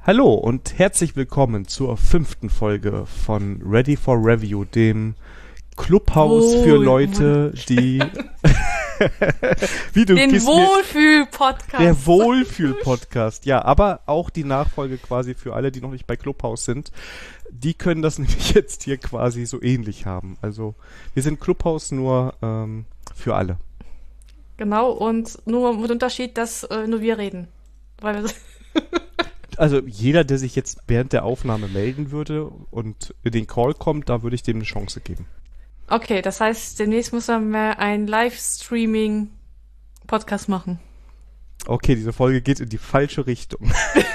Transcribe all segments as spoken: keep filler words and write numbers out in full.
Hallo und herzlich willkommen zur fünften Folge von Ready for Review, dem Clubhaus oh, für Leute, die wie du den Wohlfühl-Podcast. Der Wohlfühl-Podcast, ja, aber auch die Nachfolge quasi für alle, die noch nicht bei Clubhaus sind. Die können das nämlich jetzt hier quasi so ähnlich haben. Also wir sind Clubhaus nur ähm, für alle. Genau, und nur mit Unterschied, dass äh, nur wir reden. Weil wir Also jeder, der sich jetzt während der Aufnahme melden würde und in den Call kommt, da würde ich dem eine Chance geben. Okay, das heißt, demnächst müssen wir einen Livestreaming-Podcast machen. Okay, diese Folge geht in die falsche Richtung.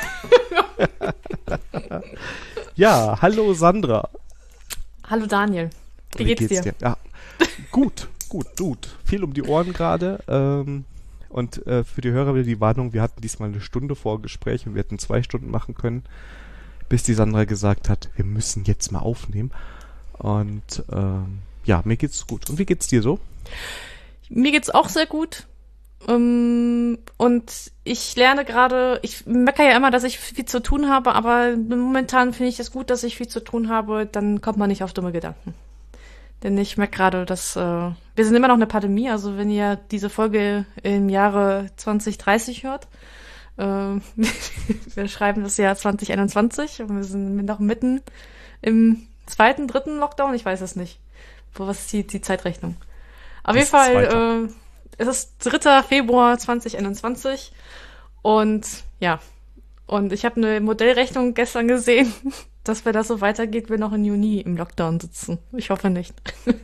Ja, hallo Sandra. Hallo Daniel. Wie, Wie geht's, geht's dir? dir? Ja, gut, gut, gut. Viel um die Ohren gerade. Ähm, Und äh, für die Hörer wieder die Warnung, wir hatten diesmal eine Stunde Vorgespräch und wir hätten zwei Stunden machen können, bis die Sandra gesagt hat, wir müssen jetzt mal aufnehmen. Und ähm, ja, mir geht's gut. Und wie geht's dir so? Mir geht's auch sehr gut. Um, und ich lerne gerade, ich meckere ja immer, dass ich viel zu tun habe, aber momentan finde ich es gut, dass ich viel zu tun habe, dann kommt man nicht auf dumme Gedanken. Denn ich merke gerade, dass äh, wir sind immer noch eine Pandemie, also wenn ihr diese Folge im Jahre zwanzig dreißig hört, äh, wir schreiben das Jahr zwanzig einundzwanzig und wir sind noch mitten im zweiten, dritten Lockdown, ich weiß es nicht. Wo was ist die, die Zeitrechnung? Auf jeden Fall, äh, es ist dritter Februar zwanzig einundzwanzig und ja, und ich habe eine Modellrechnung gestern gesehen, dass wenn das so weitergeht, wir noch im Juni im Lockdown sitzen. Ich hoffe nicht.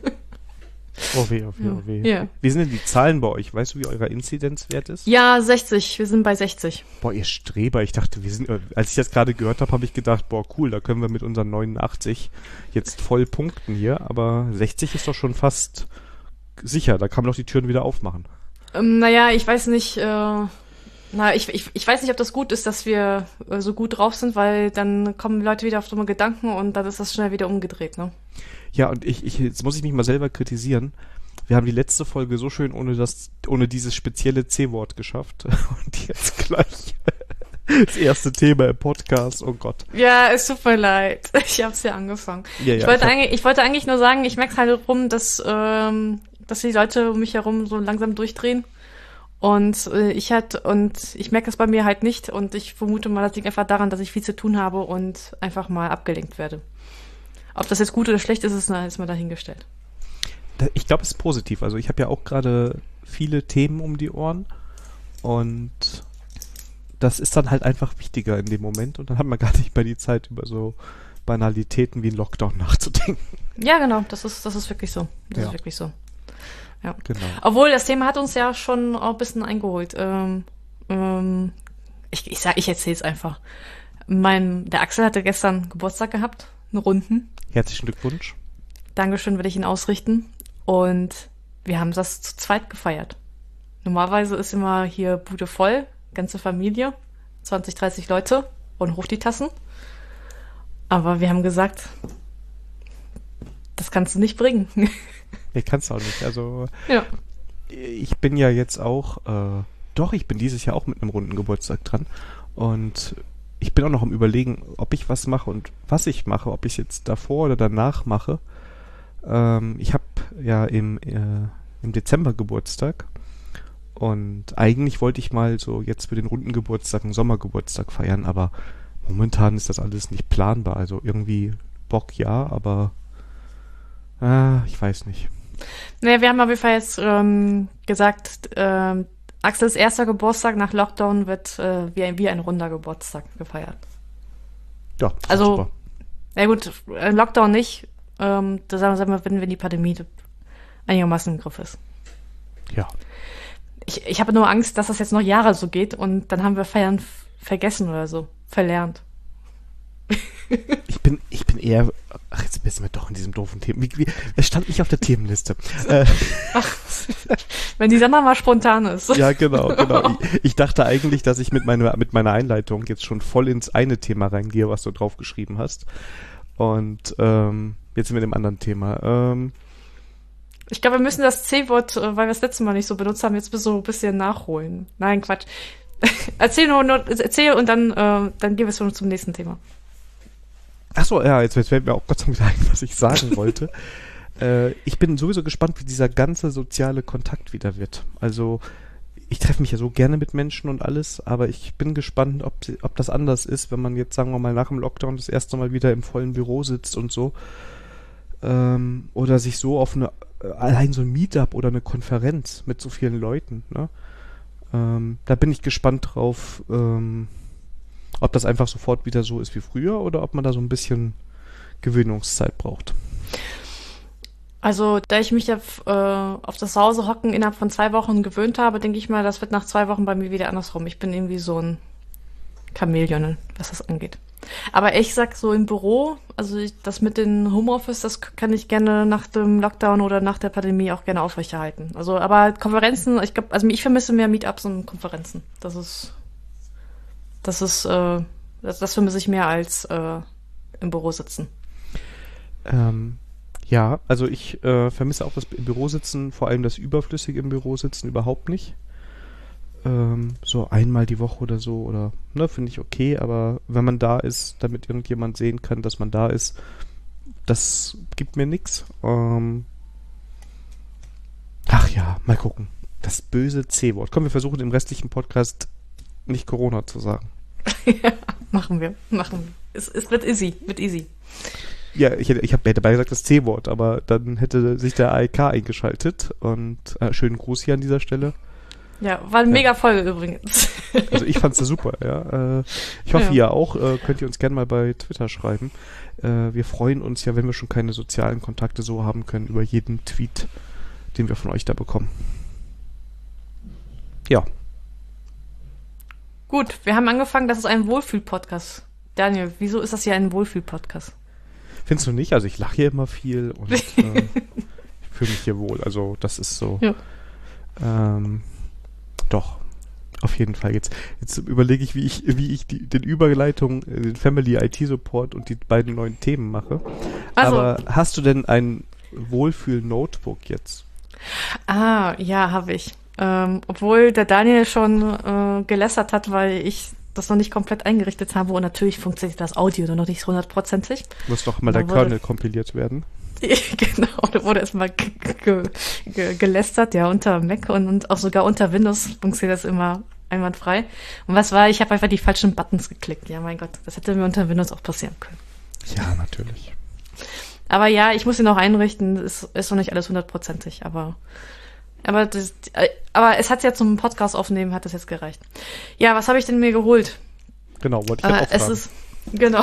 Oh weh, oh weh, oh weh. Ja. Wie sind denn die Zahlen bei euch? Weißt du, wie euer Inzidenzwert ist? Ja, sechzig. Wir sind bei sechzig. Boah, ihr Streber. Ich dachte, wir sind, als ich das gerade gehört habe, habe ich gedacht, boah, cool, da können wir mit unseren neunundachtzig jetzt voll punkten hier. Aber sechzig ist doch schon fast sicher. Da kann man doch die Türen wieder aufmachen. Ähm, naja, ich weiß nicht, äh, Na, ich, ich, ich weiß nicht, ob das gut ist, dass wir äh, so gut drauf sind, weil dann kommen Leute wieder auf dumme Gedanken und dann ist das schnell wieder umgedreht, ne? Ja, und ich, ich, jetzt muss ich mich mal selber kritisieren. Wir haben die letzte Folge so schön ohne das, ohne dieses spezielle C-Wort geschafft. Und jetzt gleich das erste Thema im Podcast, oh Gott. Ja, es tut mir leid. Ich hab's ja angefangen. Ja, ja, ich, wollte ich, hab... eigentlich, ich wollte eigentlich nur sagen, ich merke halt rum, dass, ähm, dass die Leute um mich herum so langsam durchdrehen. Und äh, ich halt, und ich merke es bei mir halt nicht und ich vermute mal, das liegt einfach daran, dass ich viel zu tun habe und einfach mal abgelenkt werde. Ob das jetzt gut oder schlecht ist, ist, ist mal dahingestellt. Ich glaube, es ist positiv. Also ich habe ja auch gerade viele Themen um die Ohren und das ist dann halt einfach wichtiger in dem Moment und dann hat man gar nicht mehr die Zeit, über so Banalitäten wie einen Lockdown nachzudenken. Ja, genau, das ist, das ist wirklich so. Das ja. ist wirklich so. Ja. Genau. Obwohl, das Thema hat uns ja schon auch ein bisschen eingeholt. Ähm, ähm, ich ich, sag, ich erzähle es einfach. Mein, der Axel hatte gestern Geburtstag gehabt, einen Runden. Herzlichen Glückwunsch. Dankeschön, werde ich ihn ausrichten. Und wir haben das zu zweit gefeiert. Normalerweise ist immer hier Bude voll, ganze Familie, zwanzig, dreißig Leute und hoch die Tassen. Aber wir haben gesagt, das kannst du nicht bringen. Nee, kannst du auch nicht. Also ja. Ich bin ja jetzt auch, äh, doch, ich bin dieses Jahr auch mit einem runden Geburtstag dran. Und ich bin auch noch am Überlegen, ob ich was mache und was ich mache, ob ich es jetzt davor oder danach mache. Ähm, ich habe ja im, äh, im Dezember Geburtstag. Und eigentlich wollte ich mal so jetzt für den runden Geburtstag einen Sommergeburtstag feiern, aber momentan ist das alles nicht planbar. Also irgendwie Bock ja, aber äh, ich weiß nicht. Naja, wir haben auf jeden Fall jetzt ähm, gesagt, ähm, Axels erster Geburtstag nach Lockdown wird äh, wie, ein, wie ein runder Geburtstag gefeiert. Ja, also, super. Ja gut, Lockdown nicht, ähm, das sagen wir, wenn, wenn die Pandemie einigermaßen im Griff ist. Ja. Ich, ich habe nur Angst, dass das jetzt noch Jahre so geht und dann haben wir Feiern f- vergessen oder so, verlernt. Ich bin, ich bin eher, ach, jetzt sind wir doch in diesem doofen Thema. Wie, wie, es stand nicht auf der Themenliste. Äh, ach, wenn die Sandra mal spontan ist. Ja, genau, genau. Ich, ich dachte eigentlich, dass ich mit meiner, mit meiner Einleitung jetzt schon voll ins eine Thema reingehe, was du draufgeschrieben hast. Und ähm, jetzt sind wir in dem anderen Thema. Ähm, ich glaube, wir müssen das C-Wort, weil wir das letzte Mal nicht so benutzt haben, jetzt so ein bisschen nachholen. Nein, Quatsch. Erzähl nur, nur erzähl und dann, äh, dann gehen wir schon zum nächsten Thema. Ach so, ja, jetzt, jetzt fällt mir auch Gott sei Dank wieder ein, was ich sagen wollte. äh, ich bin sowieso gespannt, wie dieser ganze soziale Kontakt wieder wird. Also ich treffe mich ja so gerne mit Menschen und alles, aber ich bin gespannt, ob, ob das anders ist, wenn man jetzt, sagen wir mal, nach dem Lockdown das erste Mal wieder im vollen Büro sitzt und so. Ähm, oder sich so auf eine, allein so ein Meetup oder eine Konferenz mit so vielen Leuten, ne? Ähm, da bin ich gespannt drauf, ähm, ob das einfach sofort wieder so ist wie früher oder ob man da so ein bisschen Gewöhnungszeit braucht. Also, da ich mich auf, äh, auf das Zuhause-Hocken innerhalb von zwei Wochen gewöhnt habe, denke ich mal, das wird nach zwei Wochen bei mir wieder andersrum. Ich bin irgendwie so ein Chamäleon, was das angeht. Aber ich sag so im Büro, also ich, das mit dem Homeoffice, das kann ich gerne nach dem Lockdown oder nach der Pandemie auch gerne aufrechterhalten. Also, aber Konferenzen, ich glaube, also ich vermisse mehr Meetups und Konferenzen. Das ist, das ist, äh, das, das vermisse ich mehr als äh, im Büro sitzen. Ähm, ja, also ich äh, vermisse auch das im Büro sitzen, vor allem das überflüssige im Büro sitzen überhaupt nicht. Ähm, so einmal die Woche oder so, oder, ne, finde ich okay, aber wenn man da ist, damit irgendjemand sehen kann, dass man da ist, das gibt mir nix. Ähm, ach ja, mal gucken. Das böse C-Wort. Komm, wir versuchen im restlichen Podcast nicht Corona zu sagen. Ja, machen wir, machen wir. Es, es wird easy, wird easy. Ja, ich hätte, ich hab, hätte dabei gesagt das C-Wort, aber dann hätte sich der A E K eingeschaltet und äh, schönen Gruß hier an dieser Stelle. Ja, war eine Ja. mega Folge übrigens. Also ich fand's da super, ja. Äh, ich hoffe, Ja. ihr auch. Äh, könnt ihr uns gerne mal bei Twitter schreiben. Äh, wir freuen uns ja, wenn wir schon keine sozialen Kontakte so haben können, über jeden Tweet, den wir von euch da bekommen. Ja. Gut, wir haben angefangen, das ist ein Wohlfühl-Podcast. Daniel, wieso ist das hier ein Wohlfühl-Podcast? Findest du nicht? Also ich lache hier immer viel und äh, ich fühle mich hier wohl. Also das ist so. Ja. Ähm, doch. Auf jeden Fall. Jetzt, jetzt überlege ich, wie ich, wie ich die, den Überleitung, äh, den Family I T Support und die beiden neuen Themen mache. Also, Aber hast du denn ein Wohlfühl-Notebook jetzt? ah, ja, habe ich. Ähm, obwohl der Daniel schon äh, gelästert hat, weil ich das noch nicht komplett eingerichtet habe und natürlich funktioniert das Audio noch nicht hundertprozentig. Muss doch mal Da der wurde- Kernel kompiliert werden. Genau, da wurde erstmal ge ge ge gelästert, ja, unter Mac und, und auch sogar unter Windows funktioniert das immer einwandfrei. Und was war, ich habe einfach die falschen Buttons geklickt. Ja, mein Gott, das hätte mir unter Windows auch passieren können. Ja, natürlich. Aber ja, ich muss ihn noch einrichten, ist, ist noch nicht alles hundertprozentig, aber aber, das, äh, aber es hat ja zum Podcast aufnehmen, hat das jetzt gereicht. Ja, was habe ich denn mir geholt? Genau, wollte ich ja Äh, auch es fragen. ist, genau.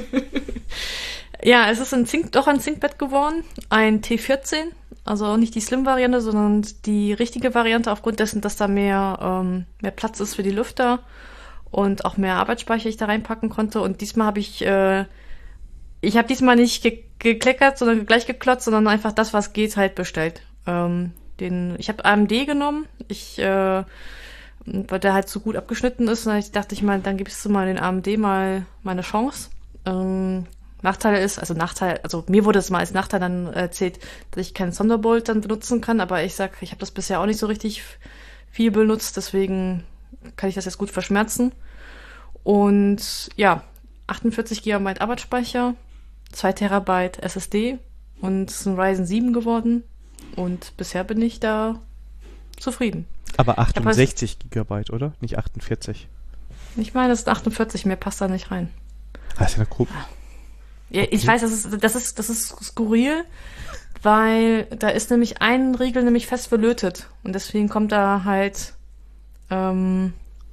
Ja, es ist ein Zink, doch ein Zinkbett geworden, ein T vierzehn, also nicht die Slim-Variante, sondern die richtige Variante, aufgrund dessen, dass da mehr, ähm, mehr Platz ist für die Lüfter und auch mehr Arbeitsspeicher ich da reinpacken konnte. Und diesmal habe ich, äh, ich habe diesmal nicht ge gekleckert, sondern gleich geklotzt, sondern einfach das, was geht, halt bestellt. Ähm, den, ich habe A M D genommen, ich, äh, weil der halt so gut abgeschnitten ist, und ich dachte ich mal, dann gibst du mal den A M D mal meine Chance. Ähm, Nachteil ist, also Nachteil, also mir wurde es mal als Nachteil dann erzählt, dass ich keinen Thunderbolt dann benutzen kann, aber ich sag, ich habe das bisher auch nicht so richtig viel benutzt, deswegen kann ich das jetzt gut verschmerzen. Und ja, achtundvierzig Gigabyte Arbeitsspeicher, zwei Terabyte S S D und es ist ein Ryzen sieben geworden und bisher bin ich da zufrieden. Aber achtundsechzig Gigabyte, oder? Nicht achtundvierzig. Ich meine, das ist achtundvierzig, mehr passt da nicht rein. Das ist ja grob. Ja, ich weiß, das ist, das ist, das ist skurril, weil da ist nämlich ein Riegel nämlich fest verlötet und deswegen kommt da halt ähm,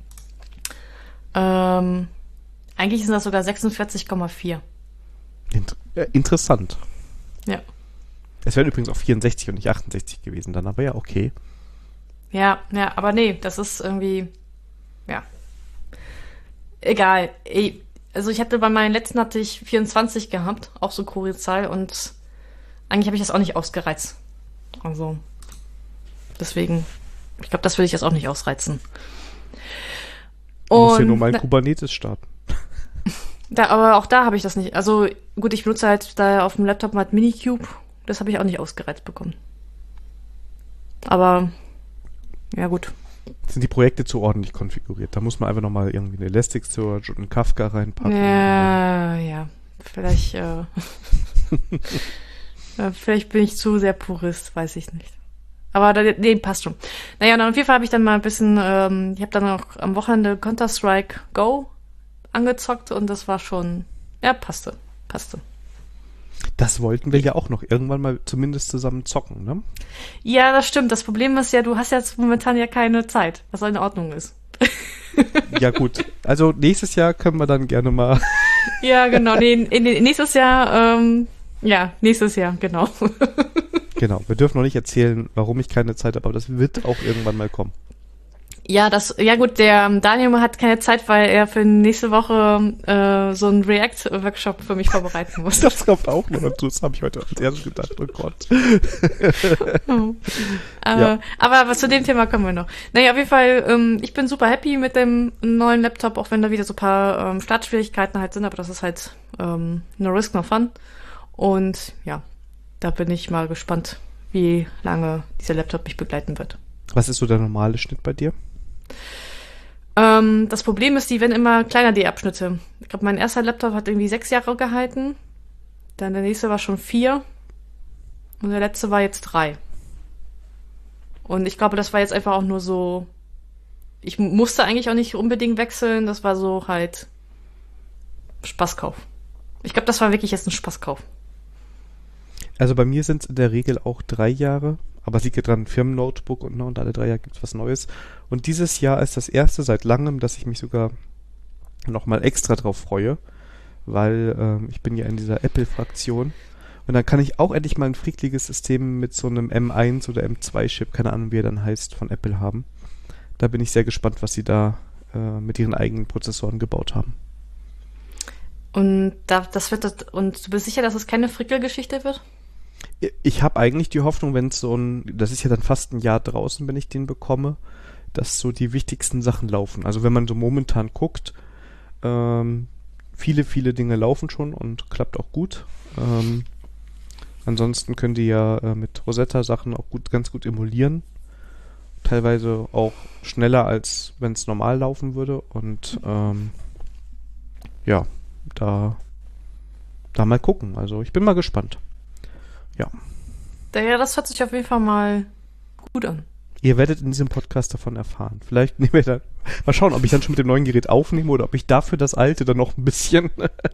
ähm, eigentlich sind das sogar sechsundvierzig Komma vier. Int äh, interessant. Ja. Es wären übrigens auch vierundsechzig und nicht achtundsechzig gewesen dann, aber ja, okay. Ja, ja, aber nee, das ist irgendwie, ja, egal. Ey, also ich hatte bei meinen letzten hatte ich vierundzwanzig gehabt, auch so Kurierzahl und eigentlich habe ich das auch nicht ausgereizt. Also deswegen, ich glaube, das will ich jetzt auch nicht ausreizen. Du musst ja Und nur mal ein na, Kubernetes starten. da, aber auch da habe ich das nicht. Also gut, ich benutze halt da auf dem Laptop mal Minikube. Das habe ich auch nicht ausgereizt bekommen. Aber ja gut. sind die Projekte zu ordentlich konfiguriert. Da muss man einfach nochmal irgendwie eine Elasticsearch und einen Kafka reinpacken. Ja, ja. Vielleicht, äh, ja, vielleicht bin ich zu sehr Purist, weiß ich nicht. Aber da, nee, passt schon. Naja, und auf jeden Fall habe ich dann mal ein bisschen, ähm, ich habe dann auch am Wochenende Counter-Strike Go angezockt und das war schon, ja, passte, passte. Das wollten wir ja auch noch irgendwann mal zumindest zusammen zocken, ne? Ja, das stimmt. Das Problem ist ja, du hast jetzt momentan ja keine Zeit, was in Ordnung ist. Ja gut, also nächstes Jahr können wir dann gerne mal... Ja, genau. Nee, in, in, nächstes Jahr, ähm, ja, nächstes Jahr, genau. Genau, wir dürfen noch nicht erzählen, warum ich keine Zeit habe, aber das wird auch irgendwann mal kommen. Ja, das, ja gut, der Daniel hat keine Zeit, weil er für nächste Woche äh, so einen React-Workshop für mich vorbereiten muss. Das kommt auch noch dazu, das habe ich heute als erstes gedacht, oh Gott. Oh. Aber, ja. aber, aber zu dem Thema kommen wir noch. Naja, auf jeden Fall, ähm, ich bin super happy mit dem neuen Laptop, auch wenn da wieder so ein paar ähm, Startschwierigkeiten halt sind, aber das ist halt ähm, no risk, no fun. Und ja, da bin ich mal gespannt, wie lange dieser Laptop mich begleiten wird. Was ist so der normale Schnitt bei dir? Ähm, das Problem ist, die werden immer kleiner, die Abschnitte. Ich glaube, mein erster Laptop hat irgendwie sechs Jahre gehalten. Dann der nächste war schon vier. Und der letzte war jetzt drei. Und ich glaube, das war jetzt einfach auch nur so... Ich musste eigentlich auch nicht unbedingt wechseln. Das war so halt Spaßkauf. Ich glaube, das war wirklich jetzt ein Spaßkauf. Also bei mir sind es in der Regel auch drei Jahre. Aber es liegt ja dran, Firmen-Notebook und, und alle drei Jahre gibt es was Neues. Und dieses Jahr ist das erste seit langem, dass ich mich sogar nochmal extra drauf freue, weil ähm, ich bin ja in dieser Apple-Fraktion. Und dann kann ich auch endlich mal ein friedliches System mit so einem M eins oder M zwei Chip, keine Ahnung, wie er dann heißt, von Apple haben. Da bin ich sehr gespannt, was sie da äh, mit ihren eigenen Prozessoren gebaut haben. Und da, das wird das, und du bist sicher, dass es keine Frickelgeschichte wird? Ich habe eigentlich die Hoffnung, wenn es so ein, das ist ja dann fast ein Jahr draußen, wenn ich den bekomme, dass so die wichtigsten Sachen laufen. Also wenn man so momentan guckt, ähm, viele, viele Dinge laufen schon und klappt auch gut. Ähm, ansonsten können die ja äh, mit Rosetta Sachen auch gut, ganz gut emulieren. Teilweise auch schneller, als wenn es normal laufen würde. Und ähm, ja, da, da mal gucken. Also ich bin mal gespannt. Ja. Ja, das hört sich auf jeden Fall mal gut an. Ihr werdet in diesem Podcast davon erfahren. Vielleicht nehmen wir da, mal schauen, ob ich dann schon mit dem neuen Gerät aufnehme oder ob ich dafür das alte dann noch ein bisschen.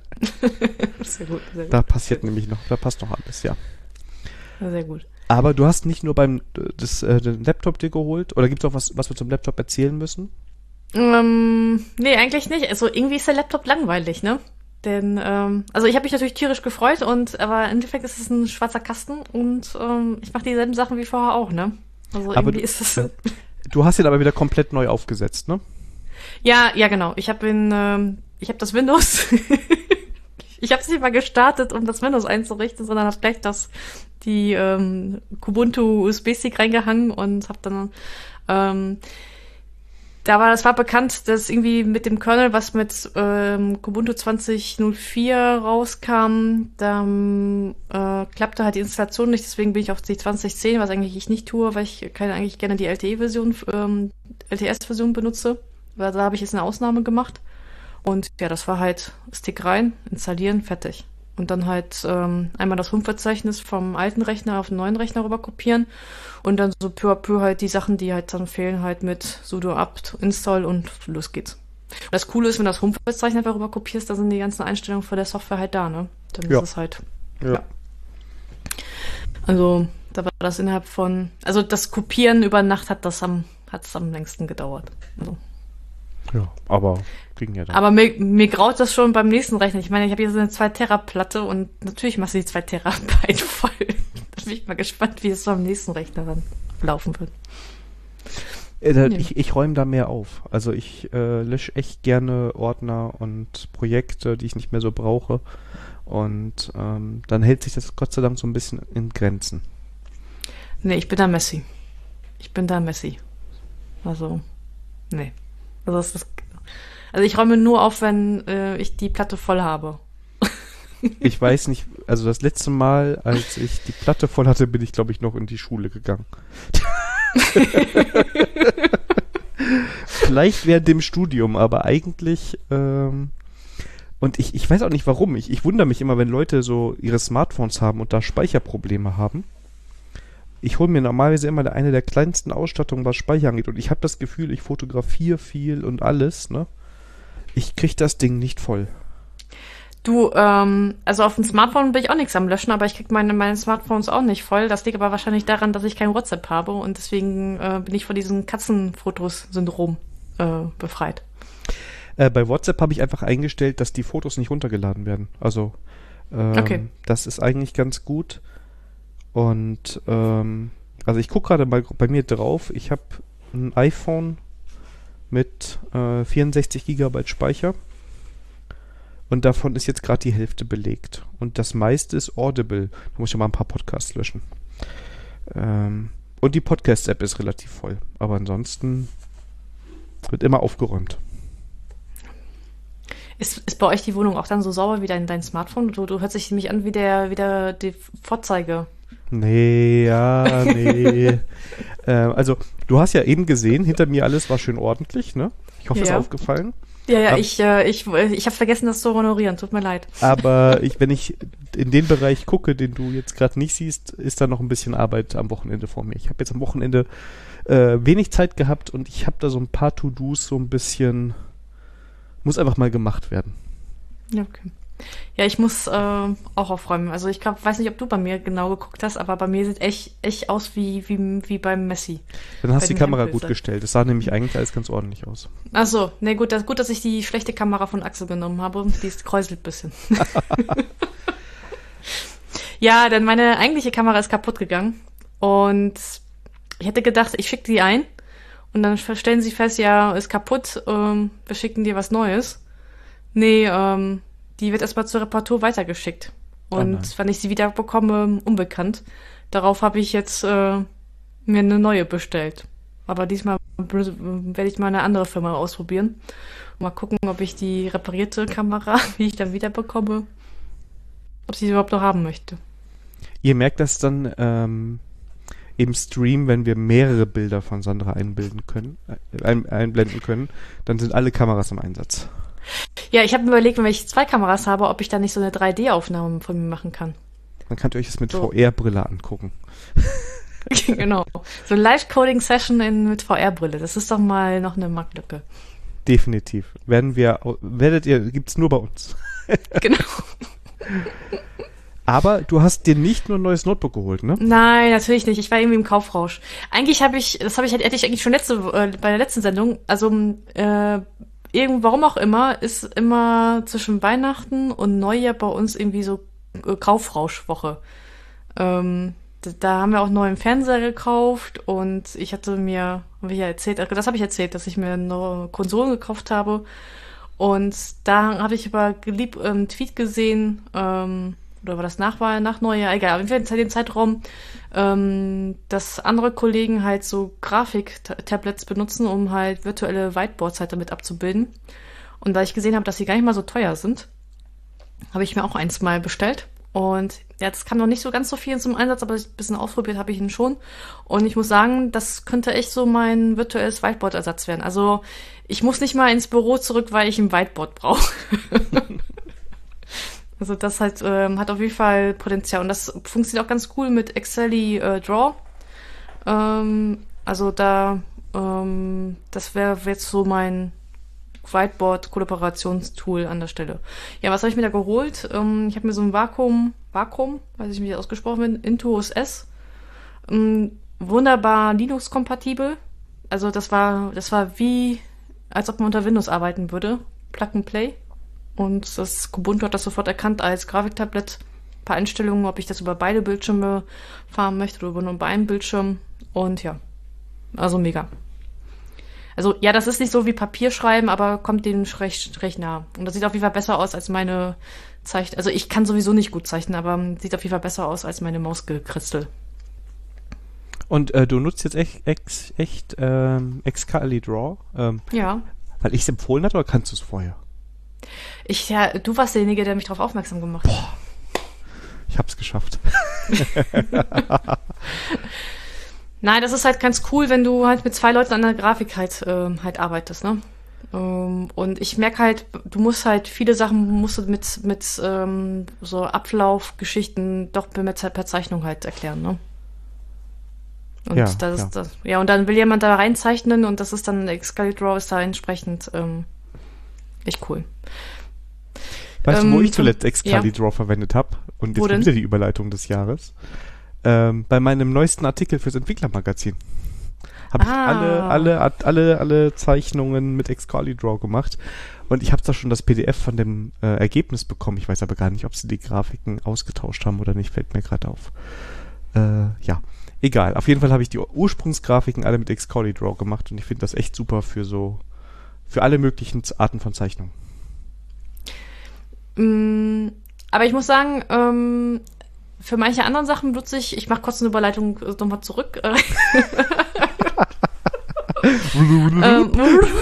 Sehr gut, sehr gut. Da passiert nämlich noch, da passt noch alles, ja. Sehr gut. Aber du hast nicht nur beim das, äh, den Laptop dir geholt, oder gibt es auch was, was wir zum Laptop erzählen müssen? Ähm, nee, eigentlich nicht. Also irgendwie ist der Laptop langweilig, ne? Denn, ähm, also ich habe mich natürlich tierisch gefreut, und aber im Endeffekt ist es ein schwarzer Kasten und ähm, ich mache dieselben Sachen wie vorher auch, ne? Also aber irgendwie du, ist es. ja. Du hast ihn aber wieder komplett neu aufgesetzt, ne? Ja, ja, genau. Ich habe ihn, ähm, ich habe das Windows. Ich habe es nicht mal gestartet, um das Windows einzurichten, sondern habe gleich das die ähm, Kubuntu U S B-Stick reingehangen und habe dann ähm, Da war, das war bekannt, dass irgendwie mit dem Kernel, was mit ähm, Kubuntu zwanzig null vier rauskam, da äh, klappte halt die Installation nicht, deswegen bin ich auf die zwanzig zehn, was eigentlich ich nicht tue, weil ich keine, eigentlich gerne die L T E-Version, ähm, L T S-Version benutze. Weil da habe ich jetzt eine Ausnahme gemacht. Und ja, das war halt Stick rein, installieren, fertig. Und dann halt ähm, einmal das Home-Verzeichnis vom alten Rechner auf den neuen Rechner rüber kopieren und dann so peu à peu halt die Sachen, die halt dann fehlen, halt mit sudo apt install und los geht's. Und das Coole ist, wenn du das Home-Verzeichnis einfach rüber kopierst, da sind die ganzen Einstellungen von der Software halt da, ne? Dann ja. ist es halt, ja. ja. Also, da war das innerhalb von, also das Kopieren über Nacht hat das am, hat's am längsten gedauert. Also. Ja, aber kriegen ja dann. Aber mir, mir graut das schon beim nächsten Rechner. Ich meine, ich habe hier so eine zwei Tera Platte und natürlich machst du die zwei Terabyte voll. Da bin ich mal gespannt, wie es so am nächsten Rechner dann laufen wird. Äh, da, ja. Ich, ich räume da mehr auf. Also ich äh, lösche echt gerne Ordner und Projekte, die ich nicht mehr so brauche. Und ähm, dann hält sich das Gott sei Dank so ein bisschen in Grenzen. Nee, ich bin da Messi. Ich bin da Messi. Also, nee. Also, das ist, also ich räume nur auf, wenn äh, ich die Platte voll habe. Ich weiß nicht, also das letzte Mal, als ich die Platte voll hatte, bin ich, glaube ich, noch in die Schule gegangen. Vielleicht während dem Studium, aber eigentlich, ähm, und ich, ich weiß auch nicht warum. Ich, ich wundere mich immer, wenn Leute so ihre Smartphones haben und da Speicherprobleme haben. Ich hole mir normalerweise immer eine der kleinsten Ausstattungen, was Speicher angeht. Und ich habe das Gefühl, ich fotografiere viel und alles, ne? Ich krieg das Ding nicht voll. Du, ähm, also auf dem Smartphone bin ich auch nichts am Löschen, aber ich krieg meine, meine Smartphones auch nicht voll. Das liegt aber wahrscheinlich daran, dass ich kein WhatsApp habe und deswegen äh, bin ich von diesem Katzenfotos-Syndrom äh, befreit. Äh, bei WhatsApp habe ich einfach eingestellt, dass die Fotos nicht runtergeladen werden. Also, ähm, Okay. das ist eigentlich ganz gut. Und, ähm, also ich gucke gerade mal bei mir drauf. Ich habe ein iPhone mit äh, vierundsechzig Gigabyte Speicher. Und davon ist jetzt gerade die Hälfte belegt. Und das meiste ist Audible. Da muss ich ja mal ein paar Podcasts löschen. Ähm, und die Podcast-App ist relativ voll. Aber ansonsten wird immer aufgeräumt. Ist, ist bei euch die Wohnung auch dann so sauber wie dein, dein Smartphone? Du, du hörst dich nämlich an wie der, wie der die Vorzeige. Nee, ja, nee. äh, also, du hast ja eben gesehen, hinter mir alles war schön ordentlich, ne? Ich hoffe, es Ja. ist aufgefallen. Ja, ja, Aber- ich, äh, ich, ich habe vergessen, das zu honorieren. Tut mir leid. Aber ich, wenn ich in den Bereich gucke, den du jetzt gerade nicht siehst, ist da noch ein bisschen Arbeit am Wochenende vor mir. Ich habe jetzt am Wochenende äh, wenig Zeit gehabt und ich habe da so ein paar To-Dos so ein bisschen, muss einfach mal gemacht werden. Ja, okay. Ja, ich muss äh, auch aufräumen. Also ich glaub, weiß nicht, ob du bei mir genau geguckt hast, aber bei mir sieht echt, echt aus wie, wie, wie beim Messi. Dann hast Bei du die den Kamera Hempels. gut gestellt. Das sah nämlich eigentlich alles ganz ordentlich aus. Ach so, ne gut, das, gut, dass ich die schlechte Kamera von Axel genommen habe. Die ist, kräuselt ein bisschen. Ja, denn meine eigentliche Kamera ist kaputt gegangen. Und ich hätte gedacht, ich schicke die ein. Und dann stellen sie fest, ja, ist kaputt, ähm, wir schicken dir was Neues. Nee, ähm, die wird erstmal zur Reparatur weitergeschickt. Oh Und nein. wenn ich sie wieder bekomme, unbekannt. Darauf habe ich jetzt äh, mir eine neue bestellt. Aber diesmal werde ich mal eine andere Firma ausprobieren. Mal gucken, ob ich die reparierte Kamera, wie ich dann wieder bekomme, ob sie sie überhaupt noch haben möchte. Ihr merkt das dann ähm, im Stream, wenn wir mehrere Bilder von Sandra einbilden können, äh, ein, einblenden können, dann sind alle Kameras im Einsatz. Ja, ich habe mir überlegt, wenn ich zwei Kameras habe, ob ich da nicht so eine drei D-Aufnahme von mir machen kann. Dann könnt ihr euch das mit So. V R-Brille angucken. Genau. So eine Live-Coding-Session in- mit V R-Brille. Das ist doch mal noch eine Marktlücke. Definitiv. Werden wir, au- werdet ihr, gibt's nur bei uns. Genau. Aber du hast dir nicht nur ein neues Notebook geholt, ne? Nein, natürlich nicht. Ich war irgendwie im Kaufrausch. Eigentlich habe ich, das habe ich hätte ich eigentlich schon letzte äh, bei der letzten Sendung. Also äh, irgend, warum auch immer, ist immer zwischen Weihnachten und Neujahr bei uns irgendwie so äh, Kaufrauschwoche. Ähm, da, da haben wir auch einen neuen Fernseher gekauft und ich hatte mir, habe ich ja erzählt, äh, das habe ich erzählt, dass ich mir eine Konsole gekauft habe. Und da habe ich aber geliebt ähm, einen Tweet gesehen, ähm, oder war das nach, war nach Neujahr, egal, auf jeden Fall in dem Zeitraum, ähm, dass andere Kollegen halt so Grafik-Tablets benutzen, um halt virtuelle Whiteboards halt damit abzubilden. Und da ich gesehen habe, dass sie gar nicht mal so teuer sind, habe ich mir auch eins mal bestellt. Und ja, das kam noch nicht so ganz so viel zum Einsatz, aber ein bisschen ausprobiert habe ich ihn schon. Und ich muss sagen, das könnte echt so mein virtuelles Whiteboard-Ersatz werden. Also ich muss nicht mal ins Büro zurück, weil ich ein Whiteboard brauche. Also das halt ähm, hat auf jeden Fall Potenzial. Und das funktioniert auch ganz cool mit Exceli äh, Draw. Ähm, also da, ähm, das wäre jetzt so mein Whiteboard-Kollaborationstool an der Stelle. Ja, was habe ich mir da geholt? Ähm, ich habe mir so ein Vakuum, Vakuum, weiß ich nicht, wie das ausgesprochen wird, Intuos S. Ähm, wunderbar Linux-kompatibel. Also das war, das war wie, als ob man unter Windows arbeiten würde. Plug and Play. Und das Ubuntu hat das sofort erkannt als Grafiktablett. Ein paar Einstellungen, ob ich das über beide Bildschirme fahren möchte oder über nur bei einem Bildschirm. Und ja, also mega. Also ja, das ist nicht so wie Papierschreiben, aber kommt dem recht, recht nah. Und das sieht auf jeden Fall besser aus als meine Zeichen. Also ich kann sowieso nicht gut zeichnen, aber sieht auf jeden Fall besser aus als meine Mausgekritzel. Und äh, du nutzt jetzt echt, echt, echt ähm, Exceli Draw, ähm, Ja. weil ich es empfohlen hatte, oder kannst du es vorher? Ich, ja, du warst derjenige, der mich darauf aufmerksam gemacht hat. Ich hab's geschafft. Nein, das ist halt ganz cool, wenn du halt mit zwei Leuten an der Grafik halt, ähm, halt arbeitest, ne? Ähm, und ich merke halt, du musst halt viele Sachen musst du mit, mit ähm, so Ablaufgeschichten doch mit per Zeichnung halt erklären, ne? Und Ja, das ja. ist das. Ja, und dann will jemand da reinzeichnen und das ist dann, Excalibur ist da entsprechend ähm, echt cool. Weißt du, wo Ähm, ich zuletzt zum- Excalibur verwendet habe? Und Wo jetzt denn? kommt wieder die Überleitung des Jahres. Ähm, bei meinem neuesten Artikel fürs Entwicklermagazin. Habe ich Ah. alle, alle, alle, alle Zeichnungen mit Excalibur gemacht. Und ich habe da schon das P D F von dem äh, Ergebnis bekommen. Ich weiß aber gar nicht, ob sie die Grafiken ausgetauscht haben oder nicht. Fällt mir gerade auf. Äh, ja, egal. Auf jeden Fall habe ich die Ursprungsgrafiken alle mit Excalibur gemacht. Und ich finde das echt super für so, für alle möglichen Arten von Zeichnungen. Mm, aber ich muss sagen, ähm, für manche anderen Sachen benutze ich, ich mache kurz eine Überleitung äh, nochmal zurück. Äh, ähm,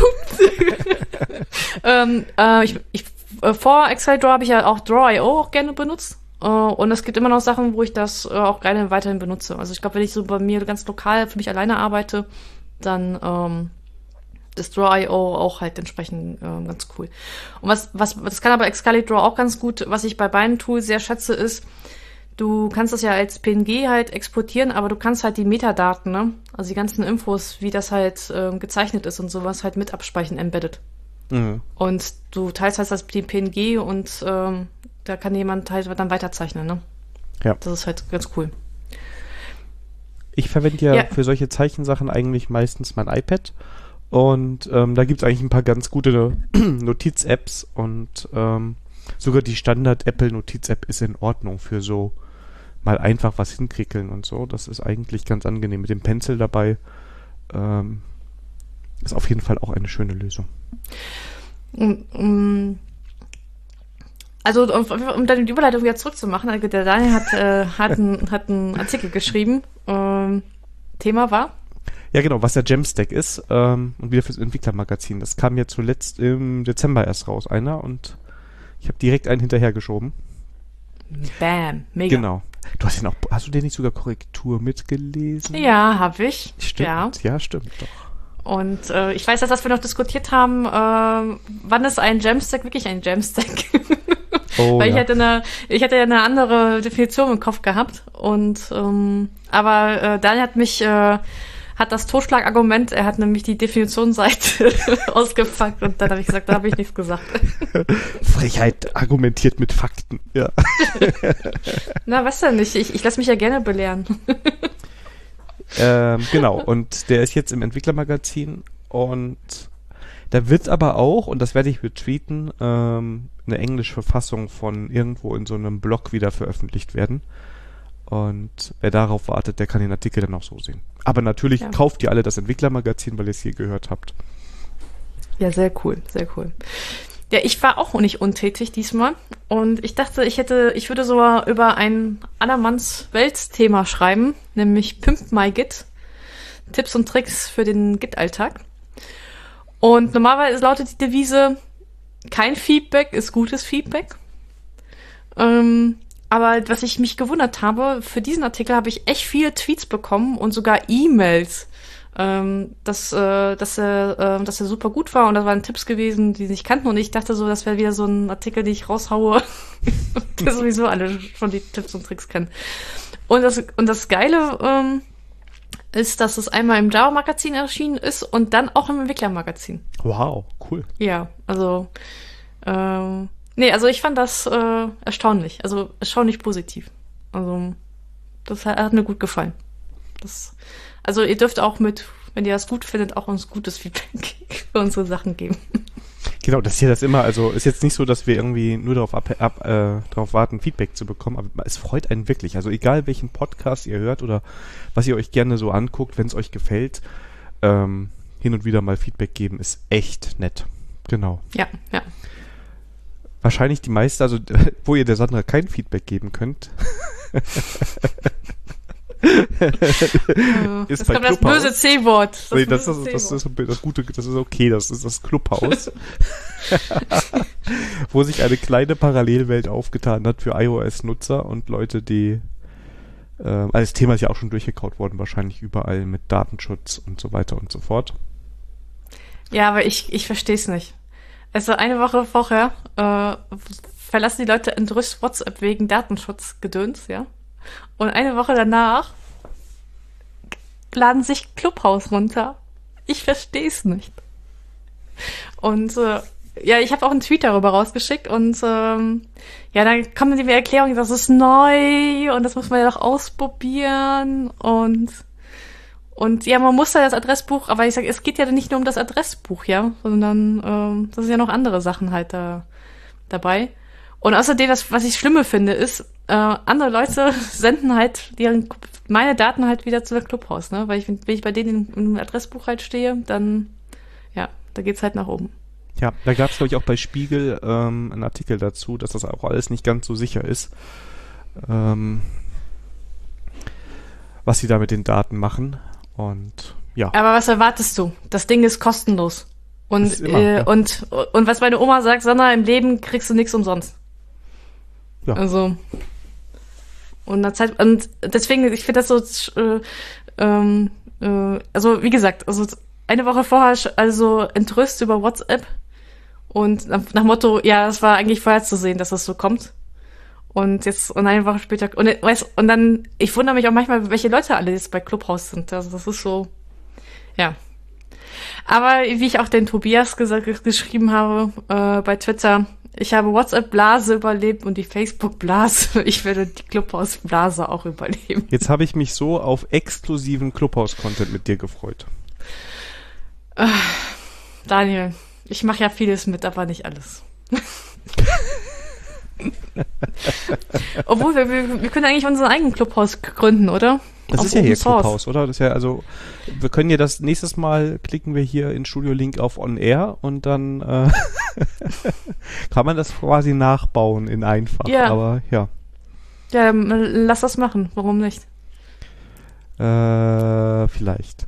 ähm, äh, ich, ich, äh, vor Excalibur habe ich ja auch Draw Punkt i o auch gerne benutzt. Äh, und es gibt immer noch Sachen, wo ich das äh, auch gerne weiterhin benutze. Also ich glaube, wenn ich so bei mir ganz lokal für mich alleine arbeite, dann ähm, ist Draw Punkt i o auch halt entsprechend ähm, ganz cool. Und was, was, das kann aber Excalibur auch ganz gut, was ich bei beiden Tools sehr schätze, ist, du kannst das ja als P N G halt exportieren, aber du kannst halt die Metadaten, ne? Also die ganzen Infos, wie das halt ähm, gezeichnet ist und sowas halt mit abspeichern, embedded. Mhm. Und du teilst halt das die P N G und ähm, da kann jemand halt dann weiterzeichnen, ne? Ja. Das ist halt ganz cool. Ich verwende ja, Ja. für solche Zeichensachen eigentlich meistens mein iPad. Und ähm, da gibt es eigentlich ein paar ganz gute Notiz-Apps. Und ähm, sogar die Standard-Apple-Notiz-App ist in Ordnung für so mal einfach was hinkrickeln und so. Das ist eigentlich ganz angenehm. Mit dem Pencil dabei ähm, ist auf jeden Fall auch eine schöne Lösung. Um, um, also um, um dann die Überleitung wieder zurückzumachen, also der Daniel hat, äh, hat, ein, hat einen Artikel geschrieben. Ähm, Thema war? Ja, genau, was der Jamstack ist ähm, und wieder fürs Entwicklermagazin. Das kam ja zuletzt im Dezember erst raus, einer, und ich habe direkt einen hinterhergeschoben. Bam, mega. Genau. Du hast den auch, hast du den nicht sogar Korrektur mitgelesen? Ja, habe ich. Stimmt, Ja. ja, stimmt, doch. Und äh, ich weiß, dass das wir noch diskutiert haben, äh, wann ist ein Jamstack wirklich ein Jamstack? Oh, Weil ich ja. hätte eine, ich hätte ja eine andere Definition im Kopf gehabt. Und ähm, aber äh, Daniel hat mich, äh, hat das Totschlagargument, er hat nämlich die Definitionsseite ausgepackt und dann habe ich gesagt, da habe ich nichts gesagt. Frechheit argumentiert mit Fakten, ja. Na, was denn nicht? Ich, ich lasse mich ja gerne belehren. ähm, genau, und der ist jetzt im Entwicklermagazin und da wird aber auch, und das werde ich retweeten, ähm, eine englische Fassung von irgendwo in so einem Blog wieder veröffentlicht werden. Und wer darauf wartet, der kann den Artikel dann auch so sehen. Aber natürlich Ja. kauft ihr alle das Entwicklermagazin, weil ihr es hier gehört habt. Ja, sehr cool, sehr cool. Ja, ich war auch nicht untätig diesmal und ich dachte, ich hätte, ich würde sogar über ein allermanns Weltthema schreiben, nämlich Pimp My Git. Tipps und Tricks für den Git-Alltag. Und normalerweise lautet die Devise, kein Feedback ist gutes Feedback. Ähm, aber was ich mich gewundert habe, für diesen Artikel habe ich echt viele Tweets bekommen und sogar E-Mails, ähm, dass, äh, dass, er, äh, dass er super gut war und das waren Tipps gewesen, die sie nicht kannten und ich dachte so, das wäre wieder so ein Artikel, den ich raushaue, der sowieso alle schon die Tipps und Tricks kennen. Und das, und das Geile ähm, ist, dass es einmal im Java-Magazin erschienen ist und dann auch im Entwickler-Magazin. Wow, cool. Ja, also ähm, nee, also ich fand das äh, erstaunlich, also erstaunlich positiv. Also das hat, hat mir gut gefallen. Das, also ihr dürft auch mit, wenn ihr das gut findet, auch uns gutes Feedback für unsere Sachen geben. Genau, das ist ja das immer, also ist jetzt nicht so, dass wir irgendwie nur darauf ab, ab, äh, darauf warten, Feedback zu bekommen, aber es freut einen wirklich. Also egal, welchen Podcast ihr hört oder was ihr euch gerne so anguckt, wenn es euch gefällt, ähm, hin und wieder mal Feedback geben, ist echt nett. Genau. Ja, ja. Wahrscheinlich die meiste, also wo ihr der Sandra kein Feedback geben könnt. Äh, Ist Jetzt bei kommt das Clubhouse. böse C-Wort. Das, Nee, das, böse ist, das, C-Wort. ist das Gute, das ist okay, das ist das Clubhaus. Wo sich eine kleine Parallelwelt aufgetan hat für iOS-Nutzer und Leute, die Äh, also das Thema ist ja auch schon durchgekaut worden, wahrscheinlich überall mit Datenschutz und so weiter und so fort. Ja, aber ich, ich verstehe es nicht. Also eine Woche vorher äh, verlassen die Leute entrüstet WhatsApp wegen Datenschutzgedöns, ja. Und eine Woche danach laden sich Clubhouse runter. Ich verstehe es nicht. Und äh, ja, ich habe auch einen Tweet darüber rausgeschickt und ähm, ja, dann kommen die Erklärungen, das ist neu und das muss man ja doch ausprobieren und und ja, man muss da das Adressbuch, aber ich sage, es geht ja nicht nur um das Adressbuch, ja, sondern ähm, das sind ja noch andere Sachen halt da dabei. Und außerdem, was, was ich schlimmer finde, ist, äh, andere Leute senden halt deren, meine Daten halt wieder zu der Clubhouse, ne? Weil ich, wenn ich bei denen im, im Adressbuch halt stehe, dann, ja, da geht's halt nach oben. Ja, da gab es, glaube ich, auch bei Spiegel ähm, einen Artikel dazu, dass das auch alles nicht ganz so sicher ist, ähm, was sie da mit den Daten machen. Und ja. Aber was erwartest du? Das Ding ist kostenlos. Und, ist immer, äh, ja. und, und was meine Oma sagt, Sandra, im Leben kriegst du nichts umsonst. Ja. Also, und, der Zeit, und deswegen, ich finde das so, äh, ähm, äh, also wie gesagt, also eine Woche vorher, also entrüstet über WhatsApp und nach, nach Motto, ja, das war eigentlich vorher zu sehen, dass das so kommt. Und jetzt, und eine Woche später, und, weißt, und dann, ich wundere mich auch manchmal, welche Leute alle jetzt bei Clubhouse sind. Also das ist so, ja. Aber wie ich auch den Tobias gesagt, geschrieben habe äh, bei Twitter, ich habe WhatsApp-Blase überlebt und die Facebook-Blase. Ich werde die Clubhouse-Blase auch überleben. Jetzt habe ich mich so auf exklusiven Clubhouse-Content mit dir gefreut. Äh, Daniel, ich mache ja vieles mit, aber nicht alles. Obwohl, wir, wir, wir können eigentlich unseren eigenen Clubhouse gründen, oder? Das Auf ist ja hier Open Source. Clubhouse, oder? Das ist ja, also, wir können ja das nächstes Mal, klicken wir hier in Studio Link auf On Air und dann äh, kann man das quasi nachbauen in einfach. Ja. Aber ja. Ja, dann lass das machen. Warum nicht? Äh, vielleicht.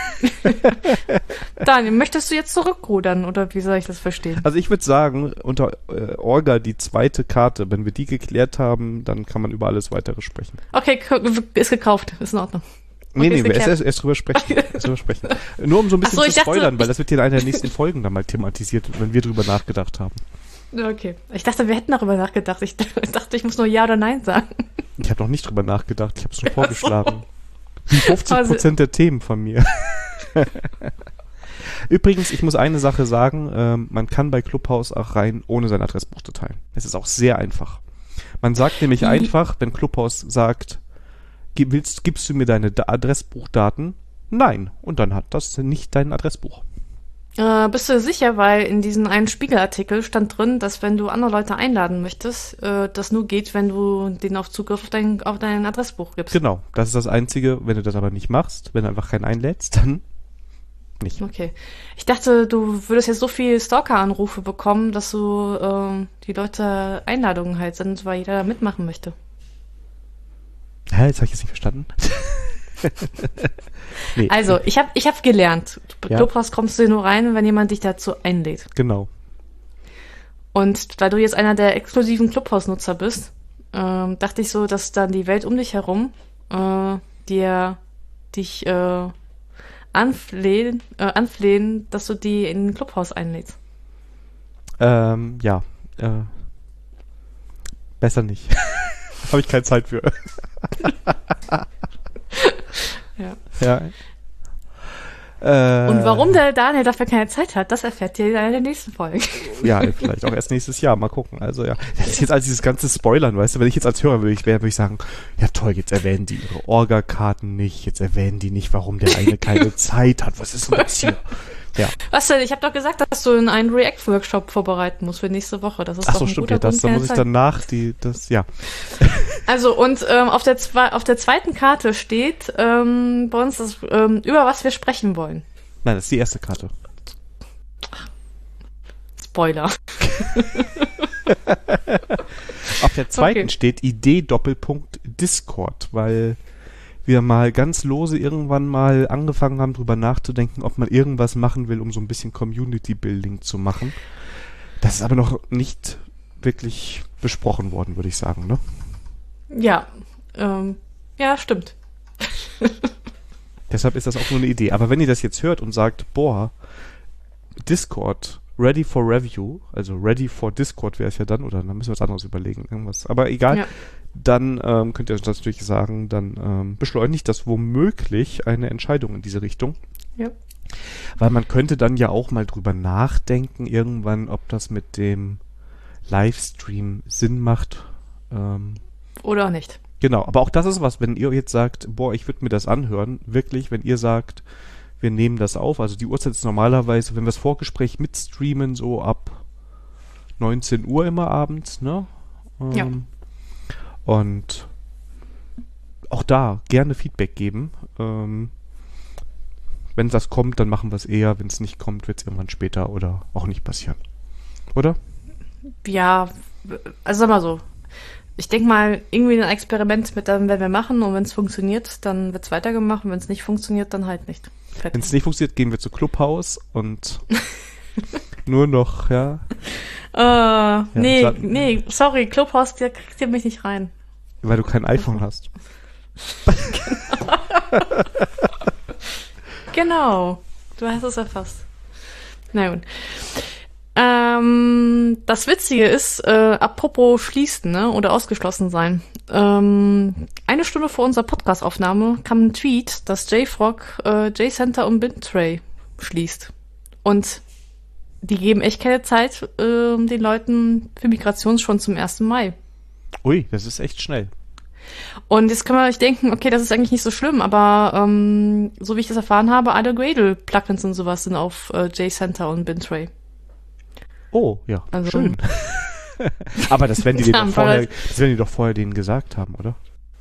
Daniel, möchtest du jetzt zurückrudern oder wie soll ich das verstehen? Also ich würde sagen, unter äh, Orga die zweite Karte, wenn wir die geklärt haben, dann kann man über alles weitere sprechen. Okay, k- ist gekauft, ist in Ordnung. Nee, Okay, nee, ist wir erst, geklärt. erst, erst drüber sprechen. erst drüber sprechen. Nur um so ein bisschen Ach so, zu ich dachte- spoilern, weil ich- das wird hier in einer der nächsten Folgen dann mal thematisiert, wenn wir drüber nachgedacht haben. Okay. Ich dachte, wir hätten darüber nachgedacht. Ich dachte, ich muss nur Ja oder Nein sagen. Ich habe noch nicht drüber nachgedacht, ich habe es schon vorgeschlagen. Wie fünfzig Also- Prozent der Themen von mir. Übrigens, ich muss eine Sache sagen, ähm, man kann bei Clubhouse auch rein, ohne sein Adressbuch zu teilen. Es ist auch sehr einfach. Man sagt nämlich Mhm. einfach, wenn Clubhouse sagt, gib, willst, gibst du mir deine Da- Adressbuchdaten? Nein. Und dann hat das nicht dein Adressbuch. Äh, bist du sicher, weil in diesem einen Spiegelartikel stand drin, dass wenn du andere Leute einladen möchtest, äh, das nur geht, wenn du denen auf Zugriff auf dein, auf dein Adressbuch gibst. Genau, das ist das Einzige. Wenn du das aber nicht machst, wenn du einfach keinen einlädst, dann nicht. Okay. Ich dachte, du würdest jetzt so viel Stalker-Anrufe bekommen, dass du ähm, die Leute Einladungen halt sind, weil jeder da mitmachen möchte. Hä, jetzt habe ich jetzt nicht verstanden. Nee, Also, ich habe ich hab gelernt, bei Ja. Clubhouse kommst du nur rein, wenn jemand dich dazu einlädt. genau. Und da du jetzt einer der exklusiven Clubhouse-Nutzer bist, ähm, dachte ich so, dass dann die Welt um dich herum äh, dir dich äh, anflehen, äh, anflehen, dass du die in den Clubhouse einlädst. Ähm, ja. Äh, besser nicht. Habe ich keine Zeit für. Ja. Ja. Äh, Und warum der Daniel dafür keine Zeit hat, das erfährt ihr in einer der nächsten Folgen. Ja, vielleicht auch erst nächstes Jahr. Mal gucken. Also ja, das ist jetzt als dieses ganze Spoilern, weißt du, wenn ich jetzt als Hörer würde ich, wäre, würde ich sagen, ja toll, jetzt erwähnen die ihre Orga-Karten nicht, jetzt erwähnen die nicht, warum der eine keine Zeit hat. Was ist denn das hier? Ja. Was denn? Ich habe doch gesagt, dass du einen React-Workshop vorbereiten musst für nächste Woche. Das ist Ach doch so, ein stimmt, guter ja, das, Grund, da keine muss ich Zeit. danach die, das, ja. Also und ähm, auf der zwei, auf der zweiten Karte steht ähm, bei uns das, ähm, über was wir sprechen wollen. Nein, das ist die erste Karte. Spoiler. Auf der zweiten Okay. steht Idee Doppelpunkt Discord, weil wir mal ganz lose irgendwann mal angefangen haben, drüber nachzudenken, ob man irgendwas machen will, um so ein bisschen Community-Building zu machen. Das ist aber noch nicht wirklich besprochen worden, würde ich sagen, ne? Ja, ähm, Ja, stimmt. Deshalb ist das auch nur eine Idee. Aber wenn ihr das jetzt hört und sagt, boah, Discord, ready for review, also ready for Discord wäre es ja dann, oder dann müssen wir was anderes überlegen, irgendwas. Aber egal, ja. Dann ähm, könnt ihr das natürlich sagen, dann ähm, beschleunigt das womöglich eine Entscheidung in diese Richtung. Ja. Weil man könnte dann ja auch mal drüber nachdenken, irgendwann, ob das mit dem Livestream Sinn macht. Ähm, Oder auch nicht. Genau, aber auch das ist was, wenn ihr jetzt sagt, boah, ich würde mir das anhören, wirklich, wenn ihr sagt, wir nehmen das auf, also die Uhrzeit ist normalerweise, wenn wir das Vorgespräch mitstreamen, so ab neunzehn Uhr immer abends, ne? Ähm, ja. Und auch da gerne Feedback geben. Ähm, wenn das kommt, dann machen wir es eher, wenn es nicht kommt, wird es irgendwann später oder auch nicht passieren. Oder? Ja, also sag mal so, ich denke mal, irgendwie ein Experiment mit dem werden wir machen und wenn es funktioniert, dann wird es weitergemacht und wenn es nicht funktioniert, dann halt nicht. Wenn es nicht funktioniert, gehen wir zu Clubhouse und nur noch, ja. Äh, ja, nee, sag, nee, sorry, Clubhouse, da kriegt ihr mich nicht rein. Weil du kein iPhone hast. Genau, du hast es erfasst. Na gut. Ähm, das Witzige ist, äh, apropos schließen, ne, oder ausgeschlossen sein. Ähm, eine Stunde vor unserer Podcast-Aufnahme kam ein Tweet, dass JFrog, äh, JCenter und Bintray schließt. Und die geben echt keine Zeit äh, den Leuten für Migration schon zum ersten Mai. Ui, das ist echt schnell. Und jetzt kann man sich denken, okay, das ist eigentlich nicht so schlimm, aber ähm, so wie ich das erfahren habe, alle Gradle-Plugins und sowas sind auf äh, JCenter und Bintray. Oh, ja, also, schön. Aber das werden die denen doch vorher, das werden die doch vorher denen gesagt haben, oder?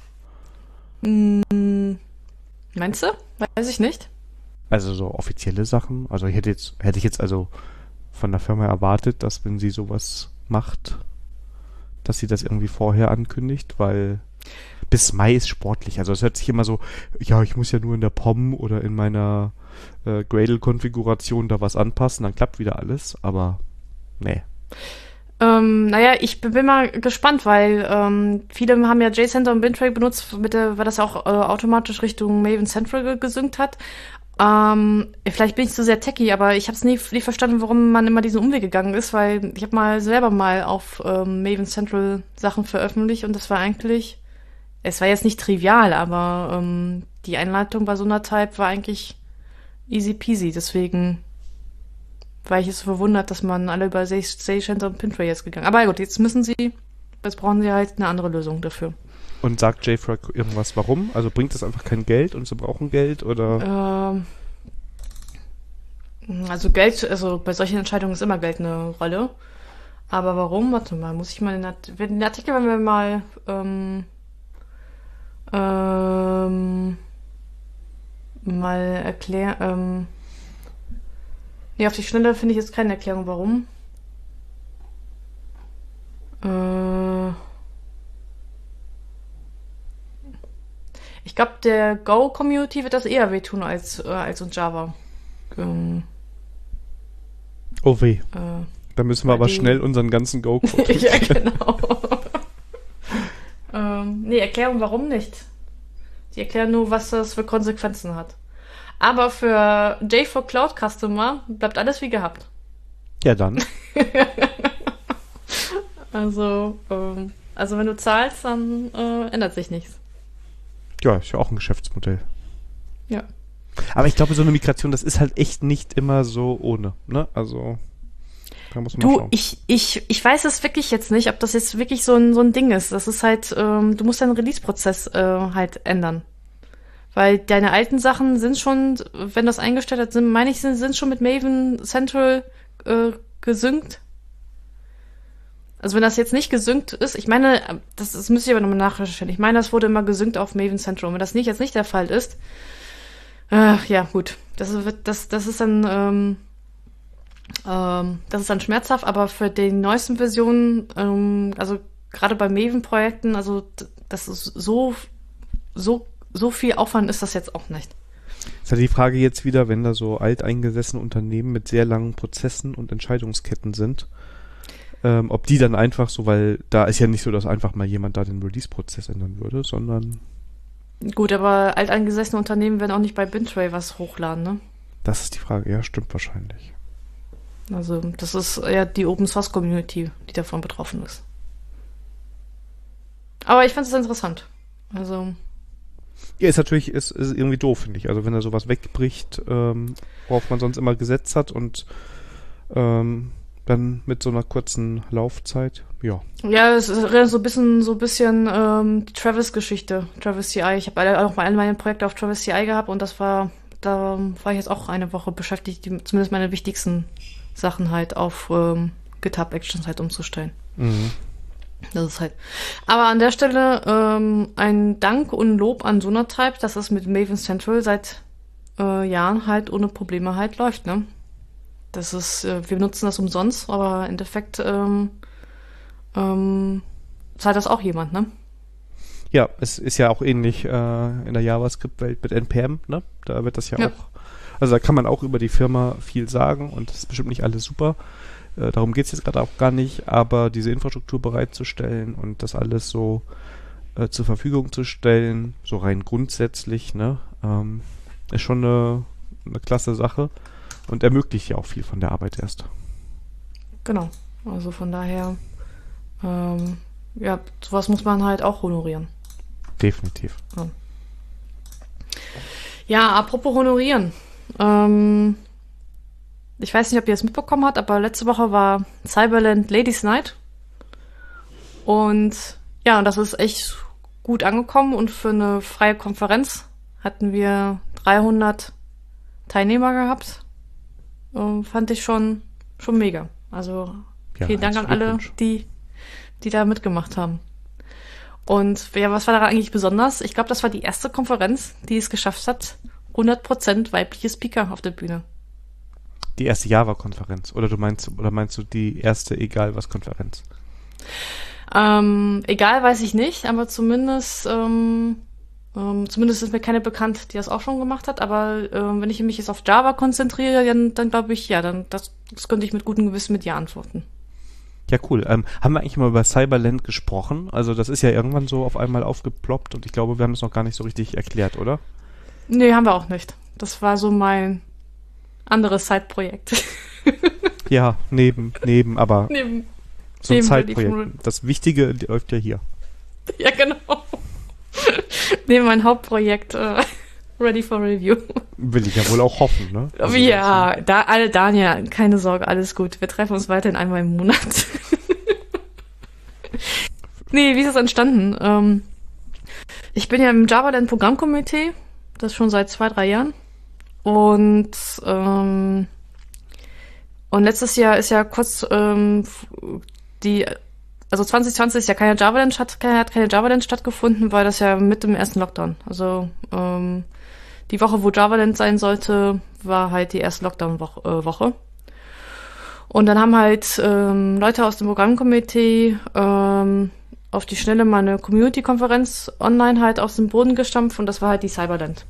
Mm, meinst du? Weiß ich nicht. Also so offizielle Sachen. Also ich hätte jetzt, hätte ich jetzt also von der Firma erwartet, dass wenn sie sowas macht, dass sie das irgendwie vorher ankündigt, weil bis Mai ist sportlich. Also es hört sich immer so, ja, ich muss ja nur in der P O M oder in meiner äh, Gradle-Konfiguration da was anpassen, dann klappt wieder alles, aber nee. Ähm, naja, ich bin mal gespannt, weil ähm, viele haben ja JCenter und Bintray benutzt, mit der, weil das ja auch äh, automatisch Richtung Maven Central ge- gesynkt hat. Ähm, vielleicht bin ich zu sehr techy, aber ich habe es nie, nie verstanden, warum man immer diesen Umweg gegangen ist, weil ich habe mal selber mal auf ähm, Maven Central Sachen veröffentlicht und das war eigentlich, es war jetzt nicht trivial, aber ähm, die Einleitung bei so einer Type war eigentlich easy peasy, deswegen war ich jetzt verwundert, dass man alle über JCenter und Bintray jetzt gegangen. Aber gut, jetzt müssen sie, jetzt brauchen sie halt eine andere Lösung dafür. Und sagt JFrog irgendwas, warum? Also bringt es einfach kein Geld und sie brauchen Geld, oder? Ähm, also Geld, also bei solchen Entscheidungen ist immer Geld eine Rolle. Aber warum? Warte mal, muss ich mal den, Art- den Artikel, wenn wir mal ähm, ähm, mal erklären, ähm, nee, auf die Schnelle finde ich jetzt keine Erklärung, warum. Äh, ich glaube, der Go-Community wird das eher wehtun als, äh, als uns Java. Ähm, Oh weh. äh, Da müssen wir aber die- schnell unseren ganzen Go-Code. ja, genau. ähm, nee, Erklärung warum nicht. Die erklären nur, was das für Konsequenzen hat. Aber für JFrog Cloud Customer bleibt alles wie gehabt. Ja, dann. Also, ähm, also wenn du zahlst, dann äh, ändert sich nichts. Ja, ist ja auch ein Geschäftsmodell. Ja. Aber ich glaube, so eine Migration, das ist halt echt nicht immer so ohne, ne? Also, da muss man Du, schauen. ich, ich, ich weiß es wirklich jetzt nicht, ob das jetzt wirklich so ein, so ein Ding ist. Das ist halt, ähm, du musst deinen Release-Prozess äh, halt ändern. Weil deine alten Sachen sind schon, wenn das eingestellt hat, sind, meine ich, sind, sind schon mit Maven Central äh, gesynkt. Also wenn das jetzt nicht gesynkt ist, ich meine, das, das müsste ich aber nochmal nachrecherchieren. Ich meine, das wurde immer gesynkt auf Maven Central. Und wenn das nicht jetzt nicht der Fall ist, ach ja, gut. Das wird, das, das ist dann, ähm, ähm, das ist dann schmerzhaft, aber für die neuesten Versionen, ähm, also gerade bei Maven-Projekten, also d- das ist so, so, so viel Aufwand ist das jetzt auch nicht. Ist halt die Frage jetzt wieder, wenn da so alteingesessene Unternehmen mit sehr langen Prozessen und Entscheidungsketten sind, ähm, ob die dann einfach so, weil da ist ja nicht so, dass einfach mal jemand da den Release-Prozess ändern würde, sondern Gut, aber alteingesessene Unternehmen werden auch nicht bei Bintray was hochladen, ne? Das ist die Frage. Ja, stimmt wahrscheinlich. Also das ist eher die Open-Source-Community, die davon betroffen ist. Aber ich fand es interessant. Also Ja, ist natürlich ist, ist irgendwie doof, finde ich. Also wenn da sowas wegbricht, ähm, worauf man sonst immer gesetzt hat und ähm, dann mit so einer kurzen Laufzeit, ja. ja, es ist so ein bisschen so ein bisschen ähm, die Travis-Geschichte, Travis C I. Ich habe alle, auch mal alle meine Projekte auf Travis C I gehabt und das war, da war ich jetzt auch eine Woche beschäftigt, die, zumindest meine wichtigsten Sachen halt auf ähm, GitHub Actions halt umzustellen. Mhm. Das ist halt. Aber an der Stelle ähm, ein Dank und Lob an Sonatype, dass es mit Maven Central seit äh, Jahren halt ohne Probleme halt läuft, ne? Das ist, äh, wir benutzen das umsonst, aber im Endeffekt ähm, ähm, zahlt das auch jemand, ne? Ja, es ist ja auch ähnlich äh, in der JavaScript-Welt mit N P M, ne? Da wird das ja, Ja. auch, also da kann man auch über die Firma viel sagen und das ist bestimmt nicht alles super. Äh, darum geht es jetzt gerade auch gar nicht, aber diese Infrastruktur bereitzustellen und das alles so äh, zur Verfügung zu stellen, so rein grundsätzlich, ne, ähm, ist schon eine, eine klasse Sache und ermöglicht ja auch viel von der Arbeit erst. Genau. Also von daher, ähm, ja, sowas muss man halt auch honorieren. Definitiv. Ja, ja, apropos honorieren. Ähm, ich weiß nicht, ob ihr es mitbekommen habt, aber letzte Woche war Cyberland Ladies Night. Und ja, das ist echt gut angekommen und für eine freie Konferenz hatten wir dreihundert Teilnehmer gehabt. Ähm, fand ich schon, schon mega. Also Ja, vielen Dank an herzlichen alle, Glückwunsch. die, die da mitgemacht haben. Und ja, was war daran eigentlich besonders? Ich glaube, das war die erste Konferenz, die es geschafft hat, hundert Prozent weibliche Speaker auf der Bühne. Die erste Java-Konferenz. Oder du meinst, oder meinst du die erste egal was Konferenz? Ähm, egal, weiß ich nicht, aber zumindest, ähm, ähm, zumindest ist mir keine bekannt, die das auch schon gemacht hat. Aber ähm, wenn ich mich jetzt auf Java konzentriere, dann, dann glaube ich, ja, dann das, das könnte ich mit gutem Gewissen mit Ja antworten. Ja, cool. Ähm, haben wir eigentlich mal über Cyberland gesprochen? Also das ist ja irgendwann so auf einmal aufgeploppt und ich glaube, wir haben es noch gar nicht so richtig erklärt, oder? Nee, haben wir auch nicht. Das war so mein anderes Side-Projekt. Ja, neben, neben, aber Neben, so ein neben Zeitprojekt. Ready Das Wichtige läuft ja hier. ja, genau. Neben mein Hauptprojekt äh, Ready for Review. Will ich ja wohl auch hoffen, ne? Also ja, da, alle Daniel, keine Sorge, alles gut. Wir treffen uns weiterhin einmal im Monat. Nee, wie ist das entstanden? Ähm, ich bin ja im Javaland Programmkomitee, das schon seit zwei, drei Jahren. Und ähm, und letztes Jahr ist ja kurz ähm, die, also zwanzig zwanzig ist ja keine Javaland statt, hat keine Javaland stattgefunden, weil das ja mit dem ersten Lockdown. Also ähm, die Woche, wo Javaland sein sollte, war halt die erste Lockdown-Woche. Und dann haben halt ähm, Leute aus dem Programmkomitee ähm, auf die Schnelle mal eine Community-Konferenz online halt aus dem Boden gestampft und das war halt die Cyberland.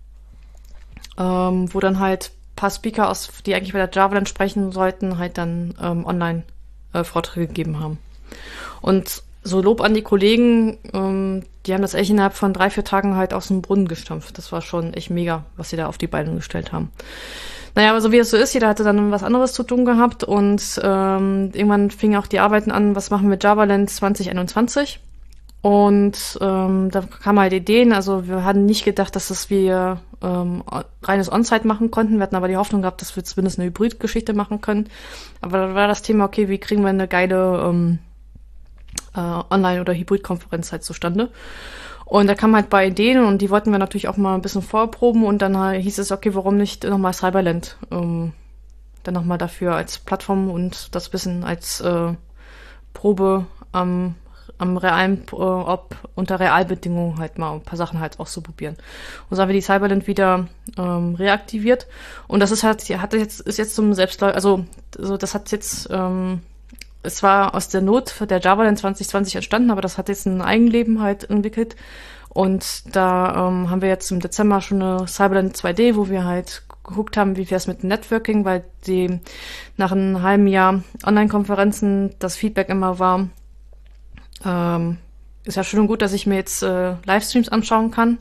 Ähm, wo dann halt ein paar Speaker, aus, die eigentlich bei der Javaland sprechen sollten, halt dann ähm, online äh, Vorträge gegeben haben. Und so Lob an die Kollegen, ähm, die haben das echt innerhalb von drei, vier Tagen halt aus dem Brunnen gestampft. Das war schon echt mega, was sie da auf die Beine gestellt haben. Naja, aber so wie es so ist, jeder hatte dann was anderes zu tun gehabt und ähm, irgendwann fingen auch die Arbeiten an, was machen wir mit Javaland zwanzig einundzwanzig. Und ähm, da kamen halt Ideen, also wir hatten nicht gedacht, dass das wir ähm, reines On-Site machen konnten. Wir hatten aber die Hoffnung gehabt, dass wir zumindest eine Hybrid-Geschichte machen können. Aber da war das Thema, okay, wie kriegen wir eine geile ähm, äh, Online- oder Hybrid-Konferenz halt zustande. Und da kamen halt ein paar Ideen und die wollten wir natürlich auch mal ein bisschen vorproben und dann halt hieß es, okay, warum nicht nochmal Cyberland ähm, dann nochmal dafür als Plattform und das bisschen als äh, Probe am am realen, äh, ob unter Realbedingungen halt mal ein paar Sachen halt auszuprobieren. Und so haben wir die Cyberland wieder ähm, reaktiviert. Und das ist halt, hat jetzt, ist jetzt zum Selbstläufer, also, also das hat jetzt, ähm, es war aus der Not der Javaland zwanzig zwanzig entstanden, aber das hat jetzt ein Eigenleben halt entwickelt. Und da ähm, haben wir jetzt im Dezember schon eine Cyberland zwei D, wo wir halt geguckt haben, wie wäre es mit dem Networking, weil die nach einem halben Jahr Online-Konferenzen das Feedback immer war, Ähm, ist ja schön und gut, dass ich mir jetzt äh, Livestreams anschauen kann,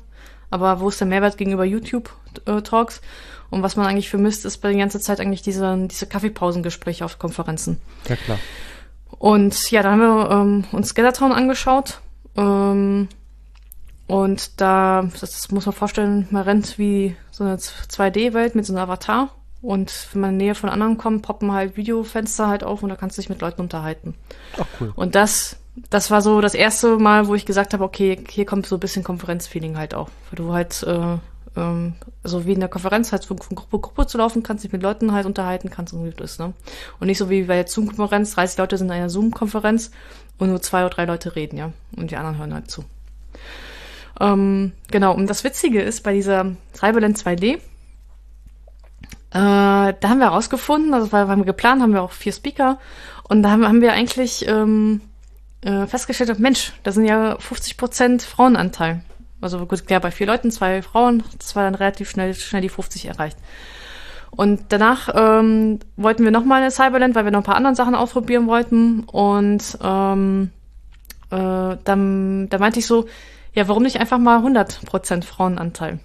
aber wo ist der Mehrwert gegenüber YouTube-Talks? Und was man eigentlich vermisst, ist bei der ganzen Zeit eigentlich diese, diese Kaffeepausengespräche auf Konferenzen. Ja, klar. Und ja, da haben wir ähm, uns Gathertown angeschaut. Ähm, und da, das, das muss man vorstellen, man rennt wie so eine zwei D-Welt mit so einem Avatar. Und wenn man in die Nähe von anderen kommt, poppen halt Videofenster halt auf und da kannst du dich mit Leuten unterhalten. Ach, cool. Und das, das war so das erste Mal, wo ich gesagt habe, okay, hier kommt so ein bisschen Konferenzfeeling halt auch. Weil du halt, äh, ähm, so wie in der Konferenz halt von, von Gruppe Gruppe zu laufen kannst, dich mit Leuten halt unterhalten kannst und wie das ist, ne? Und nicht so wie bei der Zoom-Konferenz, dreißig Leute sind in einer Zoom-Konferenz und nur zwei oder drei Leute reden, ja. Und die anderen hören halt zu. Ähm, genau, und das Witzige ist, bei dieser Cyberland zwei D, Äh, da haben wir herausgefunden, also weil wir haben geplant, haben wir auch vier Speaker und da haben, haben wir eigentlich ähm, äh, festgestellt, Mensch, da sind ja fünfzig Prozent Frauenanteil. Also gut, klar, bei vier Leuten, zwei Frauen, das war dann relativ schnell schnell die fünfzig erreicht. Und danach ähm, wollten wir nochmal eine Cyberland, weil wir noch ein paar andere Sachen ausprobieren wollten und ähm, äh, dann da meinte ich so, ja, warum nicht einfach mal hundert Prozent Frauenanteil?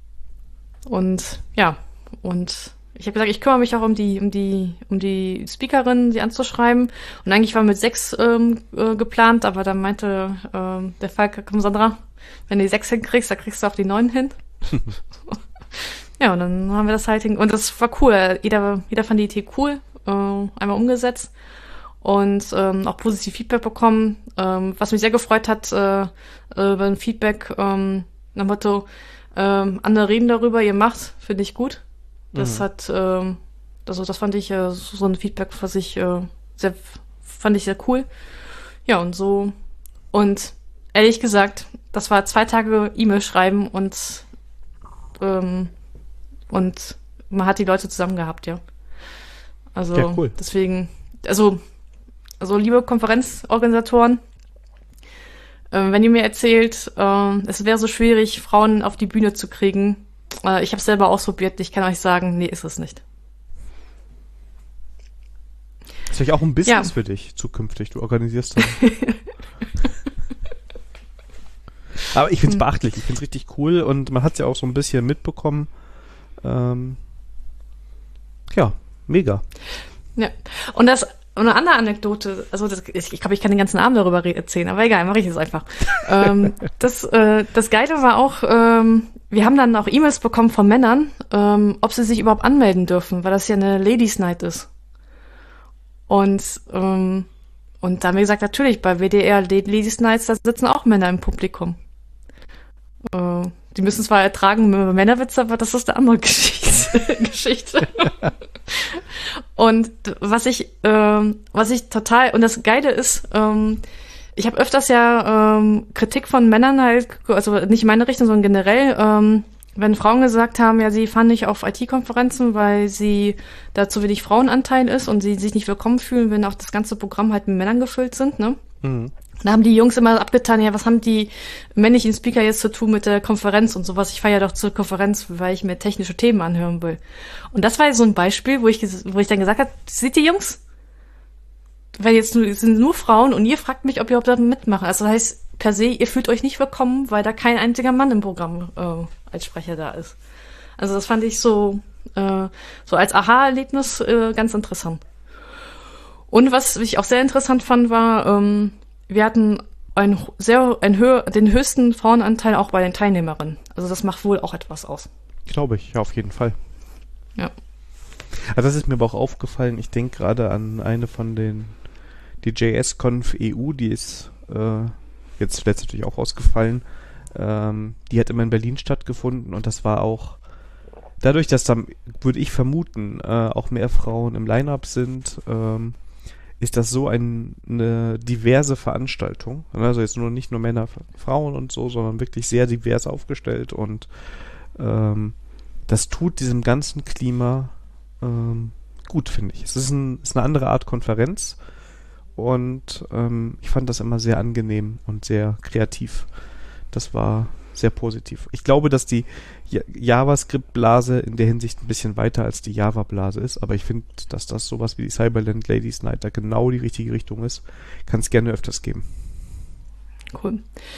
Und ja, und ich habe gesagt, ich kümmere mich auch um die, um die, um die Speakerin, sie anzuschreiben. Und eigentlich war mit sechs ähm, äh, geplant, aber dann meinte ähm, der Falk, komm Sandra, wenn du die sechs hinkriegst, dann kriegst du auch die neun hin. Ja, und dann haben wir das halt hin. Und das war cool. Jeder, jeder fand die Idee cool, äh, einmal umgesetzt und ähm, auch positiv Feedback bekommen. Ähm, was mich sehr gefreut hat, äh, äh, beim Feedback ähm, nach dem Motto, ähm, andere reden darüber, ihr macht, finde ich gut. Das mhm. hat, ähm, also das fand ich äh, so ein Feedback, was ich äh, sehr, fand ich sehr cool. Ja, und so, und ehrlich gesagt, das war zwei Tage E-Mail schreiben und, ähm, und man hat die Leute zusammen gehabt, ja. Also, ja, cool. Deswegen, also, also liebe Konferenzorganisatoren, äh, wenn ihr mir erzählt, äh, es wäre so schwierig, Frauen auf die Bühne zu kriegen, ich habe es selber ausprobiert. Ich kann euch sagen, nee, ist es nicht. Das ist vielleicht auch ein Business ja. für dich zukünftig. Du organisierst dann. Aber ich finde es beachtlich. Ich finde es richtig cool und man hat es ja auch so ein bisschen mitbekommen. Ähm, ja, mega. Ja, und das und eine andere Anekdote, also das, ich, ich glaube, ich kann den ganzen Abend darüber erzählen, aber egal, mache ich es einfach. ähm, das, äh, das Geile war auch, ähm, wir haben dann auch E-Mails bekommen von Männern, ähm, ob sie sich überhaupt anmelden dürfen, weil das ja eine Ladies Night ist. Und ähm, und da haben wir gesagt, natürlich, bei W D R Ladies Nights, da sitzen auch Männer im Publikum. Äh, die müssen zwar ertragen Männerwitze, aber das ist eine andere Geschichte. Geschichte. Und was ich, ähm, was ich total, und das Geile ist, ähm, ich habe öfters ja ähm, Kritik von Männern halt, also nicht in meine Richtung, sondern generell, ähm, wenn Frauen gesagt haben, ja, sie fahren nicht auf I T-Konferenzen, weil sie da zu wenig Frauenanteil ist und sie sich nicht willkommen fühlen, wenn auch das ganze Programm halt mit Männern gefüllt sind, ne? Mhm. Da haben die Jungs immer abgetan, ja, was haben die männlichen Speaker jetzt zu tun mit der Konferenz und sowas? Ich fahre ja doch zur Konferenz, weil ich mir technische Themen anhören will. Und das war ja so ein Beispiel, wo ich, wo ich dann gesagt habe, seht ihr Jungs? Weil jetzt nur, es sind nur Frauen und ihr fragt mich, ob ihr überhaupt da mitmacht. Also das heißt, per se, ihr fühlt euch nicht willkommen, weil da kein einziger Mann im Programm äh, als Sprecher da ist. Also das fand ich so, äh, so als Aha-Erlebnis äh, ganz interessant. Und was ich auch sehr interessant fand, war, ähm, wir hatten ein sehr, ein höher, den höchsten Frauenanteil auch bei den Teilnehmerinnen. Also das macht wohl auch etwas aus. Glaube ich, ja, auf jeden Fall. Ja. Also das ist mir aber auch aufgefallen. Ich denke gerade an eine von den, die J S-Conf E U, die ist äh, jetzt letztendlich auch ausgefallen. Ähm, die hat immer in Berlin stattgefunden und das war auch dadurch, dass dann, würde ich vermuten, äh, auch mehr Frauen im Line-Up sind, ähm, ist das so ein, eine diverse Veranstaltung. Also jetzt nur nicht nur Männer, Frauen und so, sondern wirklich sehr divers aufgestellt und ähm, das tut diesem ganzen Klima ähm, gut, finde ich. Es ist, ein, ist eine andere Art Konferenz und ähm, ich fand das immer sehr angenehm und sehr kreativ. Das war sehr positiv. Ich glaube, dass die JavaScript-Blase in der Hinsicht ein bisschen weiter als die Java-Blase ist, aber ich finde, dass das sowas wie die Cyberland Ladies Night da genau die richtige Richtung ist. Kann es gerne öfters geben. Cool.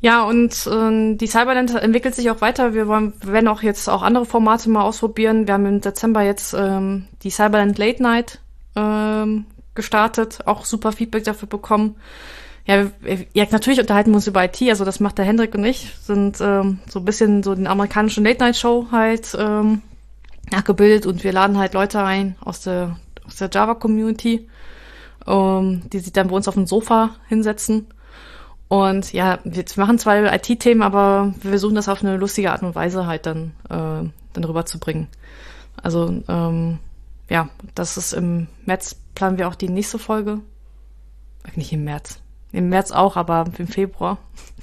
Ja, und äh, die Cyberland entwickelt sich auch weiter. Wir wollen, wir werden auch jetzt auch andere Formate mal ausprobieren. Wir haben im Dezember jetzt ähm, die Cyberland Late Night ähm, gestartet, auch super Feedback dafür bekommen. Ja, wir, ja, natürlich unterhalten wir uns über I T, also das macht der Hendrik und ich, sind ähm, so ein bisschen so den amerikanischen Late Night Show halt ähm, nachgebildet und wir laden halt Leute ein aus der aus der Java Community, ähm, die sich dann bei uns auf dem Sofa hinsetzen. Und ja, wir machen zwei I T-Themen, aber wir versuchen das auf eine lustige Art und Weise halt dann, äh, dann rüberzubringen. Also, ähm, ja, das ist im März, planen wir auch die nächste Folge. Nicht im März. Im März auch, aber im Februar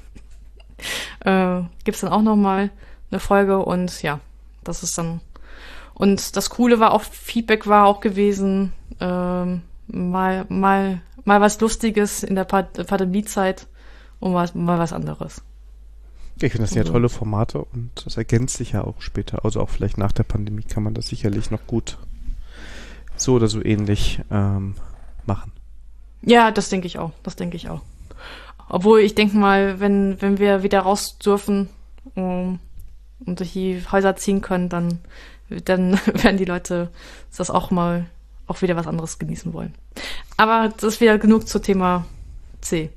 äh, gibt's dann auch nochmal eine Folge und ja, das ist dann. Und das Coole war auch, Feedback war auch gewesen, ähm, mal, mal, mal was Lustiges in der Pandemiezeit. Und mal, mal was anderes. Ich finde, das sind ja tolle Formate und das ergänzt sich ja auch später. Also auch vielleicht nach der Pandemie kann man das sicherlich noch gut so oder so ähnlich ähm, machen. Ja, das denke ich auch. Das denke ich auch. Obwohl ich denke mal, wenn, wenn wir wieder raus dürfen um, und durch die Häuser ziehen können, dann, dann werden die Leute das auch mal auch wieder was anderes genießen wollen. Aber das ist wieder genug zum Thema C.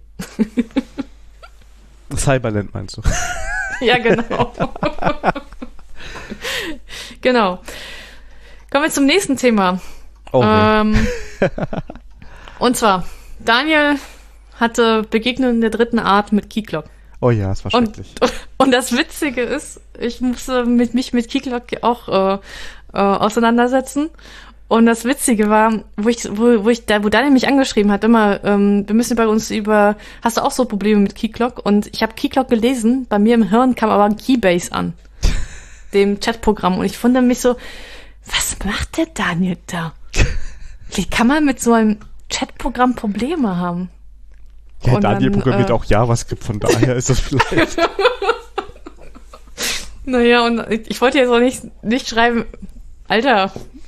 Cyberland meinst du? Ja, genau. Genau. Kommen wir zum nächsten Thema. Oh, ähm, und zwar, Daniel hatte Begegnungen der dritten Art mit Keycloak. Oh ja, es war schrecklich. Und, und das Witzige ist, ich musste mit, mich mit Keycloak auch äh, äh, auseinandersetzen. Und das Witzige war, wo ich, wo, wo ich, da, wo Daniel mich angeschrieben hat, immer, ähm, wir müssen bei uns über, hast du auch so Probleme mit Keycloak? Und ich habe Keycloak gelesen, bei mir im Hirn kam aber Keybase an, dem Chatprogramm. Und ich wundere mich so, was macht der Daniel da? Wie kann man mit so einem Chatprogramm Probleme haben? Ja, und Daniel dann, programmiert äh, auch JavaScript, von daher ist das vielleicht. Naja, und ich wollte jetzt auch nicht, nicht schreiben, Alter,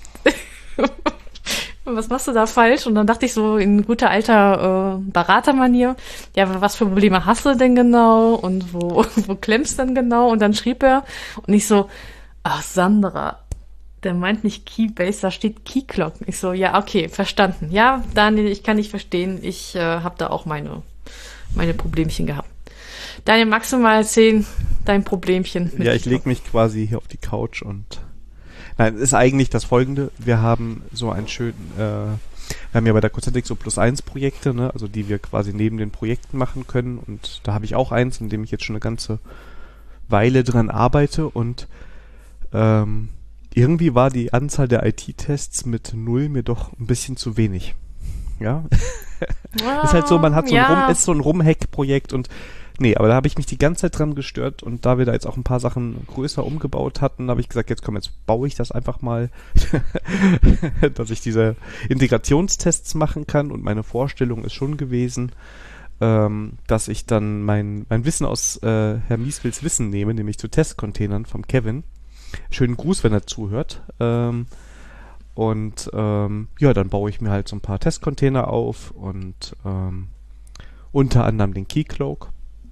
was machst du da falsch? Und dann dachte ich so in guter alter äh, Beratermanier, ja, was für Probleme hast du denn genau? Und wo, wo klemmst du denn genau? Und dann schrieb er und ich so, ach Sandra, der meint nicht Keybase, da steht Keycloak. Ich so, ja, okay, verstanden. Ja, Daniel, ich kann nicht verstehen. Ich äh, habe da auch meine, meine Problemchen gehabt. Daniel, magst du mal erzählen, dein Problemchen? Mit ja, ich lege mich quasi hier auf die Couch und nein, ist eigentlich das Folgende. Wir haben so einen schönen, äh, wir haben ja bei der Cozentrix so plus eins Projekte, ne, also die wir quasi neben den Projekten machen können. Und da habe ich auch eins, in dem ich jetzt schon eine ganze Weile dran arbeite. Und ähm, irgendwie war die Anzahl der I T-Tests mit null mir doch ein bisschen zu wenig. Ja, ah, ist halt so, man hat so ja. ein Rum, ist so ein Rumhack-Projekt und nee, aber da habe ich mich die ganze Zeit dran gestört und da wir da jetzt auch ein paar Sachen größer umgebaut hatten, habe ich gesagt, jetzt komm, jetzt baue ich das einfach mal, dass ich diese Integrationstests machen kann und meine Vorstellung ist schon gewesen, ähm, dass ich dann mein, mein Wissen aus äh, Herr Mieswils Wissen nehme, nämlich zu Testcontainern vom Kevin. Schönen Gruß, wenn er zuhört. Ähm, und ähm, ja, dann baue ich mir halt so ein paar Testcontainer auf und ähm, unter anderem den Keycloak.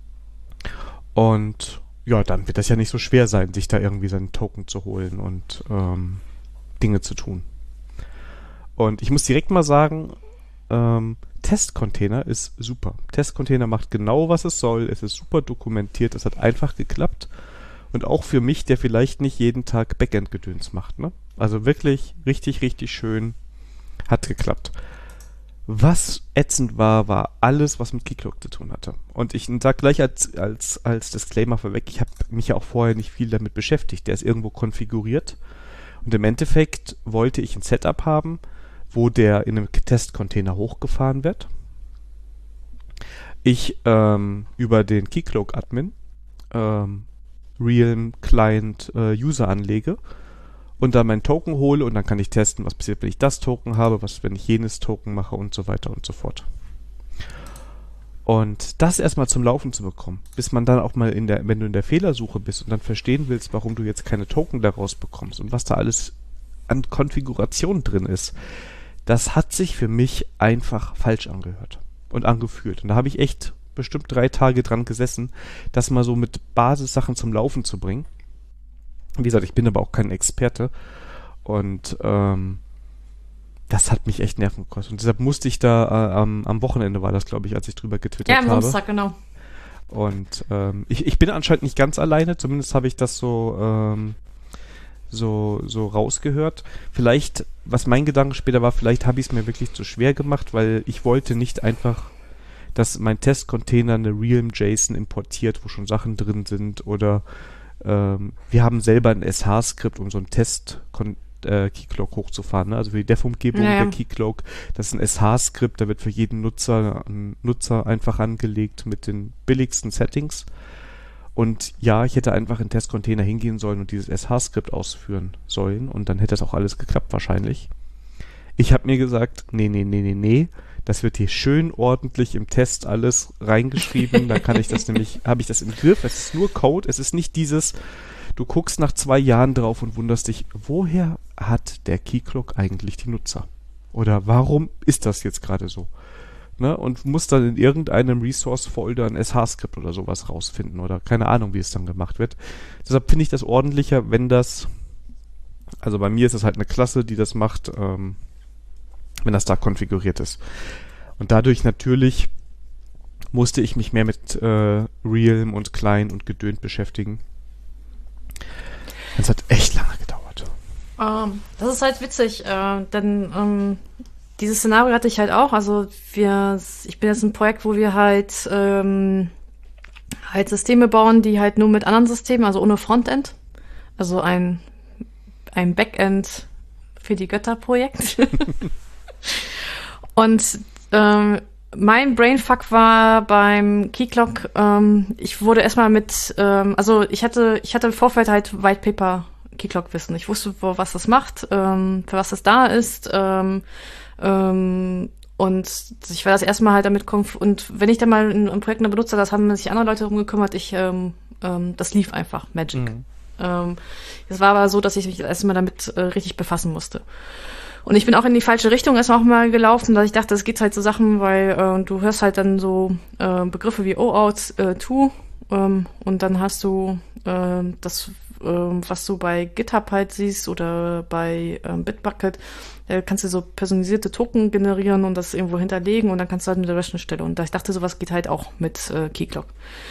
Und ja, dann wird das ja nicht so schwer sein, sich da irgendwie seinen Token zu holen und ähm, Dinge zu tun. Und ich muss direkt mal sagen, ähm, Testcontainer ist super. Testcontainer macht genau, was es soll. Es ist super dokumentiert. Es hat einfach geklappt. Und auch für mich, der vielleicht nicht jeden Tag Backend-Gedöns macht, ne? Also wirklich richtig, richtig schön. Hat geklappt. Was ätzend war, war alles, was mit Keycloak zu tun hatte. Und ich sage gleich als, als, als Disclaimer vorweg, ich habe mich ja auch vorher nicht viel damit beschäftigt. Der ist irgendwo konfiguriert. Und im Endeffekt wollte ich ein Setup haben, wo der in einem Testcontainer hochgefahren wird. Ich ähm, über den Keycloak-Admin ähm, Realm Client äh, User anlege und dann meinen Token hole und dann kann ich testen, was passiert, wenn ich das Token habe, was, wenn ich jenes Token mache und so weiter und so fort. Und das erstmal zum Laufen zu bekommen, bis man dann auch mal in der, wenn du in der Fehlersuche bist und dann verstehen willst, warum du jetzt keine Token daraus bekommst und was da alles an Konfiguration drin ist, das hat sich für mich einfach falsch angehört und angefühlt. Und da habe ich echt bestimmt drei Tage dran gesessen, das mal so mit Basissachen zum Laufen zu bringen. Wie gesagt, ich bin aber auch kein Experte und ähm, das hat mich echt Nerven gekostet. Und deshalb musste ich da äh, am, am Wochenende war das, glaube ich, als ich drüber getwittert habe. Ja, am Samstag, genau. Und ähm, ich, ich bin anscheinend nicht ganz alleine, zumindest habe ich das so, ähm, so, so rausgehört. Vielleicht, was mein Gedanke später war, vielleicht habe ich es mir wirklich zu schwer gemacht, weil ich wollte nicht einfach, dass mein Testcontainer eine Realm-JSON importiert, wo schon Sachen drin sind oder ähm, wir haben selber ein S H-Skript, um so einen Test äh, Keycloak hochzufahren, ne? Also für die Dev-Umgebung ja, ja. der Keycloak, das ist ein S H-Skript, da wird für jeden Nutzer ein Nutzer einfach angelegt mit den billigsten Settings. Und ja, ich hätte einfach in Testcontainer hingehen sollen und dieses S H-Skript ausführen sollen und dann hätte das auch alles geklappt wahrscheinlich. Ich habe mir gesagt, nee, nee, nee, nee, nee, das wird hier schön ordentlich im Test alles reingeschrieben, dann kann ich das nämlich, habe ich das im Griff, es ist nur Code, es ist nicht dieses, du guckst nach zwei Jahren drauf und wunderst dich, woher hat der Keycloak eigentlich die Nutzer? Oder warum ist das jetzt gerade so? Ne? Und musst dann in irgendeinem Resource-Folder ein S H-Skript oder sowas rausfinden oder keine Ahnung, wie es dann gemacht wird. Deshalb finde ich das ordentlicher, wenn das, also bei mir ist es halt eine Klasse, die das macht, ähm, wenn das da konfiguriert ist. Und dadurch natürlich musste ich mich mehr mit äh, Realm und Klein und Gedönt beschäftigen. Es hat echt lange gedauert. Ähm, das ist halt witzig, äh, denn ähm, dieses Szenario hatte ich halt auch. Also wir, ich bin jetzt ein Projekt, wo wir halt ähm, halt Systeme bauen, die halt nur mit anderen Systemen, also ohne Frontend, also ein ein Backend für die Götter-Projekt. Und ähm, mein Brainfuck war beim Keycloak, ähm, ich wurde erstmal mit, ähm, also ich hatte, ich hatte im Vorfeld halt White Paper Keycloak wissen. Ich wusste, wo, was das macht, ähm, für was das da ist, ähm, ähm, und ich war das erste Mal halt damit konf- und wenn ich dann mal ein, ein Projekt benutze, das haben sich andere Leute darum gekümmert, ich, ähm, ähm, das lief einfach, Magic. Mhm. Ähm, es war aber so, dass ich mich erstmal damit äh, richtig befassen musste. Und ich bin auch in die falsche Richtung erstmal auch mal gelaufen, dass ich dachte, es geht halt so Sachen, weil äh, du hörst halt dann so äh, Begriffe wie O-Out, äh, To ähm, und dann hast du äh, das, äh, was du bei GitHub halt siehst oder bei äh, Bitbucket, äh, kannst du so personalisierte Token generieren und das irgendwo hinterlegen und dann kannst du halt mit der Rechenstelle. Und ich dachte, sowas geht halt auch mit äh, Keycloak.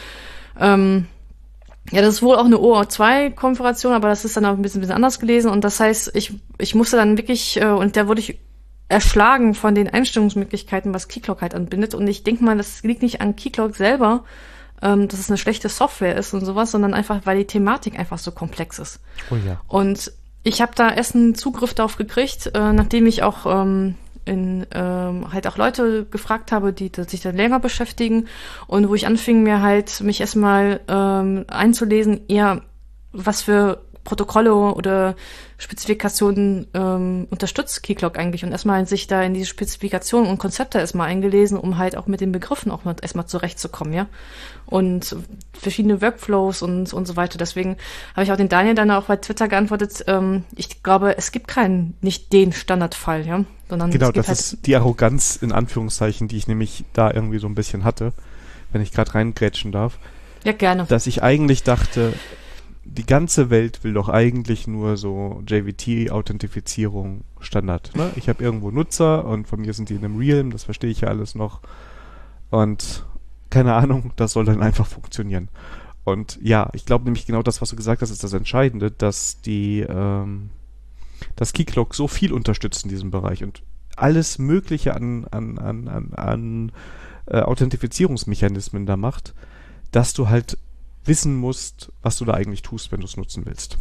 Ähm, Ja, das ist wohl auch eine O A zwei Konfiguration, aber das ist dann auch ein bisschen, ein bisschen anders gelesen. Und das heißt, ich, ich musste dann wirklich, äh, und da wurde ich erschlagen von den Einstellungsmöglichkeiten, was Keycloak halt anbindet. Und ich denke mal, das liegt nicht an Keycloak selber, ähm, dass es eine schlechte Software ist und sowas, sondern einfach, weil die Thematik einfach so komplex ist. Oh ja. Und ich habe da erst einen Zugriff darauf gekriegt, äh, nachdem ich auch ähm, in ähm, halt auch Leute gefragt habe, die, die sich da länger beschäftigen und wo ich anfing, mir halt mich erstmal ähm, einzulesen, eher was für Protokolle oder Spezifikationen ähm, unterstützt Keycloak eigentlich und erstmal sich da in diese Spezifikationen und Konzepte erstmal eingelesen, um halt auch mit den Begriffen auch mal erstmal zurechtzukommen, ja. Und verschiedene Workflows und und so weiter. Deswegen habe ich auch den Daniel dann auch bei Twitter geantwortet, ähm, ich glaube, es gibt keinen, nicht den Standardfall, ja. Sondern genau, es gibt das halt ist die Arroganz in Anführungszeichen, die ich nämlich da irgendwie so ein bisschen hatte, wenn ich gerade reingrätschen darf. Ja, gerne. Dass ich eigentlich dachte, die ganze Welt will doch eigentlich nur so J V T-Authentifizierung Standard. Ne? Ich habe irgendwo Nutzer und von mir sind die in einem Realm, das verstehe ich ja alles noch. Und keine Ahnung, das soll dann einfach funktionieren. Und ja, ich glaube nämlich genau das, was du gesagt hast, ist das Entscheidende, dass die ähm, dass Keycloak so viel unterstützt in diesem Bereich und alles Mögliche an, an, an, an, an äh, Authentifizierungsmechanismen da macht, dass du halt wissen musst, was du da eigentlich tust, wenn du es nutzen willst.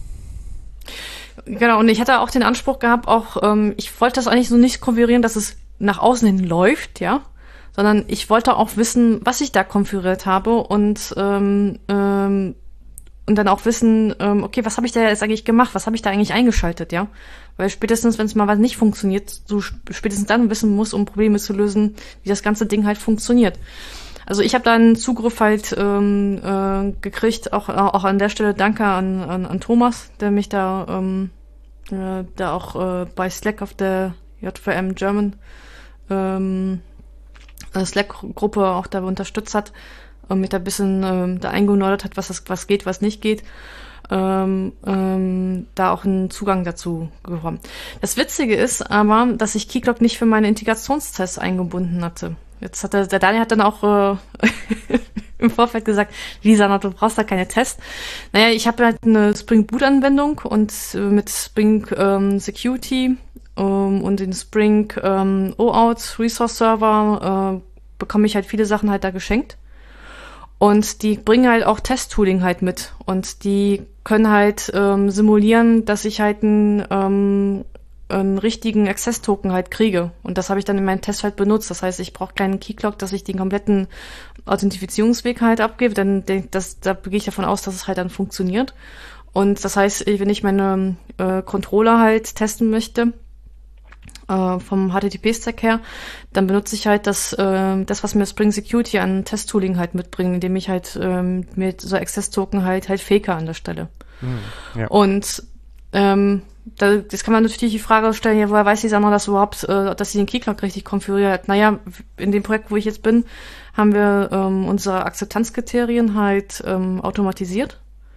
Genau, und ich hatte auch den Anspruch gehabt, auch, ähm, ich wollte das eigentlich so nicht konfigurieren, dass es nach außen hin läuft, ja, sondern ich wollte auch wissen, was ich da konfiguriert habe und ähm, ähm, und dann auch wissen, ähm, okay, was habe ich da jetzt eigentlich gemacht, was habe ich da eigentlich eingeschaltet, ja, weil spätestens, wenn es mal was nicht funktioniert, du spätestens dann wissen musst, um Probleme zu lösen, wie das ganze Ding halt funktioniert. Also ich habe da einen Zugriff halt ähm, äh, gekriegt, auch auch an der Stelle danke an, an, an Thomas, der mich da ähm, äh, da auch äh, bei Slack auf der J V M German ähm, äh, Slack-Gruppe auch da unterstützt hat und mich da ein bisschen ähm, da eingenordet hat, was das, was geht, was nicht geht. Ähm, ähm, da auch einen Zugang dazu bekommen. Das Witzige ist aber, dass ich Keycloak nicht für meine Integrationstests eingebunden hatte. Jetzt hat der, der Daniel hat dann auch äh, im Vorfeld gesagt, Lisa, du brauchst da keine Tests. Naja, ich habe halt eine Spring Boot-Anwendung und äh, mit Spring ähm, Security ähm, und den Spring ähm, O Auth Resource Server äh, bekomme ich halt viele Sachen halt da geschenkt. Und die bringen halt auch Test-Tooling halt mit. Und die können halt ähm, simulieren, dass ich halt einen, ähm, einen richtigen Access-Token halt kriege. Und das habe ich dann in meinem Test halt benutzt. Das heißt, ich brauche keinen Keycloak, dass ich den kompletten Authentifizierungsweg halt abgebe. Dann das, da gehe ich davon aus, dass es halt dann funktioniert. Und das heißt, wenn ich meine äh, Controller halt testen möchte, vom H T T P-Stack her, dann benutze ich halt das, äh, das, was mir Spring Security an Test-Tooling halt mitbringt, indem ich halt ähm, mit so Access-Token halt halt faker an der Stelle. Mhm, ja. Und ähm, da, das kann man natürlich die Frage stellen, ja, woher weiß die Sandra das überhaupt, äh, dass sie den Keycloak richtig konfiguriert? Naja, in dem Projekt, wo ich jetzt bin, haben wir ähm, unsere Akzeptanzkriterien halt ähm, automatisiert.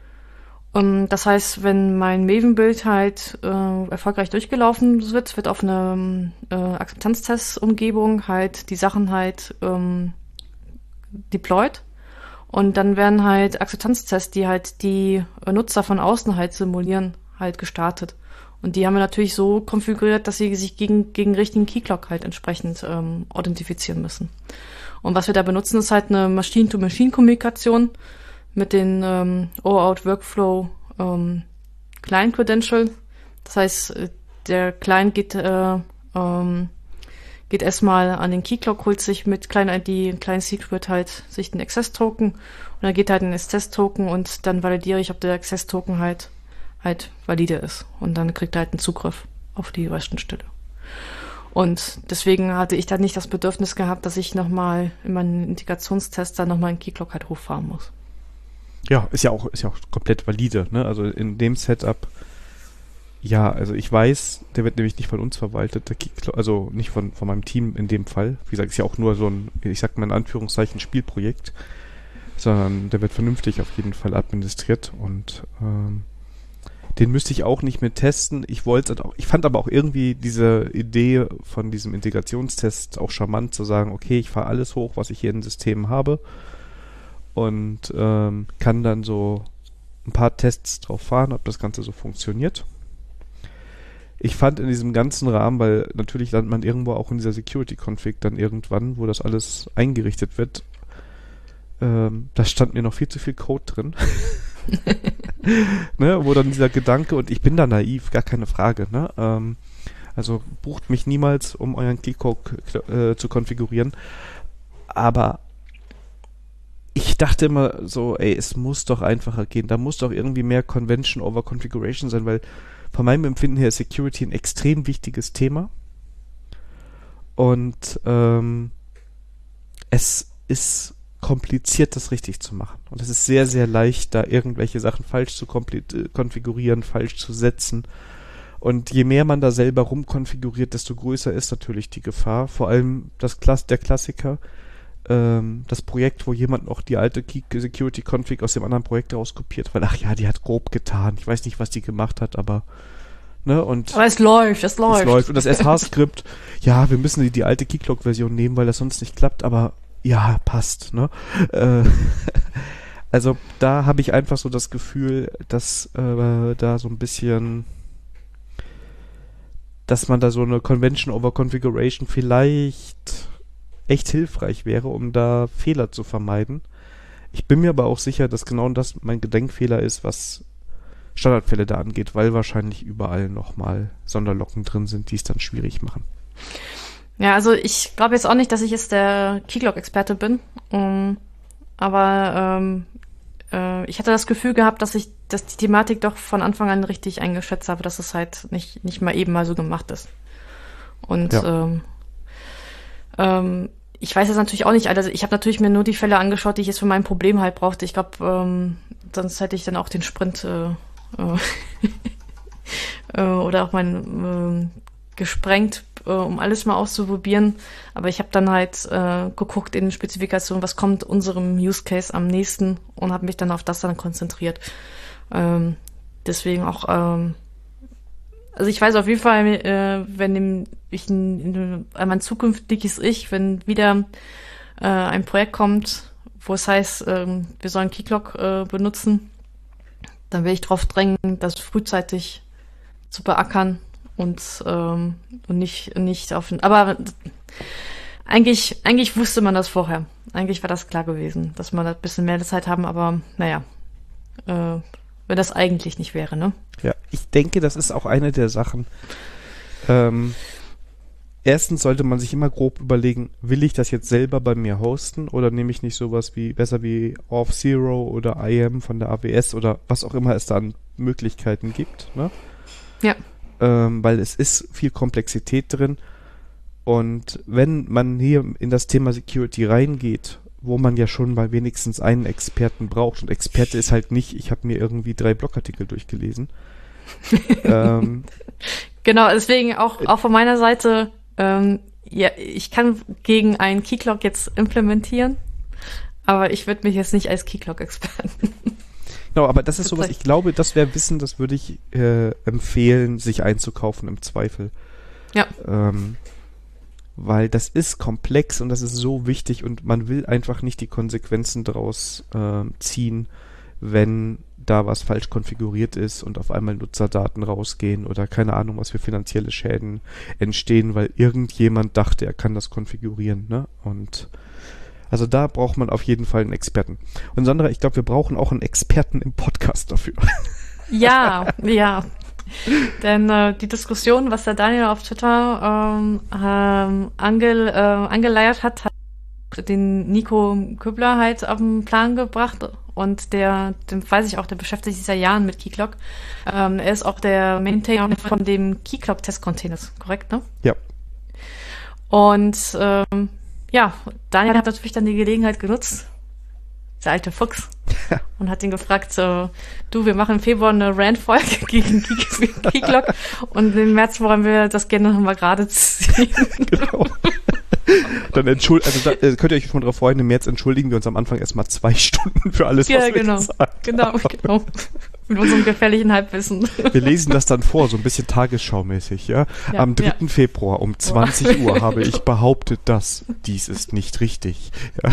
Um, das heißt, wenn mein Maven-Bild halt äh, erfolgreich durchgelaufen wird, wird auf eine äh, Akzeptanztest-Umgebung halt die Sachen halt ähm, deployed und dann werden halt Akzeptanztests, die halt die Nutzer von außen halt simulieren, halt gestartet. Und die haben wir natürlich so konfiguriert, dass sie sich gegen gegen richtigen Keycloak halt entsprechend ähm, authentifizieren müssen. Und was wir da benutzen, ist halt eine Machine-to-Machine-Kommunikation mit den ähm, O Auth Workflow ähm, Client Credential. Das heißt, der Client geht äh, ähm, geht erstmal an den Keycloak, holt sich mit Client I D, Client Secret halt sich den Access Token und dann geht halt ein Access Token und dann validiere ich, ob der Access Token halt halt valide ist und dann kriegt er halt einen Zugriff auf die Restenstelle. Und deswegen hatte ich dann nicht das Bedürfnis gehabt, dass ich nochmal in meinen Integrationstest dann nochmal einen Keycloak halt hochfahren muss. Ja, ist ja auch, ist ja auch komplett valide, ne? Also in dem Setup, ja, also ich weiß, der wird nämlich nicht von uns verwaltet, der Keycloak, also nicht von, von meinem Team in dem Fall. Wie gesagt, ist ja auch nur so ein, ich sag mal in Anführungszeichen, Spielprojekt, sondern der wird vernünftig auf jeden Fall administriert und ähm, den müsste ich auch nicht mit testen. Ich wollte auch, ich fand aber auch irgendwie diese Idee von diesem Integrationstest auch charmant, zu sagen, okay, ich fahre alles hoch, was ich hier in Systemen habe. Und ähm, kann dann so ein paar Tests drauf fahren, ob das Ganze so funktioniert. Ich fand in diesem ganzen Rahmen, weil natürlich landet man irgendwo auch in dieser Security-Config dann irgendwann, wo das alles eingerichtet wird, ähm, da stand mir noch viel zu viel Code drin. Ne, wo dann dieser Gedanke, und ich bin da naiv, gar keine Frage, ne? Ähm, also bucht mich niemals, um euren Keycloak äh, zu konfigurieren. Aber ich dachte immer so, ey, es muss doch einfacher gehen. Da muss doch irgendwie mehr Convention over Configuration sein, weil von meinem Empfinden her ist Security ein extrem wichtiges Thema. Und ähm, es ist kompliziert, das richtig zu machen. Und es ist sehr, sehr leicht, da irgendwelche Sachen falsch zu kompl- konfigurieren, falsch zu setzen. Und je mehr man da selber rumkonfiguriert, desto größer ist natürlich die Gefahr. Vor allem das Klass- der Klassiker, ähm, das Projekt, wo jemand noch die alte Security-Config aus dem anderen Projekt rauskopiert, weil, ach ja, die hat grob getan. Ich weiß nicht, was die gemacht hat, aber ne, und aber es läuft, es läuft. Es läuft. Und das S H-Skript, ja, wir müssen die, die alte Keycloak-Version nehmen, weil das sonst nicht klappt, aber ja, passt, ne? Äh, also da habe ich einfach so das Gefühl, dass äh, da so ein bisschen, dass man da so eine Convention over Configuration vielleicht echt hilfreich wäre, um da Fehler zu vermeiden. Ich bin mir aber auch sicher, dass genau das mein Gedenkfehler ist, was Standardfälle da angeht, weil wahrscheinlich überall nochmal Sonderlocken drin sind, die es dann schwierig machen. Ja, also ich glaube jetzt auch nicht, dass ich jetzt der Keycloak-Experte bin, um, aber ähm, äh, ich hatte das Gefühl gehabt, dass ich, dass die Thematik doch von Anfang an richtig eingeschätzt habe, dass es halt nicht nicht mal eben mal so gemacht ist. Und ja. ähm, ähm, ich weiß jetzt natürlich auch nicht, also ich habe natürlich mir nur die Fälle angeschaut, die ich jetzt für mein Problem halt brauchte. Ich glaube, ähm, sonst hätte ich dann auch den Sprint äh, äh, oder auch mein äh, gesprengt, äh, um alles mal auszuprobieren. Aber ich habe dann halt äh, geguckt in den Spezifikationen, was kommt unserem Use Case am nächsten und habe mich dann auf das dann konzentriert. Ähm, deswegen auch, ähm, also ich weiß auf jeden Fall, äh, wenn ich in, in, in mein zukünftiges Ich, wenn wieder äh, ein Projekt kommt, wo es heißt, äh, wir sollen Keycloak äh, benutzen, dann will ich darauf drängen, das frühzeitig zu beackern und, ähm, und nicht, nicht auf den, aber eigentlich, eigentlich wusste man das vorher. Eigentlich war das klar gewesen, dass wir da ein bisschen mehr Zeit haben, aber naja, äh, wenn das eigentlich nicht wäre, ne? Ja, ich denke, das ist auch eine der Sachen. Ähm, erstens sollte man sich immer grob überlegen, will ich das jetzt selber bei mir hosten oder nehme ich nicht sowas wie, besser wie Auth0 oder I A M von der A W S oder was auch immer es da an Möglichkeiten gibt, ne? Ja. Ähm, weil es ist viel Komplexität drin und wenn man hier in das Thema Security reingeht, wo man ja schon mal wenigstens einen Experten braucht. Und Experte ist halt nicht, ich habe mir irgendwie drei Blogartikel durchgelesen. ähm, genau, deswegen auch, auch von meiner Seite, ähm, ja, ich kann gegen einen Keycloak jetzt implementieren, aber ich würde mich jetzt nicht als Keycloak-Experten. Genau, aber das ist sowas, ich glaube, das wäre Wissen, das würde ich äh, empfehlen, sich einzukaufen im Zweifel. Ja. Ähm, weil das ist komplex und das ist so wichtig und man will einfach nicht die Konsequenzen daraus äh, ziehen, wenn da was falsch konfiguriert ist und auf einmal Nutzerdaten rausgehen oder keine Ahnung, was für finanzielle Schäden entstehen, weil irgendjemand dachte, er kann das konfigurieren, ne? Und also da braucht man auf jeden Fall einen Experten. Und Sandra, ich glaube, wir brauchen auch einen Experten im Podcast dafür. Ja, ja. Denn äh, die Diskussion, was der Daniel auf Twitter ähm, ähm, angel, äh, angeleiert hat, hat den Nico Kübler halt auf den Plan gebracht. Und der, den weiß ich auch, der beschäftigt sich seit Jahren mit Keycloak. Ähm, er ist auch der Maintainer von dem Keycloak-Test-Containers, korrekt, ne? Ja. Und ähm, ja, Daniel hat natürlich dann die Gelegenheit genutzt, der alte Fuchs, ja. Und hat ihn gefragt, so, du, wir machen im Februar eine Rant-Folge gegen Keycloak und im März wollen wir das gerne nochmal gerade ziehen. Genau. Dann entschuldigt, also da, äh, könnt ihr euch schon darauf freuen, im März entschuldigen wir uns am Anfang erstmal zwei Stunden für alles, ja, was genau. wir gesagt genau, haben. genau. Mit unserem gefährlichen Halbwissen. Wir lesen das dann vor, so ein bisschen tagesschaumäßig, ja. ja am dritten Ja. Februar um zwanzig Uhr habe ich behauptet, dass dies ist nicht richtig. Ja.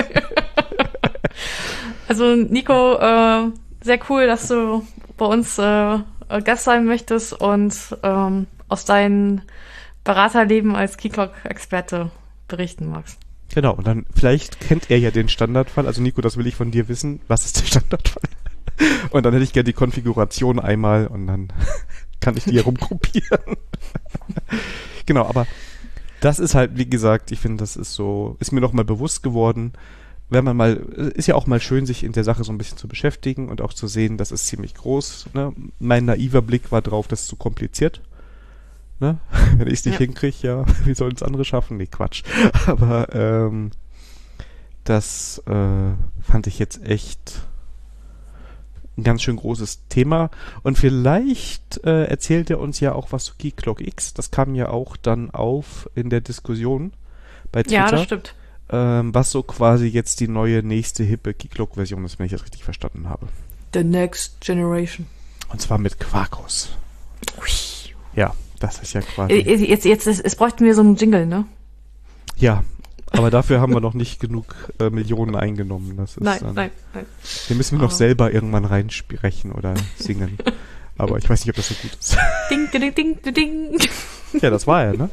Also Nico, äh, sehr cool, dass du bei uns äh, Gast sein möchtest und ähm, aus deinem Beraterleben als Keycloak-Experte berichten magst. Genau, und dann vielleicht kennt er ja den Standardfall. Also Nico, das will ich von dir wissen. Was ist der Standardfall? Und dann hätte ich gerne die Konfiguration einmal und dann kann ich die herumkopieren. Genau, aber das ist halt, wie gesagt, ich finde, das ist so, ist mir noch mal bewusst geworden, wenn man mal, ist ja auch mal schön, sich in der Sache so ein bisschen zu beschäftigen und auch zu sehen, das ist ziemlich groß. Ne? Mein naiver Blick war drauf, das ist zu kompliziert. Ne? Wenn ich es nicht Ja. hinkriege, ja, wie sollen es andere schaffen? Nee, Quatsch. Aber ähm, das äh, fand ich jetzt echt ein ganz schön großes Thema. Und vielleicht äh, erzählt er uns ja auch was zu Keycloak X. Das kam ja auch dann auf in der Diskussion bei Twitter. Ja, das stimmt. Ähm, was so quasi jetzt die neue, nächste, hippe Keycloak-Version ist, wenn ich das richtig verstanden habe. The next generation. Und zwar mit Quarkus. Ja, das ist ja quasi... Jetzt, jetzt, jetzt, es bräuchten wir so einen Jingle, ne? Ja, aber dafür haben wir noch nicht genug äh, Millionen eingenommen. Das ist Nein, dann, nein, nein. Den müssen wir noch Oh. selber irgendwann reinsprechen oder singen. Aber ich weiß nicht, ob das so gut ist. Ding, ding, ding, ding, ding. Ja, das war er, ne?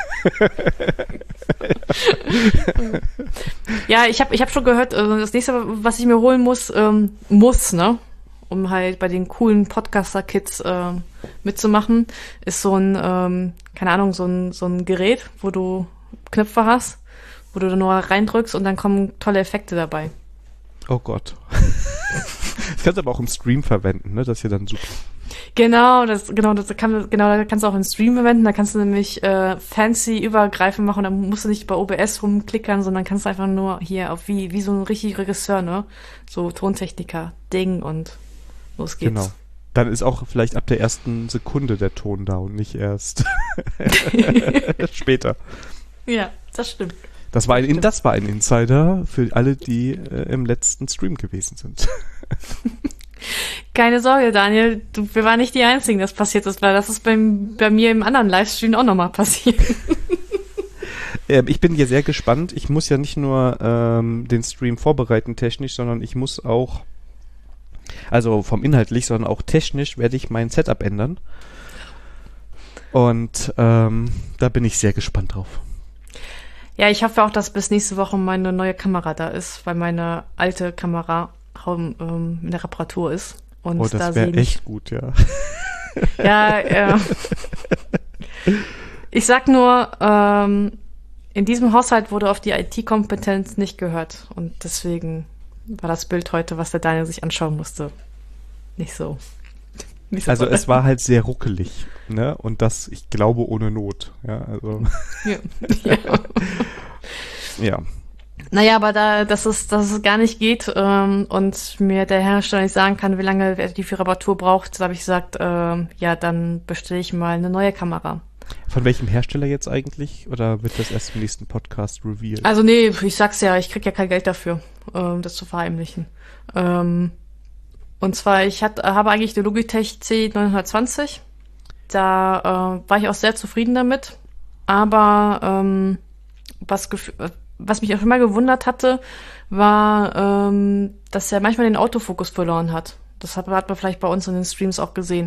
Ja, ich habe ich hab schon gehört, äh, das nächste, was ich mir holen muss, ähm, muss, ne? Um halt bei den coolen Podcaster-Kids äh, mitzumachen, ist so ein, ähm, keine Ahnung, so ein, so ein Gerät, wo du Knöpfe hast, wo du dann nur reindrückst und dann kommen tolle Effekte dabei. Oh Gott. Das kannst du aber auch im Stream verwenden, ne? Das ist ja dann super. Genau, das, genau, das kann, genau, da kannst du auch im Stream verwenden, da kannst du nämlich äh, fancy übergreifend machen, da musst du nicht bei O B S rumklickern, sondern kannst einfach nur hier auf wie, wie so ein richtig Regisseur, ne? So Tontechniker, Ding und los geht's. Genau. Dann ist auch vielleicht ab der ersten Sekunde der Ton da und nicht erst später. Ja, das stimmt. Das war ein, das war ein Insider für alle, die äh, im letzten Stream gewesen sind. Keine Sorge, Daniel, du, wir waren nicht die Einzigen, das passiert ist, weil das ist bei, bei mir im anderen Livestream auch nochmal passiert. ähm, ich bin hier sehr gespannt. Ich muss ja nicht nur ähm, den Stream vorbereiten technisch, sondern ich muss auch, also vom inhaltlich, sondern auch technisch werde ich mein Setup ändern. Und ähm, da bin ich sehr gespannt drauf. Ja, ich hoffe auch, dass bis nächste Woche meine neue Kamera da ist, weil meine alte Kamera ähm, in der Reparatur ist. Und oh, das da wäre echt nicht gut, ja. Ja, äh, ich sag nur, ähm, in diesem Haushalt wurde auf die I T-Kompetenz nicht gehört. Und deswegen war das Bild heute, was der Daniel sich anschauen musste, nicht so. Nicht so also toll. Es war halt sehr ruckelig, ne? Und das, ich glaube, ohne Not. Ja, also. Ja. Ja. Ja. Naja, aber da, dass es, dass es gar nicht geht ähm, und mir der Hersteller nicht sagen kann, wie lange die für Reparatur braucht, da habe ich gesagt, ähm, ja, dann bestelle ich mal eine neue Kamera. Von welchem Hersteller jetzt eigentlich? Oder wird das erst im nächsten Podcast revealed? Also nee, ich sag's ja, ich krieg ja kein Geld dafür, ähm, das zu verheimlichen. Ähm, und zwar, ich hat, habe eigentlich eine Logitech C neunhundertzwanzig. Da äh, war ich auch sehr zufrieden damit. Aber ähm, was, gef- was mich auch immer gewundert hatte, war, ähm, dass er manchmal den Autofokus verloren hat. Das hat, hat man vielleicht bei uns in den Streams auch gesehen.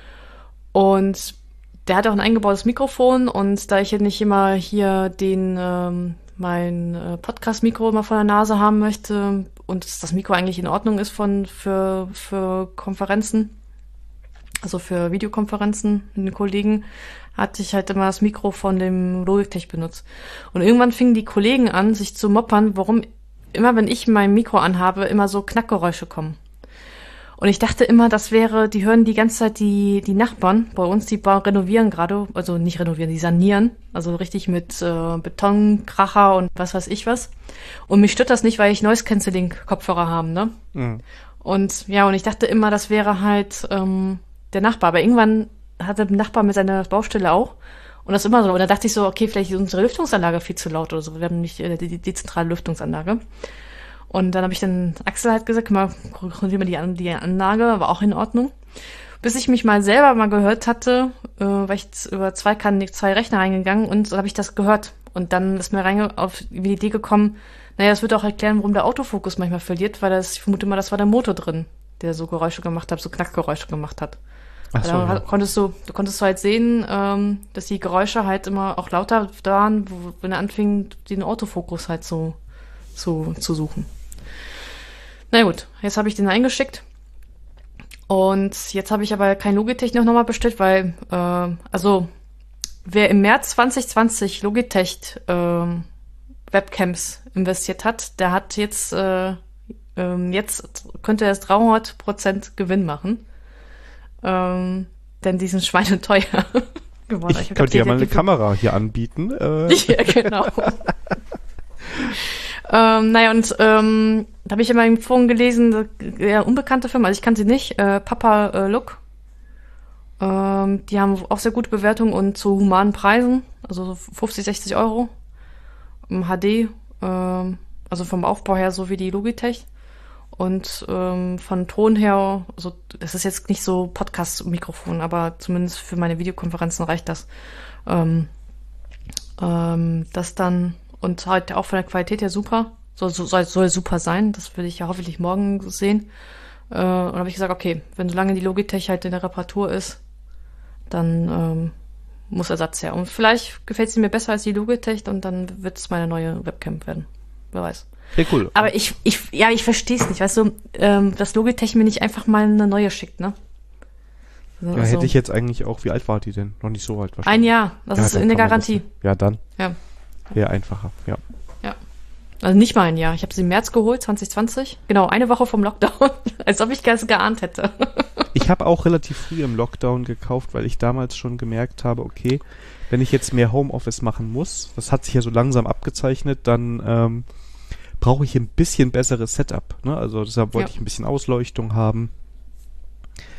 Und der hat auch ein eingebautes Mikrofon und da ich ja nicht immer hier den ähm, mein äh, Podcast-Mikro immer vor der Nase haben möchte und das Mikro eigentlich in Ordnung ist von für für Konferenzen, also für Videokonferenzen mit den Kollegen, hatte ich halt immer das Mikro von dem Logitech benutzt. Und irgendwann fingen die Kollegen an, sich zu moppern, warum immer, wenn ich mein Mikro anhabe, immer so Knackgeräusche kommen. Und ich dachte immer, das wäre, die hören die ganze Zeit die die Nachbarn bei uns, die ba- renovieren gerade, also nicht renovieren, die sanieren, also richtig mit äh, Betonkracher und was weiß ich was. Und mich stört das nicht, weil ich Noise-Canceling-Kopfhörer habe, ne? Mhm. Und ja, und ich dachte immer, das wäre halt ähm, der Nachbar. Aber irgendwann hatte der Nachbar mit seiner Baustelle auch. Und das immer so. Und da dachte ich so, okay, vielleicht ist unsere Lüftungsanlage viel zu laut oder so. Wir haben nicht äh, die, die dezentrale Lüftungsanlage. Und dann habe ich dann Axel halt gesagt, mal kontrollieren wir die, An- die Anlage, war auch in Ordnung. Bis ich mich mal selber mal gehört hatte, äh, war ich jetzt über zwei, kan- zwei Rechner reingegangen und dann habe ich das gehört. Und dann ist mir reinge auf die Idee gekommen, naja, das wird auch erklären, warum der Autofokus manchmal verliert, weil das, ich vermute mal, das war der Motor drin, der so Geräusche gemacht hat, so Knackgeräusche gemacht hat. Ach so, Da ja. konntest du, du konntest du halt sehen, ähm, dass die Geräusche halt immer auch lauter waren, wo, wenn er anfing, den Autofokus halt so zu, zu suchen. Na gut, jetzt habe ich den eingeschickt. Und jetzt habe ich aber kein Logitech noch nochmal bestellt, weil, äh, also, wer im März zwanzig zwanzig Logitech ähm, Webcams investiert hat, der hat jetzt, äh, ähm, jetzt könnte er es dreihundert Prozent Gewinn machen. Ähm, denn die sind schweineteuer geworden. Ich, hab könnte ja die- mal eine die- Kamera hier anbieten. Äh, Ja, genau. ähm, naja, und ähm, da habe ich immer im Forum gelesen, ja, unbekannte Firma, also ich kannte sie nicht, äh, Papa äh, Look. Ähm, die haben auch sehr gute Bewertungen und zu humanen Preisen, also so fünfzig, sechzig Euro im H D, ähm, also vom Aufbau her so wie die Logitech. Und ähm, von Ton her, also das ist jetzt nicht so Podcast-Mikrofon, aber zumindest für meine Videokonferenzen reicht das. Ähm, ähm, das dann, und halt auch von der Qualität her super, soll, soll, soll super sein, das will ich ja hoffentlich morgen sehen. Äh, und habe ich gesagt, okay, wenn solange die Logitech halt in der Reparatur ist, dann ähm, muss Ersatz her. Und vielleicht gefällt sie mir besser als die Logitech und dann wird es meine neue Webcam werden. Wer weiß. sehr cool. Aber ich, ich, ja, ich verstehe es nicht. Weißt du, ähm, dass Logitech mir nicht einfach mal eine neue schickt, ne? Also, Ja, hätte ich jetzt eigentlich auch, wie alt war die denn? Noch nicht so alt wahrscheinlich. ein Jahr, das Ja, ist dann in der kann man Garantie. das- Ja, dann. Ja. Wäre einfacher, ja. Also nicht mal ein Jahr. Ich habe sie im März geholt, zwanzig zwanzig. Genau, eine Woche vom Lockdown. Als ob ich das geahnt hätte. Ich habe auch relativ früh im Lockdown gekauft, weil ich damals schon gemerkt habe, okay, wenn ich jetzt mehr Homeoffice machen muss, das hat sich ja so langsam abgezeichnet, dann ähm, brauche ich ein bisschen besseres Setup. Ne? Also deshalb wollte Ja. ich ein bisschen Ausleuchtung haben.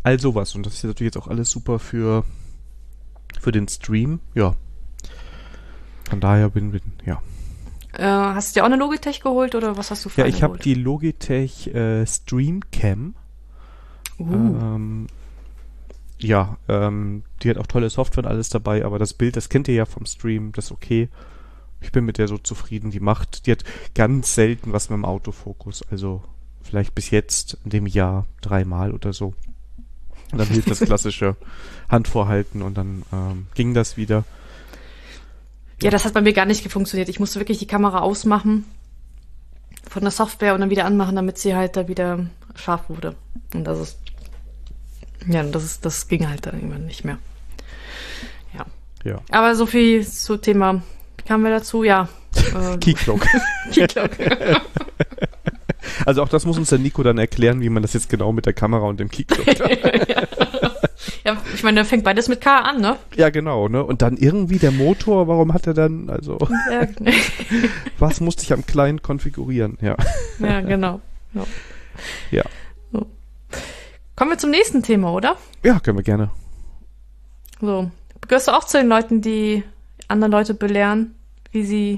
all sowas. Und das ist ja natürlich jetzt auch alles super für, für den Stream. Ja. Von daher bin, bin ja. Äh, hast du dir auch eine Logitech geholt oder was hast du für Ja, eine ich habe geholt? die Logitech äh, Streamcam. Uh. Ähm, ja, ähm, die hat auch tolle Software und alles dabei, aber das Bild, das kennt ihr ja vom Stream, das ist okay. Ich bin mit der so zufrieden, die macht, die hat ganz selten was mit dem Autofokus, also vielleicht bis jetzt in dem Jahr dreimal oder so. Und dann hilft das klassische Handvorhalten und dann ähm, ging das wieder. Ja, das hat bei mir gar nicht funktioniert. Ich musste wirklich die Kamera ausmachen von der Software und dann wieder anmachen, damit sie halt da wieder scharf wurde. Und das ist, ja, das ist, das ging halt dann irgendwann nicht mehr. Ja. Ja. Aber so viel zu Thema, wie kamen wir dazu? Ja. Äh, Keycloak. Keycloak. Also auch das muss uns der Nico dann erklären, wie man das jetzt genau mit der Kamera und dem Keycloak hat. ja. Ja, ich meine, da fängt beides mit K an, ne? Ja, genau, ne? Und dann irgendwie der Motor, warum hat er dann, also, Ja, was musste ich am Client konfigurieren? Ja. ja genau. Ja. Ja. So. Kommen wir zum nächsten Thema, oder? Ja, können wir gerne. So. Gehörst du auch zu den Leuten, die andere Leute belehren, wie sie...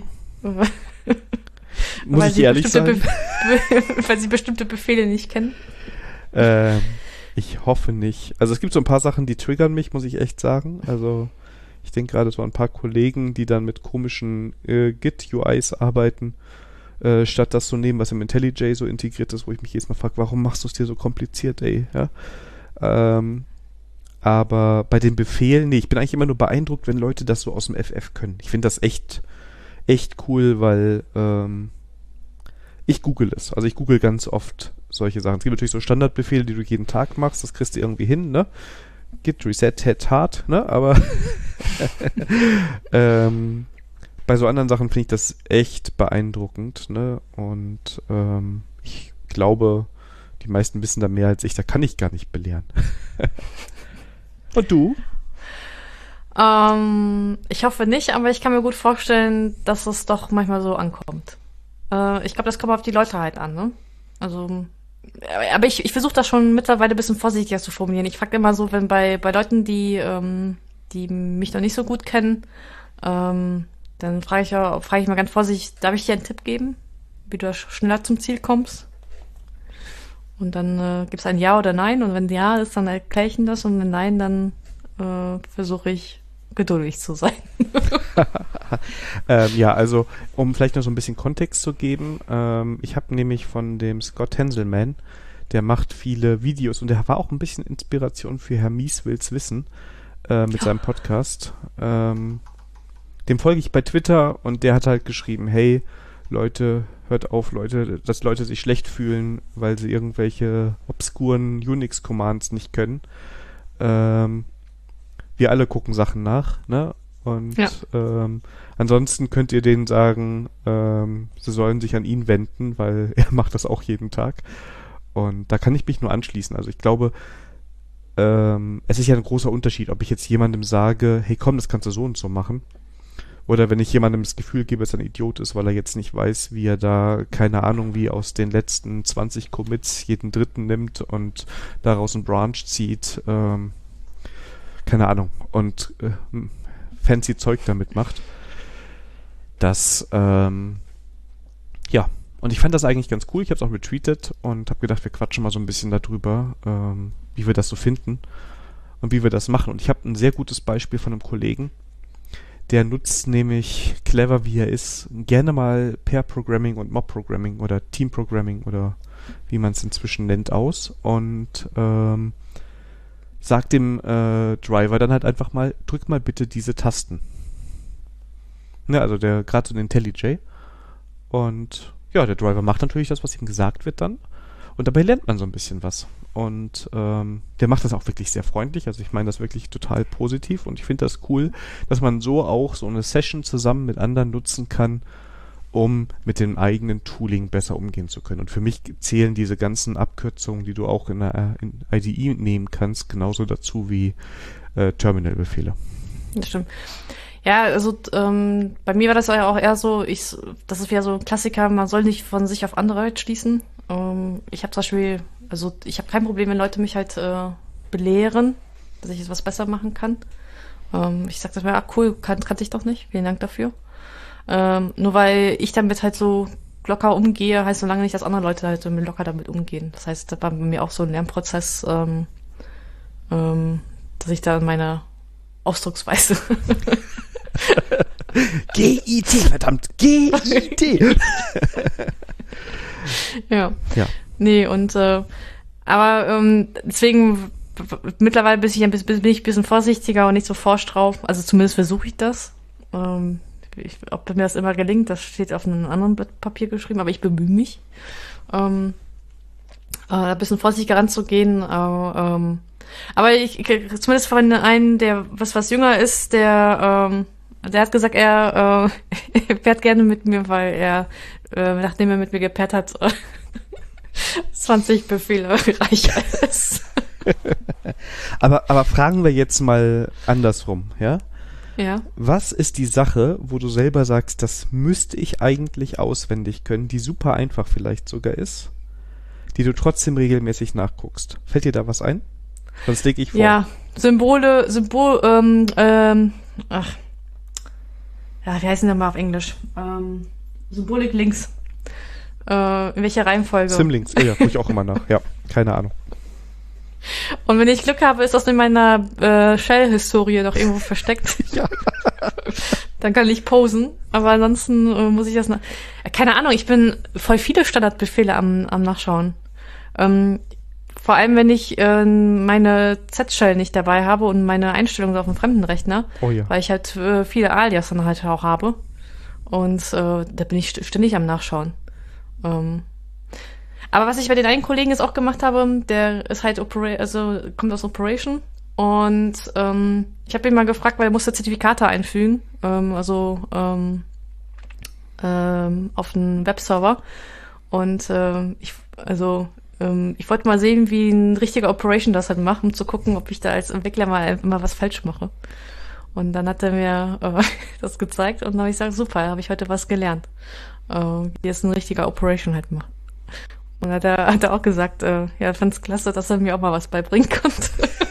Muss weil ich ehrlich sein? Be- Be- weil sie bestimmte Befehle nicht kennen? Ähm, ich hoffe nicht. Also es gibt so ein paar Sachen, die triggern mich, muss ich echt sagen. Also ich denke gerade so an ein paar Kollegen, die dann mit komischen äh, Git-U Is arbeiten, äh, statt das zu nehmen, was im IntelliJ so integriert ist, wo ich mich jedes Mal frage, warum machst du es dir so kompliziert, ey? Ja? Ähm, aber bei den Befehlen, nee, ich bin eigentlich immer nur beeindruckt, wenn Leute das so aus dem F F können. Ich finde das echt, echt cool, weil ähm, ich google es. Also ich google ganz oft solche Sachen. Es gibt natürlich so Standardbefehle, die du jeden Tag machst, das kriegst du irgendwie hin, ne? Git, Reset, Head, Hard, ne? Aber ähm, bei so anderen Sachen finde ich das echt beeindruckend, ne? Und ähm, ich glaube, die meisten wissen da mehr als ich, da kann ich gar nicht belehren. Und du? Ähm, ich hoffe nicht, aber ich kann mir gut vorstellen, dass es doch manchmal so ankommt. Äh, ich glaube, das kommt auf die Leute halt an, ne? Also, aber ich, ich versuche das schon mittlerweile ein bisschen vorsichtiger zu formulieren. Ich frage immer so, wenn bei, bei Leuten, die, ähm, die mich noch nicht so gut kennen, ähm, dann frage ich ja, frage ich mal ganz vorsichtig, darf ich dir einen Tipp geben, wie du schneller zum Ziel kommst? Und dann äh, gibt es ein Ja oder Nein. Und wenn Ja ist, dann erkläre ich ihnen das. Und wenn Nein, dann äh, versuche ich geduldig zu sein. ähm, ja, also um vielleicht noch so ein bisschen Kontext zu geben, ähm, ich habe nämlich von dem Scott Henselman, der macht viele Videos und der war auch ein bisschen Inspiration für Herr Mies will's wissen äh, mit seinem Podcast. Ähm, dem folge ich bei Twitter und der hat halt geschrieben, hey Leute, hört auf, Leute, dass Leute sich schlecht fühlen, weil sie irgendwelche obskuren Unix-Commands nicht können. Ähm, wir alle gucken Sachen nach, ne? Und ja. ähm, ansonsten könnt ihr denen sagen, ähm, sie sollen sich an ihn wenden, weil er macht das auch jeden Tag. Und da kann ich mich nur anschließen. Also ich glaube, ähm, es ist ja ein großer Unterschied, ob ich jetzt jemandem sage, hey komm, das kannst du so und so machen. Oder wenn ich jemandem das Gefühl gebe, dass er ein Idiot ist, weil er jetzt nicht weiß, wie er da, keine Ahnung, wie aus den letzten zwanzig Commits jeden dritten nimmt und daraus einen Branch zieht, ähm, keine Ahnung, und äh, fancy Zeug damit macht. Das, ähm, ja, und ich fand das eigentlich ganz cool. Ich habe es auch retweetet und habe gedacht, wir quatschen mal so ein bisschen darüber, ähm, wie wir das so finden und wie wir das machen. Und ich habe ein sehr gutes Beispiel von einem Kollegen, der nutzt nämlich, clever wie er ist, gerne mal Pair-Programming und Mob-Programming oder Team-Programming oder wie man es inzwischen nennt aus und ähm, sagt dem äh, Driver dann halt einfach mal, drück mal bitte diese Tasten. Ne, also der gerade so ein IntelliJ. Und ja, der Driver macht natürlich das, was ihm gesagt wird dann. Und dabei lernt man so ein bisschen was. Und ähm, der macht das auch wirklich sehr freundlich. Also ich meine das wirklich total positiv. Und ich finde das cool, dass man so auch so eine Session zusammen mit anderen nutzen kann, um mit dem eigenen Tooling besser umgehen zu können. Und für mich zählen diese ganzen Abkürzungen, die du auch in der in I D E nehmen kannst, genauso dazu wie äh, Terminal-Befehle. Das stimmt. Ja, also ähm, bei mir war das ja auch eher so, ich, das ist wieder so ein Klassiker, man soll nicht von sich auf andere halt schließen. Ähm, ich habe zum Beispiel, also ich habe kein Problem, wenn Leute mich halt äh, belehren, dass ich jetzt was besser machen kann. Ähm, ich sag das mal, ah, cool, kann, kannte ich doch nicht. Vielen Dank dafür. Ähm, nur weil ich damit halt so locker umgehe, heißt so lange nicht, dass andere Leute halt so locker damit umgehen. Das heißt, das war bei mir auch so ein Lernprozess, ähm, ähm, dass ich da meine Ausdrucksweise G I T, verdammt, G I T. ja. Ja. Nee, und äh, aber ähm, deswegen mittlerweile bin ich, ein bisschen, bin ich ein bisschen vorsichtiger und nicht so forsch drauf. Also zumindest versuche ich das. Ähm, ich, ob mir das immer gelingt, das steht auf einem anderen Blatt Papier geschrieben, aber ich bemühe mich, ähm, äh, ein bisschen vorsichtiger ranzugehen. Äh, ähm, aber ich, ich zumindest von einem, der was was jünger ist, der ähm, der hat gesagt, er äh, fährt gerne mit mir, weil er, äh, nachdem er mit mir gepaart hat, äh, zwanzig Befehle reicher ist. aber, aber fragen wir jetzt mal andersrum, ja? Ja. Was ist die Sache, wo du selber sagst, das müsste ich eigentlich auswendig können, die super einfach vielleicht sogar ist, die du trotzdem regelmäßig nachguckst? Fällt dir da was ein? Sonst lege ich vor. Ja, Symbole, Symbol, ähm, ähm, ach, ja, wie heißen die mal auf Englisch? Ähm, Symbolik links. Äh, in welcher Reihenfolge? Simlinks, oh ja, gucke ich auch immer nach. Ja, keine Ahnung. Und wenn ich Glück habe, ist das in meiner äh, Shell-Historie noch irgendwo versteckt. Ja. Dann kann ich posen. Aber ansonsten äh, muss ich das nach... Keine Ahnung, ich bin voll viele Standardbefehle am, am Nachschauen. Ähm, vor allem, wenn ich äh, meine Z-Shell nicht dabei habe und meine Einstellungen auf dem fremden Rechner. Oh ja. Weil ich halt äh, viele Alias dann halt auch habe. Und äh, da bin ich st- ständig am Nachschauen. Ähm, aber was ich bei den einen Kollegen jetzt auch gemacht habe, der ist halt Opera- also kommt aus Operation und ähm, ich habe ihn mal gefragt, weil er musste Zertifikate einfügen, ähm, also ähm, ähm, auf einen Webserver und ähm, ich also ähm, ich wollte mal sehen, wie ein richtiger Operation das halt macht, um zu gucken, ob ich da als Entwickler mal mal was falsch mache. Und dann hat er mir äh, das gezeigt und dann habe ich gesagt, super, habe ich heute was gelernt, äh, wie es ein richtiger Operation halt macht. Und hat er, hat er auch gesagt, äh, ja, fand es klasse, dass er mir auch mal was beibringen konnte.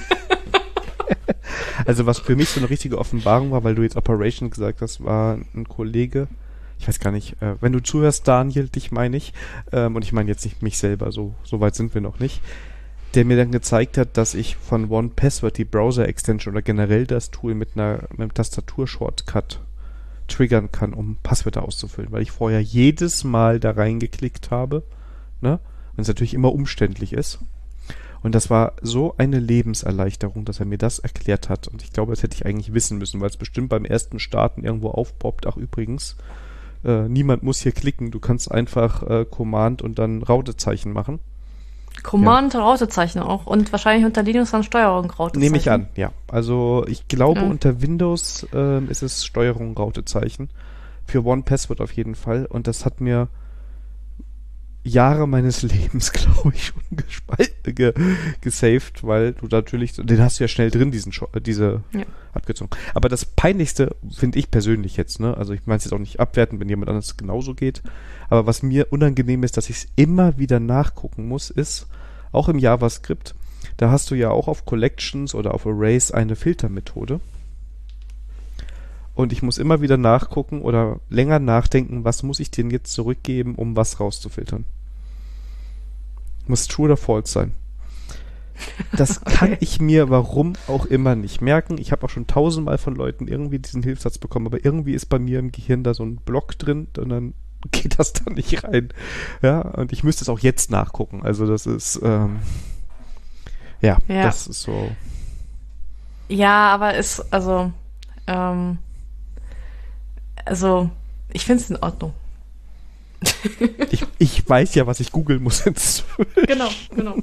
Also was für mich so eine richtige Offenbarung war, weil du jetzt Operation gesagt hast, war ein Kollege, ich weiß gar nicht, äh, wenn du zuhörst, Daniel, dich meine ich, ähm, und ich meine jetzt nicht mich selber, so, so weit sind wir noch nicht, der mir dann gezeigt hat, dass ich von one Password die Browser-Extension oder generell das Tool mit einer mit einem Tastatur-Shortcut triggern kann, um Passwörter auszufüllen, weil ich vorher jedes Mal da reingeklickt habe, ne, und es natürlich immer umständlich ist. Und das war so eine Lebenserleichterung, dass er mir das erklärt hat. Und ich glaube, das hätte ich eigentlich wissen müssen, weil es bestimmt beim ersten Starten irgendwo aufpoppt. Ach übrigens, äh, niemand muss hier klicken. Du kannst einfach äh, Command und dann Rautezeichen machen. Command, ja. Rautezeichen auch. Und wahrscheinlich unter Linux dann Steuerung Rautezeichen. Nehme ich an, ja. Also ich glaube, ja. unter Windows äh, ist es Steuerung Rautezeichen. Für one Password auf jeden Fall. Und das hat mir Jahre meines Lebens, glaube ich, schon gespalten, ge, gesaved, weil du natürlich, den hast du ja schnell drin, diesen Scho- diese ja. Abkürzung. Aber das Peinlichste finde ich persönlich jetzt, ne? Also ich meine es jetzt auch nicht abwertend, wenn jemand anderes genauso geht. Aber was mir unangenehm ist, dass ich es immer wieder nachgucken muss, ist, auch im JavaScript, da hast du ja auch auf Collections oder auf Arrays eine Filtermethode. Und ich muss immer wieder nachgucken oder länger nachdenken, was muss ich denn jetzt zurückgeben, um was rauszufiltern. Muss true oder false sein. Das okay. kann ich mir warum auch immer nicht merken. Ich habe auch schon tausendmal von Leuten irgendwie diesen Hilfssatz bekommen, aber irgendwie ist bei mir im Gehirn da so ein Block drin und dann geht das da nicht rein. Ja, und ich müsste es auch jetzt nachgucken. Also das ist, ähm, ja, ja, das ist so. Ja, aber ist, also, ähm, Also, ich finde es in Ordnung. ich, ich weiß ja, was ich googeln muss jetzt. Genau, genau.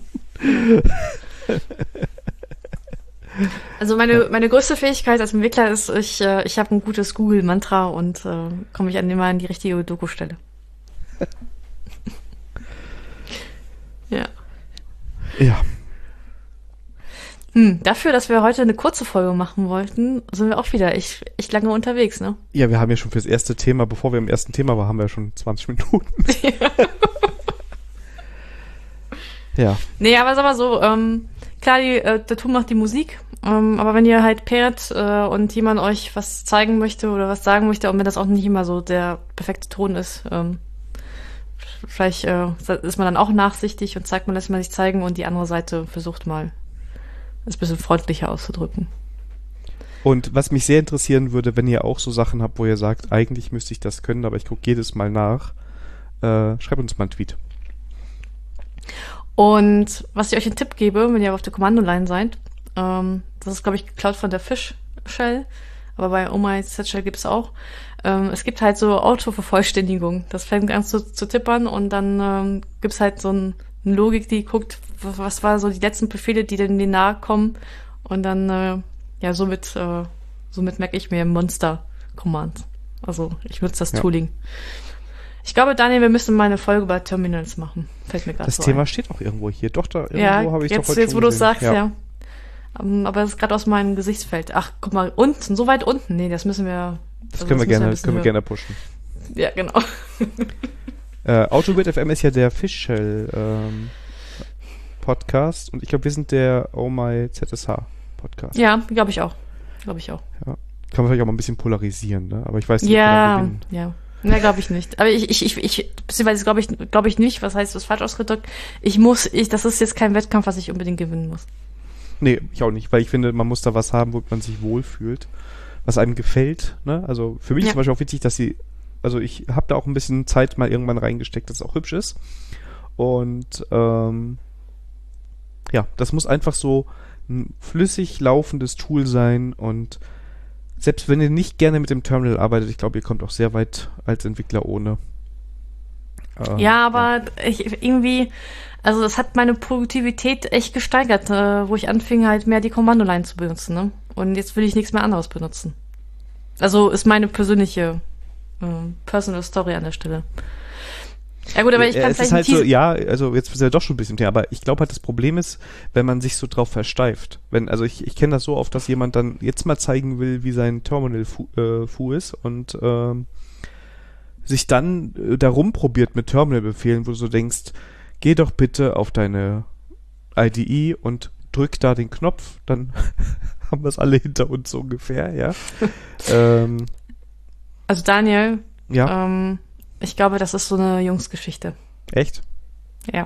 Also meine, meine größte Fähigkeit als Entwickler ist, ich, äh, ich habe ein gutes Google-Mantra und äh, komme ich an immer an die richtige Doku-Stelle. Ja. Ja. Hm, dafür, dass wir heute eine kurze Folge machen wollten, sind wir auch wieder echt, echt lange unterwegs, ne? Ja, wir haben ja schon fürs erste Thema, bevor wir im ersten Thema waren, haben wir ja schon zwanzig Minuten. Ja. Ja. Nee, aber sag mal so, ähm, klar, die, äh, der Tool macht die Musik, ähm, aber wenn ihr halt pairt äh, und jemand euch was zeigen möchte oder was sagen möchte, und wenn das auch nicht immer so der perfekte Ton ist, ähm, vielleicht äh, ist man dann auch nachsichtig und zeigt, man lässt man sich zeigen und die andere Seite versucht mal, es ein bisschen freundlicher auszudrücken. Und was mich sehr interessieren würde, wenn ihr auch so Sachen habt, wo ihr sagt, eigentlich müsste ich das können, aber ich gucke jedes Mal nach, äh, schreibt uns mal einen Tweet. Und was ich euch einen Tipp gebe, wenn ihr auf der Kommandoline seid, ähm, das ist, glaube ich, geklaut von der Fish Shell, aber bei Oh My Z Shell gibt es auch. Ähm, es gibt halt so Autovervollständigung. Das fängt an zu, zu tippern und dann ähm, gibt es halt so ein, eine Logik, die guckt, was, was war so die letzten Befehle, die denn nahe kommen und dann äh, ja, somit, äh, somit merke ich mir Monster-Commands. Also, ich nutze das ja. Tooling. Ich glaube, Daniel, wir müssen mal eine Folge über Terminals machen. Fällt mir gerade Das so Thema ein. steht auch irgendwo hier. Doch, da irgendwo ja, habe ich jetzt, doch heute jetzt, schon wo du es sagst, ja. ja. Um, aber es ist gerade aus meinem Gesichtsfeld. Ach, guck mal, unten, so weit unten. Nee, das müssen wir... Das also können wir das gerne, wir können wir gerne pushen. Ja, genau. äh, AutoBit F M ist ja der Fish-Shell ähm, Podcast und ich glaube, wir sind der Oh My Z S H Podcast. Ja, glaube ich auch. Glaube ich auch. Ja. Kann man vielleicht auch mal ein bisschen polarisieren, ne? Aber ich weiß nicht, ja, ob wir gewinnen. Ja, ja. glaube ich nicht. Aber ich, ich, ich, ich beziehungsweise glaube ich, glaube ich nicht, was heißt das falsch ausgedrückt? Ich muss, ich, das ist jetzt kein Wettkampf, was ich unbedingt gewinnen muss. Nee, ich auch nicht, weil ich finde, man muss da was haben, wo man sich wohlfühlt, was einem gefällt, ne? Also für mich ja. ist zum Beispiel auch wichtig, dass sie, also ich habe da auch ein bisschen Zeit mal irgendwann reingesteckt, dass es auch hübsch ist. Und ähm, ja, das muss einfach so ein flüssig laufendes Tool sein und selbst wenn ihr nicht gerne mit dem Terminal arbeitet, ich glaube, ihr kommt auch sehr weit als Entwickler ohne. Ähm, ja, aber ja. Ich, irgendwie, also das hat meine Produktivität echt gesteigert, äh, wo ich anfing halt mehr die Kommandoline zu benutzen, ne? Und jetzt will ich nichts mehr anderes benutzen. Also ist meine persönliche äh, Personal Story an der Stelle. Ja gut, aber ich ja, kann es vielleicht ist halt so, ja, also jetzt ist ja doch schon ein bisschen Thema, aber ich glaube halt, das Problem ist, wenn man sich so drauf versteift. Wenn, also ich, ich kenne das so oft, dass jemand dann jetzt mal zeigen will, wie sein Terminal fu, äh, fu ist und ähm, sich dann äh, da rumprobiert mit Terminal-Befehlen, wo du so denkst, geh doch bitte auf deine I D E und drück da den Knopf, dann haben wir es alle hinter uns so ungefähr, ja. ähm, also Daniel, ja. ähm, ich glaube, das ist so eine Jungsgeschichte. Echt? Ja.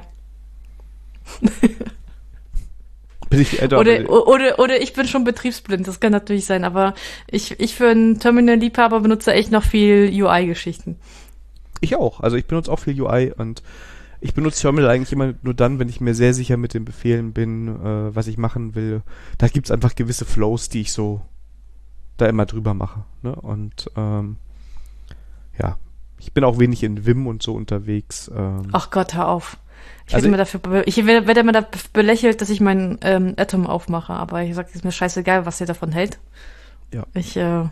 Bin ich, äh, oder, oder, oder ich bin schon betriebsblind, das kann natürlich sein, aber ich, ich für einen Terminal-Liebhaber benutze echt noch viel U I-Geschichten. Ich auch, also ich benutze auch viel U I und ich benutze Terminal eigentlich immer nur dann, wenn ich mir sehr sicher mit den Befehlen bin, äh, was ich machen will. Da gibt's einfach gewisse Flows, die ich so da immer drüber mache, ne? Und ähm, ja, ich bin auch wenig in Vim und so unterwegs. Ähm. Ach Gott, hör auf. Ich also werde immer dafür, ich werde, werde immer da belächelt, dass ich meinen ähm, Atom aufmache, aber ich sage, ist mir scheißegal, was ihr davon hält. Ja. Ich, äh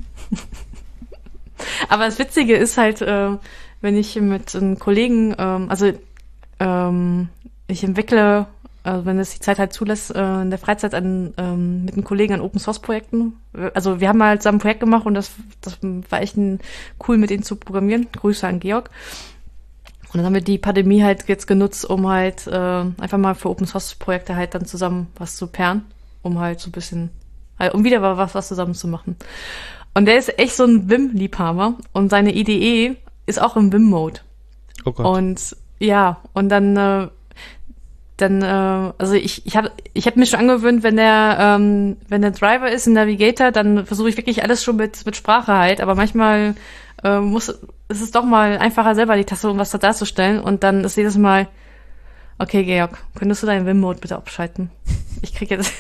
aber das Witzige ist halt, äh, wenn ich mit einem Kollegen, ähm, also ähm, ich entwickle, also wenn es die Zeit halt zulässt, äh, in der Freizeit an, ähm, mit einem Kollegen an Open-Source-Projekten. Also wir haben halt zusammen ein Projekt gemacht und das, das war echt ein, cool, mit denen zu programmieren. Grüße an Georg. Und dann haben wir die Pandemie halt jetzt genutzt, um halt äh, einfach mal für Open-Source-Projekte halt dann zusammen was zu pairen, um halt so ein bisschen, halt, um wieder was, was zusammen zu machen. Und der ist echt so ein Vim-Liebhaber und seine I D E ist auch im Vim-Mode. Oh Gott. Und ja, und dann äh, dann, äh, also ich, ich habe ich hab mir schon angewöhnt, wenn der, ähm, wenn der Driver ist, ein Navigator, dann versuche ich wirklich alles schon mit, mit Sprache halt, aber manchmal äh, muss, ist es doch mal einfacher, selber die Taste, um was da darzustellen, und dann ist jedes Mal, okay, Georg, könntest du deinen Vim-Mode bitte abschalten? Ich krieg jetzt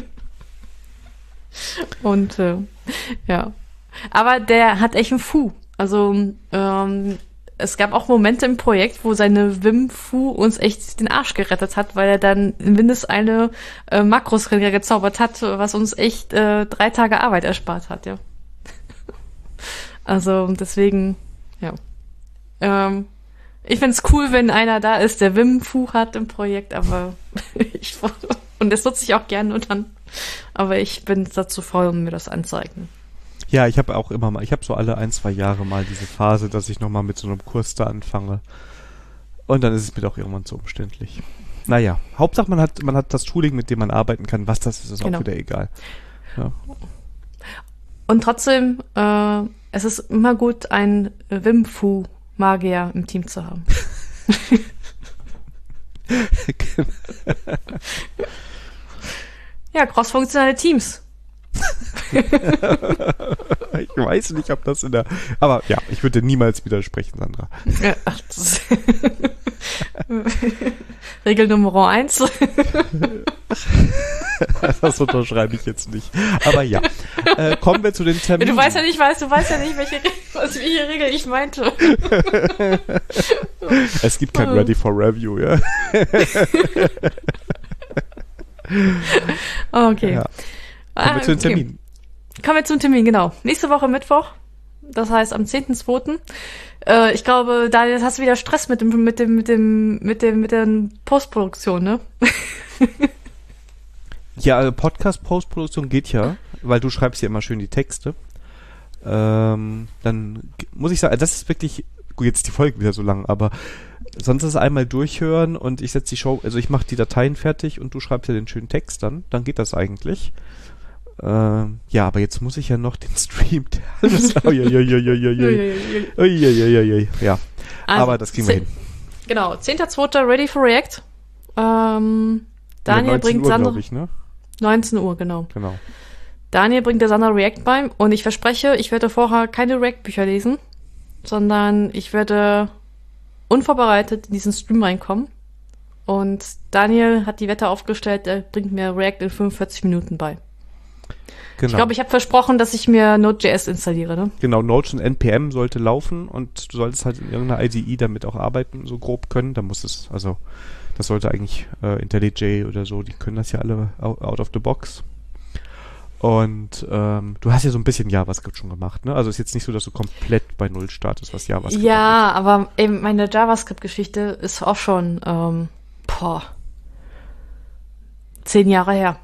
und, äh, ja. Aber der hat echt einen Fu. Also, ähm, es gab auch Momente im Projekt, wo seine Vim-Fu uns echt den Arsch gerettet hat, weil er dann in Windows eine äh, Makros-Regel gezaubert hat, was uns echt äh, drei Tage Arbeit erspart hat, ja. Also deswegen, ja. Ähm, ich find's cool, wenn einer da ist, der Vim-Fu hat im Projekt, aber ich und das nutze ich auch gerne und dann, aber ich bin dazu faul, um mir das anzeigen. Ja, ich habe auch immer mal, ich habe so alle ein, zwei Jahre mal diese Phase, dass ich nochmal mit so einem Kurs da anfange. Und dann ist es mir doch irgendwann zu umständlich. naja, Hauptsache man hat, man hat das Tooling, mit dem man arbeiten kann. Was das ist, ist Genau. auch wieder egal. Ja. Und trotzdem, äh, es ist immer gut, einen Wim-Fu-Magier im Team zu haben. Ja, crossfunktionale Teams. Ich weiß nicht, ob das in der... Aber ja, ich würde niemals widersprechen, Sandra. Ja, ach, das Regel Nummer eins. Das unterschreibe ich jetzt nicht. Aber ja, äh, kommen wir zu den Terminen. Du weißt ja nicht, weißt, du weißt ja nicht, welche, Re- was, welche Regel ich meinte. Es gibt kein Ready for Review, ja. Okay. Ja. Kommen wir Ah, zu den okay. Terminen. Kommen wir zum Termin, genau. Nächste Woche Mittwoch, das heißt am zehnten zweiten Äh, ich glaube, Daniel, jetzt hast du wieder Stress mit dem, mit dem, mit dem, mit dem, mit der Postproduktion, ne? Ja, also Podcast-Postproduktion geht ja, weil du schreibst ja immer schön die Texte. Ähm, dann g- muss ich sagen, das ist wirklich, gut, jetzt ist die Folge wieder so lang, aber sonst ist es einmal durchhören und ich setze die Show, also ich mache die Dateien fertig und du schreibst ja den schönen Text dann, dann geht das eigentlich. Ähm, ja, aber jetzt muss ich ja noch den Stream. Uiuiuiui. Ja, Also, aber das kriegen wir zehn- hin. Genau, zehnter zweiter Ready for React. Ähm, Daniel neunzehn bringt Uhr, Sandra. glaube ich, ne? neunzehn Uhr, genau. Genau. Daniel bringt der Sandra React bei und ich verspreche, ich werde vorher keine React-Bücher lesen, sondern ich werde unvorbereitet in diesen Stream reinkommen. Und Daniel hat die Wette aufgestellt, er bringt mir React in fünfundvierzig Minuten bei. Genau. Ich glaube, ich habe versprochen, dass ich mir Node.js installiere, ne? Genau, Node und N P M sollte laufen und du solltest halt in irgendeiner I D E damit auch arbeiten, so grob können. Da muss es, also das sollte eigentlich äh, IntelliJ oder so, die können das ja alle out, out of the box. Und ähm, du hast ja so ein bisschen JavaScript schon gemacht, ne? Also ist jetzt nicht so, dass du komplett bei Null startest, was JavaScript Ja, aber eben meine JavaScript-Geschichte ist auch schon, ähm, boah, zehn Jahre her.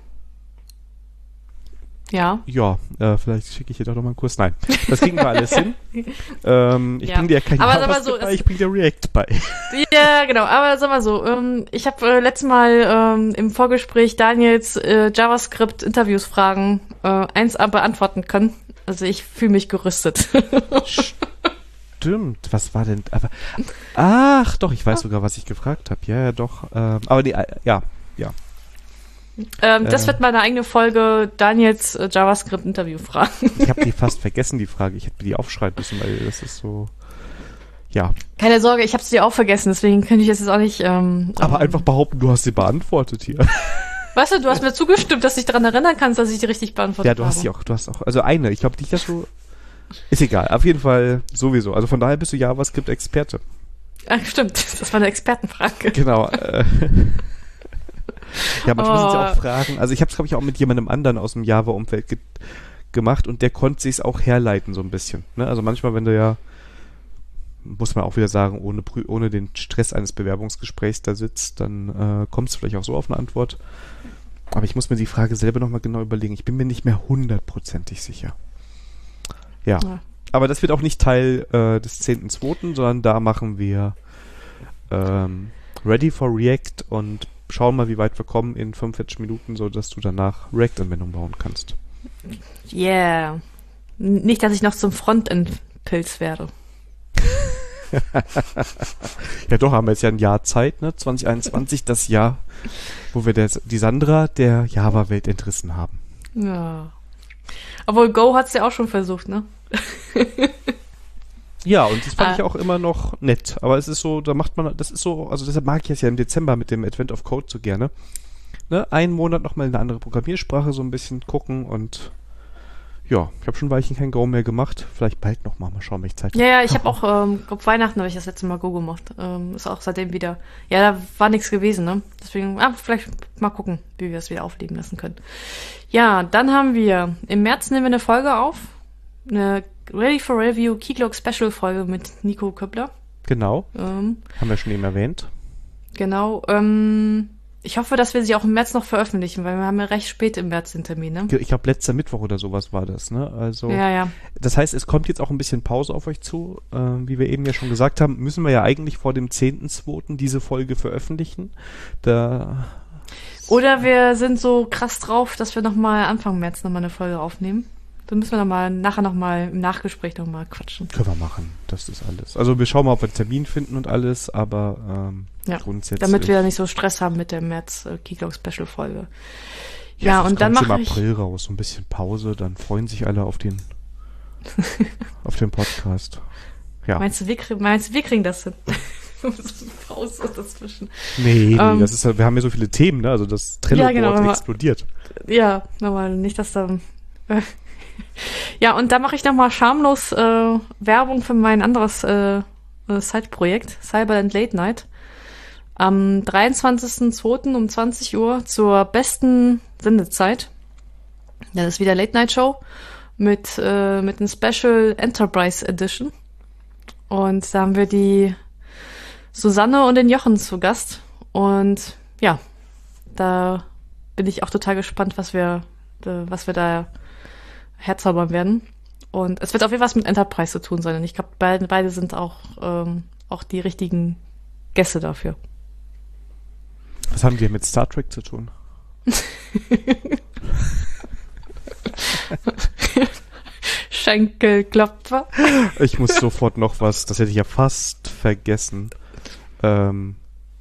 Ja. Ja, äh, vielleicht schicke ich dir doch noch mal einen Kurs. Nein, das kriegen wir alles hin. Ähm, ich Ja. bringe dir ja kein Aber sag mal JavaScript so, bei, es- ich bringe dir React bei. Ja, genau. Aber sag mal so, ähm, ich habe äh, letztes Mal ähm, im Vorgespräch Daniels äh, JavaScript-Interviews-Fragen äh, eins a beantworten können. Also ich fühle mich gerüstet. Stimmt, was war denn, aber, ach doch, ich weiß sogar, was ich gefragt habe. Ja, ja, doch. Ähm, aber die, äh, ja, ja. ähm, das Äh. wird meine eigene Folge, Daniels äh, JavaScript-Interview-Fragen. Ich habe die fast vergessen, die Frage. Ich hätte mir die aufschreiben müssen, weil das ist so, ja. Keine Sorge, ich habe sie auch vergessen, deswegen könnte ich das jetzt auch nicht... Ähm, Aber ähm, einfach behaupten, du hast sie beantwortet hier. Weißt du, du hast mir zugestimmt, dass du dich daran erinnern kannst, dass ich die richtig beantwortet Ja, du hast habe. sie auch, du hast auch, also eine, ich glaube, die hast du, ist egal, auf jeden Fall sowieso. Also von daher bist du JavaScript-Experte. Ach, stimmt, das war eine Expertenfrage. Genau. Äh, ja, manchmal sind es ja auch Oh. Fragen. Also ich habe es, glaube ich, auch mit jemandem anderen aus dem Java-Umfeld ge gemacht und der konnte sich's auch herleiten so ein bisschen. Ne? Also manchmal, wenn du ja, muss man auch wieder sagen, ohne, Prü- ohne den Stress eines Bewerbungsgesprächs da sitzt, dann äh, kommst du vielleicht auch so auf eine Antwort. Aber ich muss mir die Frage selber nochmal genau überlegen. Ich bin mir nicht mehr hundertprozentig sicher. Ja. Ja. Aber das wird auch nicht Teil äh, des zehnten zweiten, sondern da machen wir ähm, Ready for React und schauen mal, wie weit wir kommen in fünfundvierzig Minuten, sodass du danach React-Anwendung bauen kannst. Yeah. N- Nicht, dass ich noch zum Frontend-Pilz werde. Ja doch, haben wir jetzt ja ein Jahr Zeit, ne? zwanzig einundzwanzig, das Jahr, wo wir der, die Sandra der Java-Welt entrissen haben. Ja. Obwohl Go hat's ja auch schon versucht, ne? Ja, und das fand Ah. ich auch immer noch nett. Aber es ist so, da macht man, das ist so, also deshalb mag ich es ja im Dezember mit dem Advent of Code so gerne. Ne? Einen Monat nochmal eine andere Programmiersprache so ein bisschen gucken und ja, ich habe schon Weichen kein Go mehr gemacht. Vielleicht bald nochmal, mal schauen, welche Zeit. Ja, ja, ich habe auch, ähm, glaub, Weihnachten habe ich das letzte Mal Go gemacht. Ähm, ist auch seitdem wieder, ja, da war nichts gewesen, ne? Deswegen, ah, vielleicht mal gucken, wie wir es wieder aufleben lassen können. Ja, dann haben wir, im März nehmen wir eine Folge auf. Eine Ready for Review Keycloak Special Folge mit Nico Köppler. Genau, Ähm, haben wir schon eben erwähnt. genau, ähm, ich hoffe, dass wir sie auch im März noch veröffentlichen, weil wir haben ja recht spät im März den Termin, ne? Ich glaube, letzter Mittwoch oder sowas war das, ne? Also, ja, ja. Das heißt, es kommt jetzt auch ein bisschen Pause auf euch zu. Äh, wie wir eben ja schon gesagt haben, müssen wir ja eigentlich vor dem zehnten zweiten diese Folge veröffentlichen. Da Oder wir sind so krass drauf, dass wir nochmal Anfang März nochmal eine Folge aufnehmen. Dann müssen wir noch mal, nachher nochmal im Nachgespräch nochmal quatschen. Können wir machen, das ist alles. Also wir schauen mal, ob wir einen Termin finden und alles, aber ähm, ja, grundsätzlich... damit wir nicht so Stress haben mit der März-Keycloak-Special-Folge. Ja, ja und dann mache im ich... April raus, so ein bisschen Pause, dann freuen sich alle auf den auf den Podcast. Ja. Meinst du, wir, krieg, meinst du, wir kriegen das hin? Pause dazwischen. Nee, nee, ähm, das ist, wir haben ja so viele Themen, ne? Also das Trello-Board ja, genau, explodiert. Ja, nochmal, nicht, dass dann... Ja, und da mache ich nochmal schamlos äh, Werbung für mein anderes äh, Side-Projekt, Cyberland Late Night. Am dreiundzwanzigsten zweiten um zwanzig Uhr zur besten Sendezeit. Das ist wieder Late Night Show mit, äh, mit einem Special Enterprise Edition. Und da haben wir die Susanne und den Jochen zu Gast. Und ja, da bin ich auch total gespannt, was wir, äh, was wir da herzaubern werden. Und es wird auf jeden Fall was mit Enterprise zu tun sein. Und ich glaube, beide, beide sind auch, ähm, auch die richtigen Gäste dafür. Was haben die mit Star Trek zu tun? Schenkelklopfer. Ich muss sofort noch was, das hätte ich ja fast vergessen, ähm,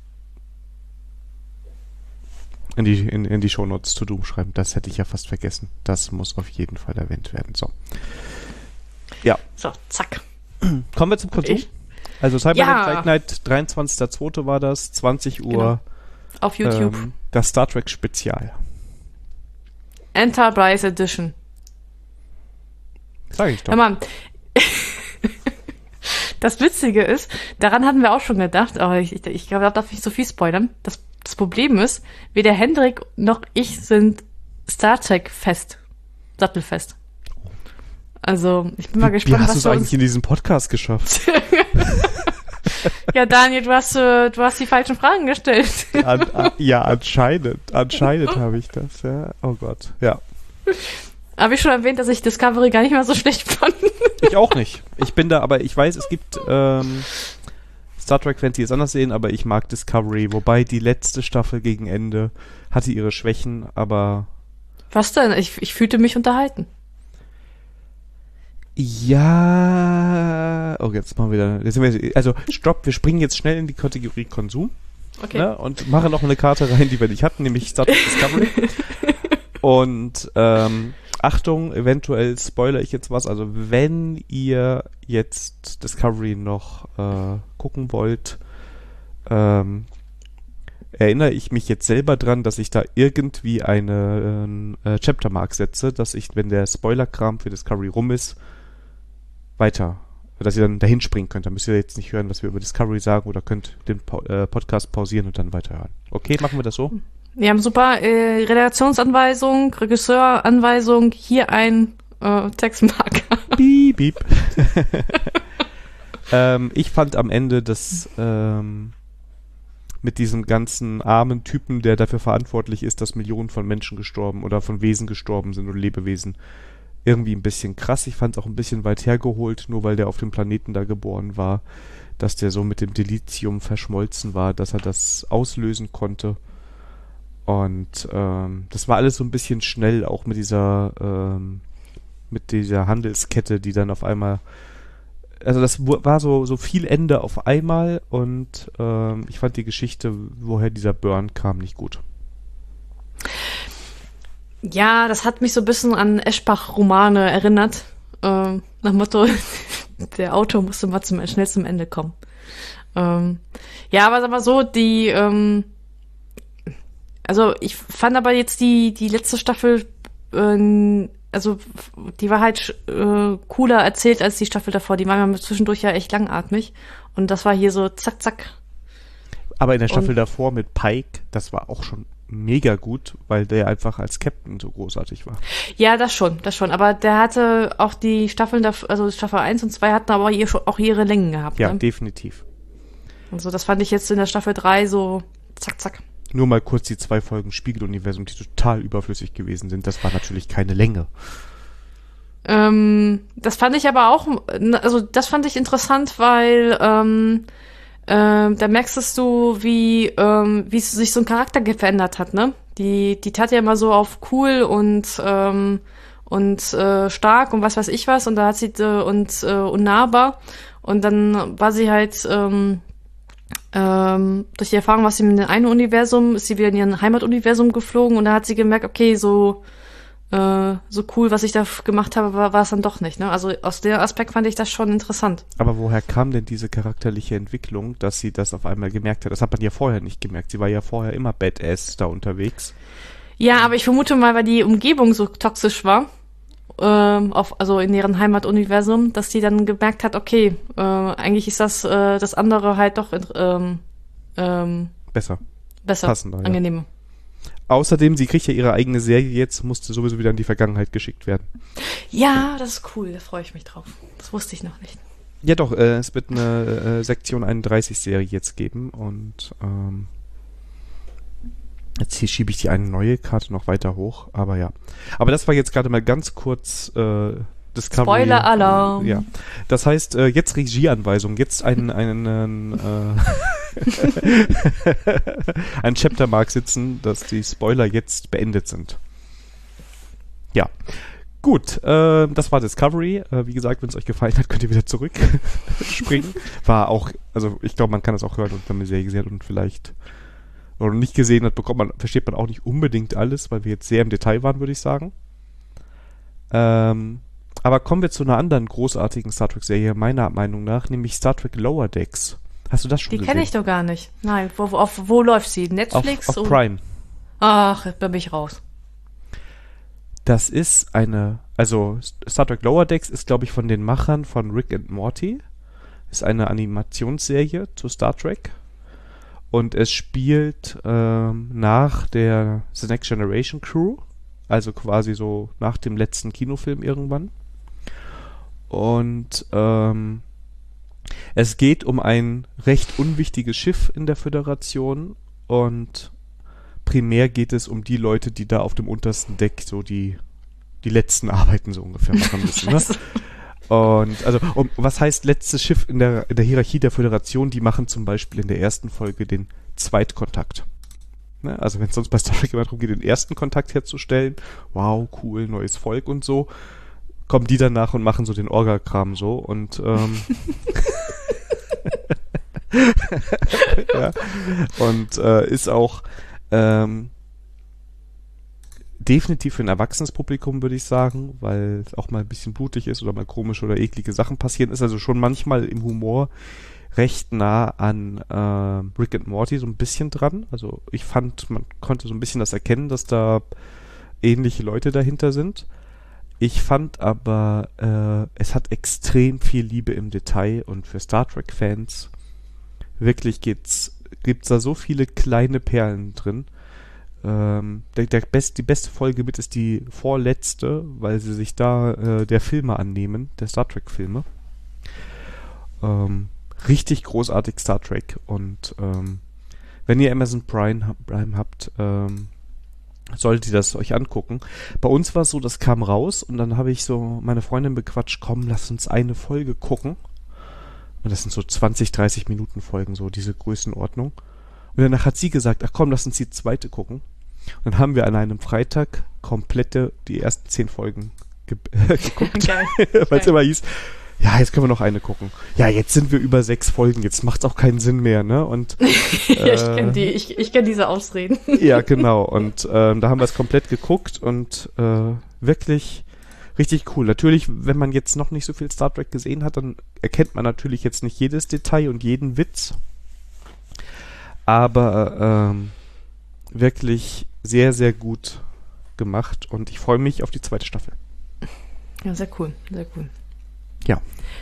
in die, in, in die Shownotes to do schreiben. Das hätte ich ja fast vergessen. Das muss auf jeden Fall erwähnt werden. So. Ja. So, zack. Kommen wir zum Konsum. Ich? Also Cyberland ja. Late Night, dreiundzwanzigster zweiter war das, zwanzig Uhr. Genau. Auf YouTube. Ähm, das Star Trek Spezial. Enterprise Edition. Sag ich doch. Hör mal, das Witzige ist, daran hatten wir auch schon gedacht, aber ich, ich, ich glaube, da darf ich nicht so viel spoilern. Das, das Problem ist, weder Hendrik noch ich sind Star Trek fest, sattelfest. Also, ich bin mal wie, gespannt, wie hast was du es wir eigentlich uns... in diesem Podcast geschafft? Ja, Daniel, du hast, äh, du hast die falschen Fragen gestellt. An, an, ja, anscheinend. Anscheinend habe ich das, ja. Oh Gott, ja. Habe ich schon erwähnt, dass ich Discovery gar nicht mehr so schlecht fand? Ich auch nicht. Ich bin da, aber ich weiß, es gibt ähm, Star Trek-Fans, die es anders sehen, aber ich mag Discovery. Wobei die letzte Staffel gegen Ende hatte ihre Schwächen, aber... Was denn? Ich, ich fühlte mich unterhalten. Ja... Oh, jetzt machen wir wieder... Jetzt sind wir, also, stopp, wir springen jetzt schnell in die Kategorie Konsum. Okay. Ne, und machen noch eine Karte rein, die wir nicht hatten, nämlich Star Trek Discovery. Und, ähm... Achtung, eventuell spoilere ich jetzt was. Also wenn ihr jetzt Discovery noch äh, gucken wollt, ähm, erinnere ich mich jetzt selber dran, dass ich da irgendwie eine äh, Chaptermark setze, dass ich, wenn der Spoiler-Kram für Discovery rum ist, weiter, dass ihr dann dahin springen könnt. Dann müsst ihr jetzt nicht hören, was wir über Discovery sagen, oder könnt den po- äh, Podcast pausieren und dann weiterhören. Okay, machen wir das so? Wir haben super äh, Redaktionsanweisung, Regisseuranweisung, hier ein äh, Textmarker. Piep, piep. ähm, ich fand am Ende, dass ähm, mit diesem ganzen armen Typen, der dafür verantwortlich ist, dass Millionen von Menschen gestorben oder von Wesen gestorben sind oder Lebewesen, irgendwie ein bisschen krass. Ich fand es auch ein bisschen weit hergeholt, nur weil der auf dem Planeten da geboren war, dass der so mit dem Dilithium verschmolzen war, dass er das auslösen konnte. Und ähm, das war alles so ein bisschen schnell, auch mit dieser ähm, mit dieser Handelskette, die dann auf einmal, also das war so so viel Ende auf einmal, und ähm, ich fand die Geschichte, woher dieser Burn kam, nicht gut. Ja, das hat mich so ein bisschen an Eschbach-Romane erinnert. Ähm, nach Motto, der Autor musste mal zum, schnell zum Ende kommen. Ähm, ja, aber sag mal so, die ähm, also ich fand aber jetzt die die letzte Staffel, äh, also die war halt äh, cooler erzählt als die Staffel davor. Die war ja zwischendurch ja echt langatmig, und das war hier so zack, zack. Aber in der Staffel und, davor mit Pike, das war auch schon mega gut, weil der einfach als Captain so großartig war. Ja, das schon, das schon. Aber der hatte auch die Staffeln, also Staffel eins und zwei hatten aber auch ihre Längen gehabt. Ja, ne? definitiv. Also das fand ich jetzt in der Staffel drei so zack, zack. nur mal kurz die zwei Folgen Spiegeluniversum, die total überflüssig gewesen sind. Das war natürlich keine Länge. Ähm, das fand ich aber auch, also das fand ich interessant, weil ähm, ähm, da merkst du, wie ähm, wie sich so ein Charakter verändert hat, ne? Die die tat ja immer so auf cool und ähm, und äh, stark und was weiß ich was und da hat sie äh, und äh, unnahbar und dann war sie halt ähm, ähm, durch die Erfahrung, was sie in dem einen Universum, ist sie wieder in ihren Heimatuniversum geflogen und da hat sie gemerkt, okay, so äh, so cool, was ich da f- gemacht habe, war, war es dann doch nicht. Ne? Also aus dem Aspekt fand ich das schon interessant. Aber woher kam denn diese charakterliche Entwicklung, dass sie das auf einmal gemerkt hat? Das hat man ja vorher nicht gemerkt. Sie war ja vorher immer Badass da unterwegs. Ja, aber ich vermute mal, weil die Umgebung so toxisch war, ähm, auf, also in ihrem Heimatuniversum, dass die dann gemerkt hat, okay, äh, eigentlich ist das äh, das andere halt doch ähm, ähm, Besser. besser, Passender, ja. angenehmer. Außerdem, sie kriegt ja ihre eigene Serie jetzt, musste sowieso wieder in die Vergangenheit geschickt werden. Ja, das ist cool, da freue ich mich drauf. Das wusste ich noch nicht. Ja doch, äh, es wird eine äh, Sektion einunddreißig-Serie jetzt geben und ähm, jetzt hier schiebe ich die eine neue Karte noch weiter hoch, aber ja. Aber das war jetzt gerade mal ganz kurz äh, Discovery. Spoiler-Alarm. Ja. Das heißt, äh, jetzt Regieanweisung, jetzt einen, einen äh, ein Chaptermark sitzen, dass die Spoiler jetzt beendet sind. Ja. Gut, äh, das war Discovery. Äh, wie gesagt, wenn es euch gefallen hat, könnt ihr wieder zurück springen. War auch, also ich glaube, man kann das auch hören, und wenn man die Serie gesehen hat und vielleicht oder nicht gesehen hat, bekommt man, versteht man auch nicht unbedingt alles, weil wir jetzt sehr im Detail waren, würde ich sagen. Ähm, aber kommen wir zu einer anderen großartigen Star Trek-Serie, meiner Meinung nach, nämlich Star Trek Lower Decks. Hast du das schon Die gesehen? kenne ich doch gar nicht. Nein, wo, wo, auf, wo läuft sie? Netflix? Auf, auf oder? Prime. Ach, da bin ich raus. Das ist eine, also Star Trek Lower Decks ist, glaube ich, von den Machern von Rick and Morty. Ist eine Animationsserie zu Star Trek. Und es spielt ähm, nach der The Next Generation Crew, also quasi so nach dem letzten Kinofilm irgendwann. Und ähm, es geht um ein recht unwichtiges Schiff in der Föderation und primär geht es um die Leute, die da auf dem untersten Deck so die, die letzten Arbeiten so ungefähr machen müssen. Ne? Und also, um, was heißt letztes Schiff in der, in der Hierarchie der Föderation? Die machen zum Beispiel in der ersten Folge den Zweitkontakt. Ne? Also wenn es sonst bei Star Trek immer darum geht, den ersten Kontakt herzustellen, wow, cool, neues Volk und so, kommen die danach und machen so den Orga-Kram so und ähm, ja. Und äh, ist auch ähm, definitiv für ein erwachsenes Publikum, würde ich sagen, weil es auch mal ein bisschen blutig ist oder mal komische oder eklige Sachen passieren. Ist also schon manchmal im Humor recht nah an äh, Rick and Morty so ein bisschen dran. Also ich fand, man konnte so ein bisschen das erkennen, dass da ähnliche Leute dahinter sind. Ich fand aber, äh, es hat extrem viel Liebe im Detail und für Star Trek-Fans wirklich geht's, gibt's da so viele kleine Perlen drin. Ähm, der, der best, die beste Folge mit ist die vorletzte, weil sie sich da äh, der Filme annehmen, der Star Trek-Filme. Ähm, richtig großartig Star Trek und ähm, wenn ihr Amazon Prime, Prime habt, ähm, solltet ihr das euch angucken. Bei uns war es so, das kam raus und dann habe ich so meine Freundin bequatscht, komm, lass uns eine Folge gucken. Und das sind so zwanzig, dreißig Minuten Folgen, so diese Größenordnung. Und danach hat sie gesagt, ach komm, lass uns die zweite gucken. Und dann haben wir an einem Freitag komplette, die ersten zehn Folgen ge- geguckt. Weil es immer hieß, ja, jetzt können wir noch eine gucken. Ja, jetzt sind wir über sechs Folgen, jetzt macht's auch keinen Sinn mehr, ne? Und ja, ich kenne die, ich, ich kenn diese Ausreden. ja, genau. Und ähm, da haben wir es komplett geguckt und äh, wirklich richtig cool. Natürlich, wenn man jetzt noch nicht so viel Star Trek gesehen hat, dann erkennt man natürlich jetzt nicht jedes Detail und jeden Witz. Aber ähm, wirklich sehr, sehr gut gemacht und ich freue mich auf die zweite Staffel. Ja, sehr cool, sehr cool. Ja.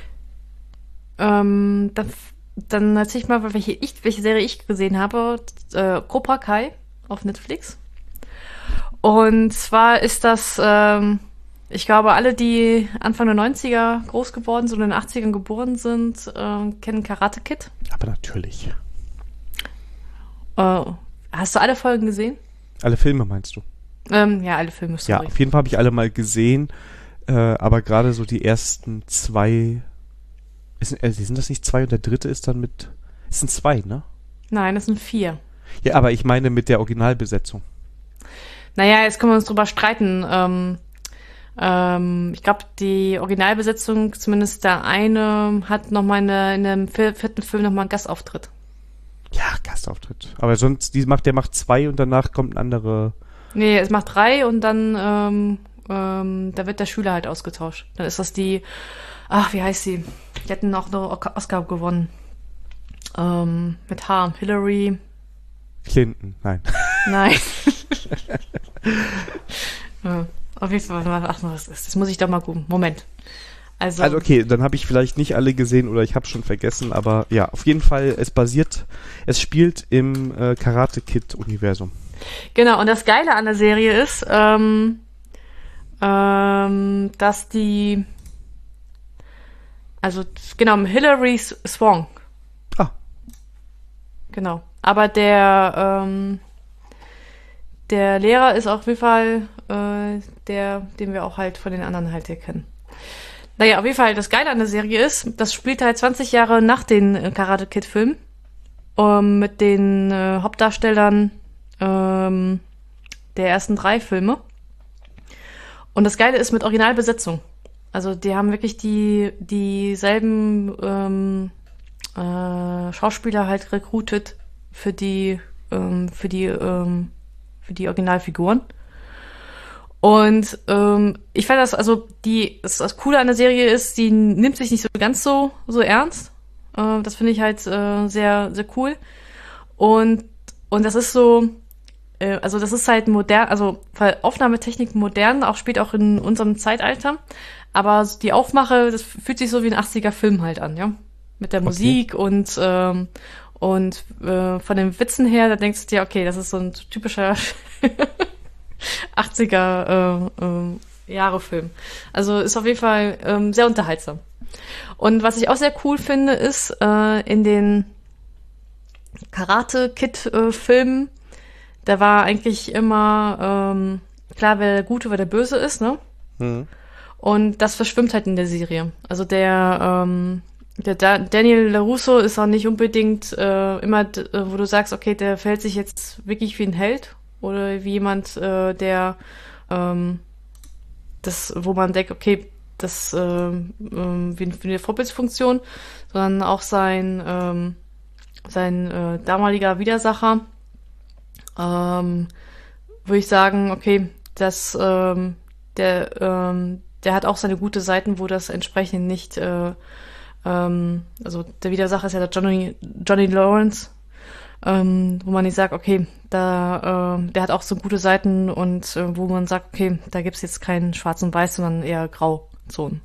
Ähm, dann, dann erzähl ich mal, welche, ich, welche Serie ich gesehen habe. Äh, Cobra Kai auf Netflix. Und zwar ist das, ähm, ich glaube, alle, die Anfang der neunziger groß geworden sind und in den achtzigern geboren sind, äh, kennen Karate Kid. Aber natürlich. Äh, Hast du alle Folgen gesehen? Alle Filme meinst du? Ähm, ja, alle Filme. Sorry. Ja, auf jeden Fall habe ich alle mal gesehen, äh, aber gerade so die ersten zwei, ist, äh, sind das nicht zwei und der dritte ist dann mit, es sind zwei, ne? Nein, das sind vier. Ja, aber ich meine mit der Originalbesetzung. Naja, jetzt können wir uns drüber streiten. Ähm, ähm, ich glaube, die Originalbesetzung, zumindest der eine, hat noch mal in, der, in dem vierten Film noch mal einen Gastauftritt. Ja, Gastauftritt. Aber sonst, die macht, der macht zwei und danach kommt ein anderer. Nee, es macht drei und dann, ähm, ähm, da wird der Schüler halt ausgetauscht. Dann ist das die, ach, wie heißt sie? Die hatten auch noch Oscar gewonnen. Ähm, mit H. Hillary. Clinton, nein. Nein. Ja, auf jeden Fall, ach, was ist? Das muss ich doch mal gucken. Moment. Also, Also okay, dann habe ich vielleicht nicht alle gesehen oder ich habe schon vergessen, aber ja, auf jeden Fall, es basiert, es spielt im äh, Karate-Kid-Universum. Genau, und das Geile an der Serie ist, ähm, ähm, dass die, also genau, Hilary Swank. Ah. Genau. Aber der, ähm, der Lehrer ist auf jeden Fall äh, der, den wir auch halt von den anderen halt hier kennen. Naja, auf jeden Fall, das Geile an der Serie ist, das spielt halt zwanzig Jahre nach den äh, Karate-Kid-Filmen ähm, mit den äh, Hauptdarstellern ähm, der ersten drei Filme. Und das Geile ist mit Originalbesetzung. Also die haben wirklich die dieselben ähm, äh, Schauspieler halt rekrutiert für die ähm, für die ähm, für die Originalfiguren. Und ähm, ich fand das, also die, das, das Coole an der Serie ist, die nimmt sich nicht so ganz so so ernst. Äh, das finde ich halt äh, sehr sehr cool. Und und das ist so, äh, also das ist halt modern, also Aufnahmetechnik modern, auch spielt auch in unserem Zeitalter. Aber die Aufmache, das fühlt sich so wie ein achtziger Film halt an, ja, mit der Musik okay. und ähm, und äh, von den Witzen her, da denkst du dir, okay, das ist so ein typischer achtziger äh, äh, Jahre Film. Also ist auf jeden Fall ähm, sehr unterhaltsam. Und was ich auch sehr cool finde, ist äh, in den Karate-Kid-Filmen, äh, da war eigentlich immer ähm, klar, wer der Gute, wer der Böse ist, ne? Mhm. Und das verschwimmt halt in der Serie. Also der ähm, der da- Daniel LaRusso ist auch nicht unbedingt äh, immer, d- wo du sagst, okay, der verhält sich jetzt wirklich wie ein Held oder wie jemand, äh, der ähm, das, wo man denkt, okay, das äh, ähm, wie, wie eine Vorbildsfunktion, sondern auch sein ähm, sein äh, damaliger Widersacher, ähm, würde ich sagen, okay, das ähm, der ähm, der hat auch seine gute Seiten, wo das entsprechend nicht äh, ähm, also der Widersacher ist ja der Johnny Johnny Lawrence, ähm, wo man nicht sagt, okay, da äh, der hat auch so gute Seiten und äh, wo man sagt, okay, da gibt's jetzt keinen Schwarz und Weiß, sondern eher Grauzonen.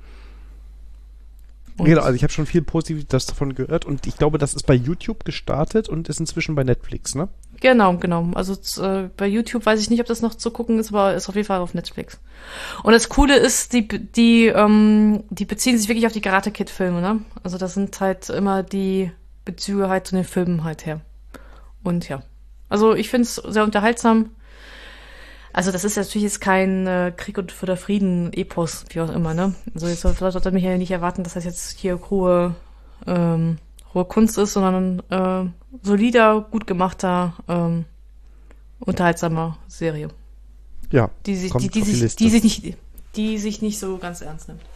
Und genau, also ich habe schon viel Positives davon gehört und ich glaube, das ist bei YouTube gestartet und ist inzwischen bei Netflix, ne? Genau, genau. Also äh, bei YouTube weiß ich nicht, ob das noch zu gucken ist, aber ist auf jeden Fall auf Netflix. Und das Coole ist, die die ähm, die beziehen sich wirklich auf die Karate Kid Filme, ne? Also das sind halt immer die Bezüge halt zu den Filmen halt her. Und ja, also ich finde es sehr unterhaltsam. Also das ist natürlich jetzt kein äh, Krieg und für der Frieden Epos, wie auch immer, ne? Also jetzt sollte sollte mich ja nicht erwarten, dass das jetzt hier hohe ähm, hohe Kunst ist, sondern äh, solider, gut gemachter, ähm, unterhaltsamer Serie. Ja, die sich, kommt die, die, auf die sich, Liste. die sich nicht, die sich nicht so ganz ernst nimmt.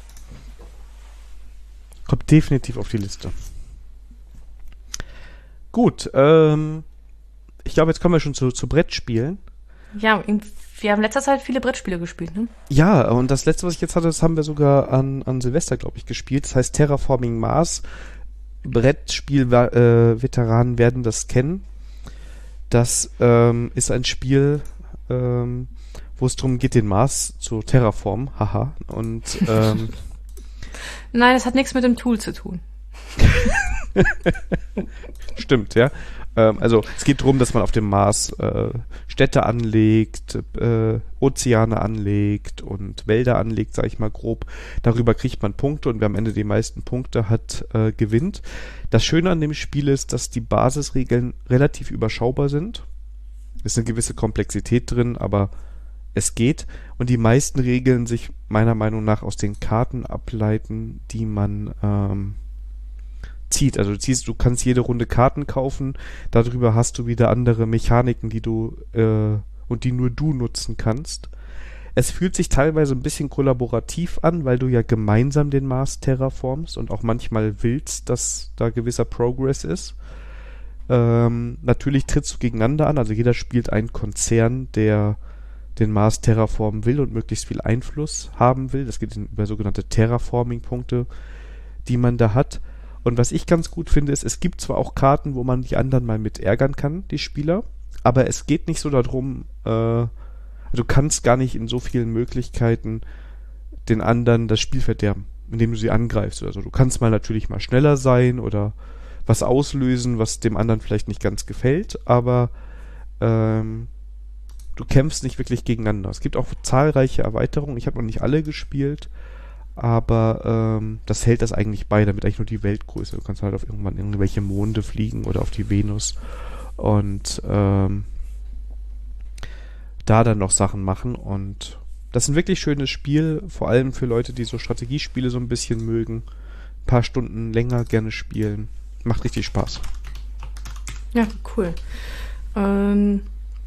Kommt definitiv auf die Liste. Gut, ähm, ich glaube, jetzt kommen wir schon zu, zu Brettspielen. Ja, wir haben in letzter Zeit viele Brettspiele gespielt, ne? Ja, und das letzte, was ich jetzt hatte, das haben wir sogar an, an Silvester, glaube ich, gespielt. Das heißt Terraforming Mars. Brettspiel-Veteranen werden das kennen. Das ähm, ist ein Spiel, ähm, wo es darum geht, den Mars zu terraformen. Haha. Und ähm, nein, das hat nichts mit dem Tool zu tun. Stimmt, ja. Ähm, also es geht darum, dass man auf dem Mars äh, Städte anlegt, äh, Ozeane anlegt und Wälder anlegt, sage ich mal grob. Darüber kriegt man Punkte und wer am Ende die meisten Punkte hat, äh, gewinnt. Das Schöne an dem Spiel ist, dass die Basisregeln relativ überschaubar sind. ist eine gewisse Komplexität drin, aber es geht. Und die meisten Regeln sich meiner Meinung nach aus den Karten ableiten, die man ähm, zieht. Also du ziehst, du kannst jede Runde Karten kaufen, darüber hast du wieder andere Mechaniken, die du äh, und die nur du nutzen kannst. Es fühlt sich teilweise ein bisschen kollaborativ an, weil du ja gemeinsam den Mars terraformst und auch manchmal willst, dass da gewisser Progress ist. Ähm, natürlich trittst du gegeneinander an, also jeder spielt einen Konzern, der den Mars terraformen will und möglichst viel Einfluss haben will. Das geht über sogenannte Terraforming-Punkte, die man da hat. Und was ich ganz gut finde, ist, es gibt zwar auch Karten, wo man die anderen mal mit ärgern kann, die Spieler, aber es geht nicht so darum, äh, du kannst gar nicht in so vielen Möglichkeiten den anderen das Spiel verderben, indem du sie angreifst oder so. Du kannst mal natürlich mal schneller sein oder was auslösen, was dem anderen vielleicht nicht ganz gefällt, aber ähm, du kämpfst nicht wirklich gegeneinander. Es gibt auch zahlreiche Erweiterungen. Ich habe noch nicht alle gespielt, aber ähm, das hält das eigentlich bei, damit eigentlich nur die Weltgröße. Du kannst halt auf irgendwann irgendwelche Monde fliegen oder auf die Venus und ähm, da dann noch Sachen machen. Und das ist ein wirklich schönes Spiel, vor allem für Leute, die so Strategiespiele so ein bisschen mögen. Ein paar Stunden länger gerne spielen. Macht richtig Spaß. Ja, cool. Ähm,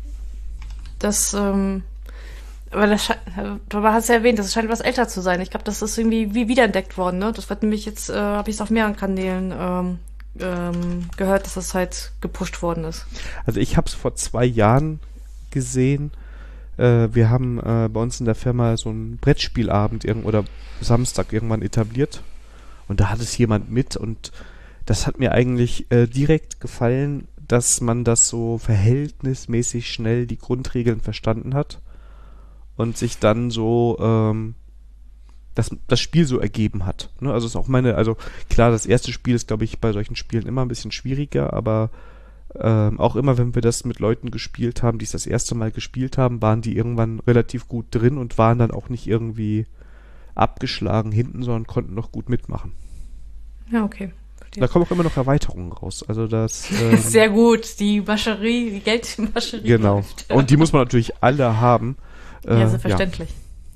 das, ähm, aber das sche- du hast ja erwähnt, das scheint was älter zu sein. Ich glaube, das ist irgendwie wie wiederentdeckt worden, ne? Das wird nämlich jetzt, äh, habe ich es auf mehreren Kanälen ähm, ähm, gehört, dass das halt gepusht worden ist. Also ich habe es vor zwei Jahren gesehen. Äh, wir haben äh, bei uns in der Firma so einen Brettspielabend irgend oder Samstag irgendwann etabliert. Und da hat es jemand mit und das hat mir eigentlich äh, direkt gefallen, dass man das so verhältnismäßig schnell die Grundregeln verstanden hat und sich dann so ähm, das, das Spiel so ergeben hat. Ne? Also ist auch meine, also klar, das erste Spiel ist, glaube ich, bei solchen Spielen immer ein bisschen schwieriger, aber ähm, auch immer, wenn wir das mit Leuten gespielt haben, die es das erste Mal gespielt haben, waren die irgendwann relativ gut drin und waren dann auch nicht irgendwie abgeschlagen hinten, sondern konnten noch gut mitmachen. Ja, okay. Da kommen auch immer noch Erweiterungen raus. Also das ähm, sehr gut, die Mascherie, die Geldmascherie. Genau. läuft. Und die muss man natürlich alle haben. Äh, Ja, selbstverständlich.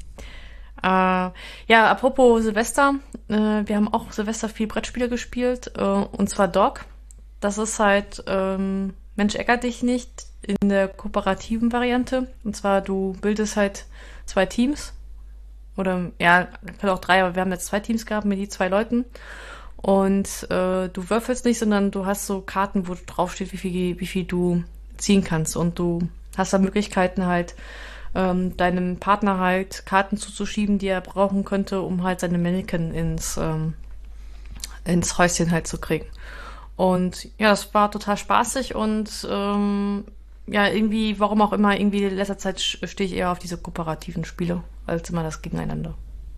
Ja, äh, ja apropos Silvester, äh, wir haben auch Silvester viel Brettspiele gespielt, äh, und zwar Dog. Das ist halt ähm, Mensch ärgert dich nicht in der kooperativen Variante. Und zwar, du bildest halt zwei Teams. Oder, ja, kann auch drei, aber wir haben jetzt zwei Teams gehabt mit die zwei Leuten. Und äh, du würfelst nicht, sondern du hast so Karten, wo draufsteht, wie viel, wie viel du ziehen kannst. Und du hast da Möglichkeiten halt, ähm, deinem Partner halt Karten zuzuschieben, die er brauchen könnte, um halt seine Mannequin ins, ähm, ins Häuschen halt zu kriegen. Und ja, das war total spaßig und ähm, ja, irgendwie, warum auch immer, irgendwie in letzter Zeit stehe ich eher auf diese kooperativen Spiele, als immer das Gegeneinander.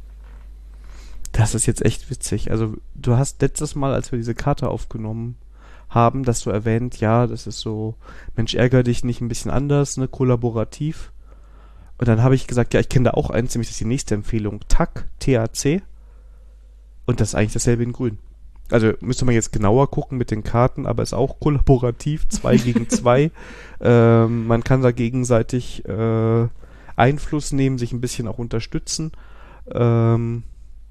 Das ist jetzt echt witzig. Also du hast letztes Mal, als wir diese Karte aufgenommen haben, dass du erwähnt, ja, das ist so, Mensch, ärgere dich nicht, ein bisschen anders, ne, kollaborativ. Und dann habe ich gesagt, ja, ich kenne da auch eins, nämlich das ist die nächste Empfehlung, T A C, T A C. Und das ist eigentlich dasselbe in grün. Also müsste man jetzt genauer gucken mit den Karten, aber ist auch kollaborativ, zwei gegen zwei. Ähm, man kann da gegenseitig äh, Einfluss nehmen, sich ein bisschen bisschen auch Ähm,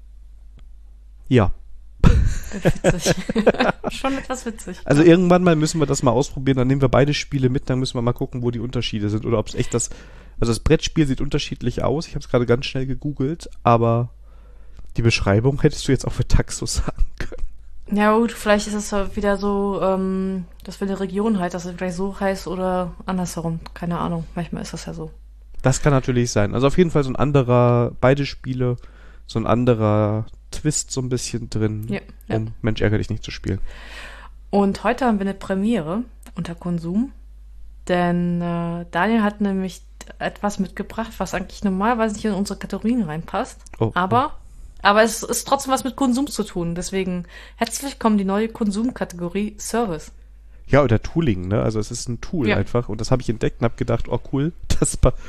ja. Witzig. Schon etwas witzig. Also irgendwann mal müssen wir das mal ausprobieren, dann nehmen wir beide Spiele mit, dann müssen wir mal gucken, wo die Unterschiede sind oder ob es echt das, also das Brettspiel sieht unterschiedlich aus, ich habe es gerade ganz schnell gegoogelt, aber die Beschreibung hättest du jetzt auch für Taxus sagen können. Ja gut, vielleicht ist es ja wieder so, ähm, dass wir eine Region halt, dass es vielleicht so heißt oder andersherum, keine Ahnung, manchmal ist das ja so. Das kann natürlich sein, also auf jeden Fall so ein anderer, beide Spiele, so ein anderer Twist so ein bisschen drin, ja, ja. um Mensch ärgere dich nicht zu spielen. Und heute haben wir eine Premiere unter Konsum, denn äh, Daniel hat nämlich etwas mitgebracht, was eigentlich normalerweise nicht in unsere Kategorien reinpasst, oh, aber, oh. aber es ist trotzdem was mit Konsum zu tun, deswegen herzlich willkommen die neue Konsumkategorie Service. Ja, oder Tooling, ne? Also es ist ein Tool ja. einfach und das habe ich entdeckt und habe gedacht, oh cool, das, da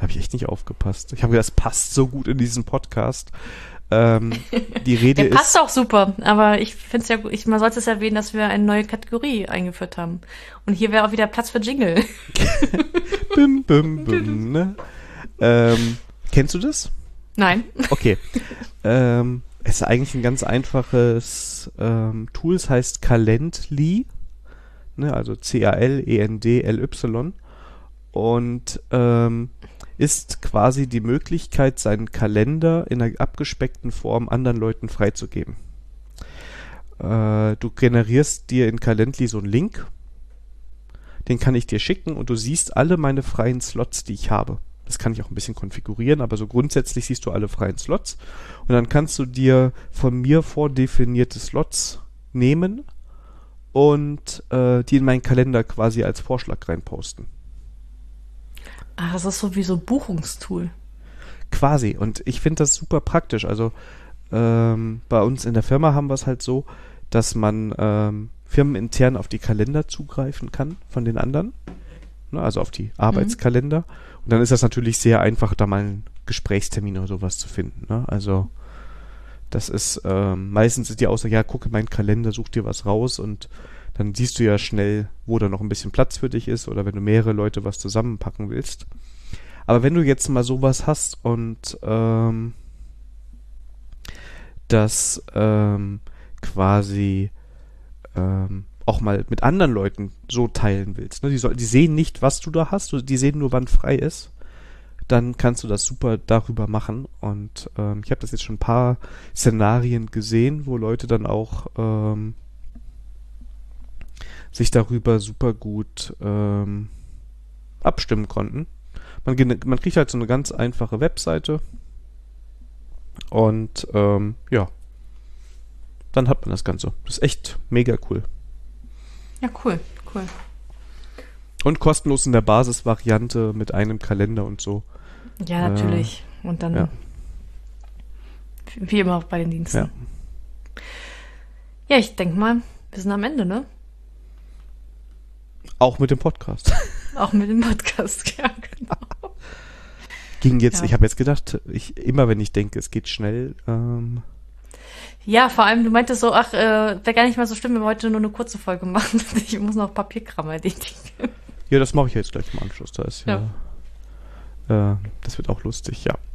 habe ich echt nicht aufgepasst. Ich habe gedacht, das passt so gut in diesen Podcast. Ähm, die Rede Der ist... passt auch super, aber ich finde es ja gut, ich, man sollte es erwähnen, dass wir eine neue Kategorie eingeführt haben. Und hier wäre auch wieder Platz für Jingle. bim, bim, bim, ne? ähm, kennst du das? Nein. Okay. ähm, es ist eigentlich ein ganz einfaches ähm, Tool, es heißt Calendly, ne? Also C A L E N D L Y. Und ähm, ist quasi die Möglichkeit, seinen Kalender in einer abgespeckten Form anderen Leuten freizugeben. Äh, du generierst dir in Calendly so einen Link, den kann ich dir schicken und du siehst alle meine freien Slots, die ich habe. Das kann ich auch ein bisschen konfigurieren, aber so grundsätzlich siehst du alle freien Slots und dann kannst du dir von mir vordefinierte Slots nehmen und äh, die in meinen Kalender quasi als Vorschlag reinposten. Ah, das ist so wie so ein Buchungstool. Quasi. Und ich finde das super praktisch. Also ähm, bei uns in der Firma haben wir es halt so, dass man ähm, firmenintern auf die Kalender zugreifen kann von den anderen. Ne, also auf die Arbeitskalender. Mhm. Und dann ist das natürlich sehr einfach, da mal einen Gesprächstermin oder sowas zu finden. Ne? Also das ist ähm, meistens ist die Aussage, ja, gucke meinen Kalender, such dir was raus und dann siehst du ja schnell, wo da noch ein bisschen Platz für dich ist oder wenn du mehrere Leute was zusammenpacken willst. Aber wenn du jetzt mal sowas hast und ähm, das ähm, quasi ähm, auch mal mit anderen Leuten so teilen willst, ne? Die, soll, die sehen nicht, was du da hast, die sehen nur, wann frei ist, dann kannst du das super darüber machen. Und ähm, ich habe das jetzt schon ein paar Szenarien gesehen, wo Leute dann auch ähm, sich darüber super gut ähm, abstimmen konnten. Man, man kriegt halt so eine ganz einfache Webseite und ähm, ja, dann hat man das Ganze. Das ist echt mega cool. Ja, cool, cool. Und kostenlos in der Basisvariante mit einem Kalender und so. Ja, natürlich. Äh, und dann ja. wie immer auch bei den Diensten. Ja, ja, ich denke mal, wir sind am Ende, ne? Auch mit dem Podcast. Auch mit dem Podcast, ja, genau. Ging jetzt, ja. ich habe jetzt gedacht, ich, immer wenn ich denke, es geht schnell. Ähm ja, vor allem, du meintest so, ach, äh, wäre gar nicht mal so schlimm, wenn wir heute nur eine kurze Folge machen. Ich muss noch Papierkram erledigen. Ja, das mache ich jetzt gleich im Anschluss. Da ist ja, ja. Äh, das wird auch lustig, ja.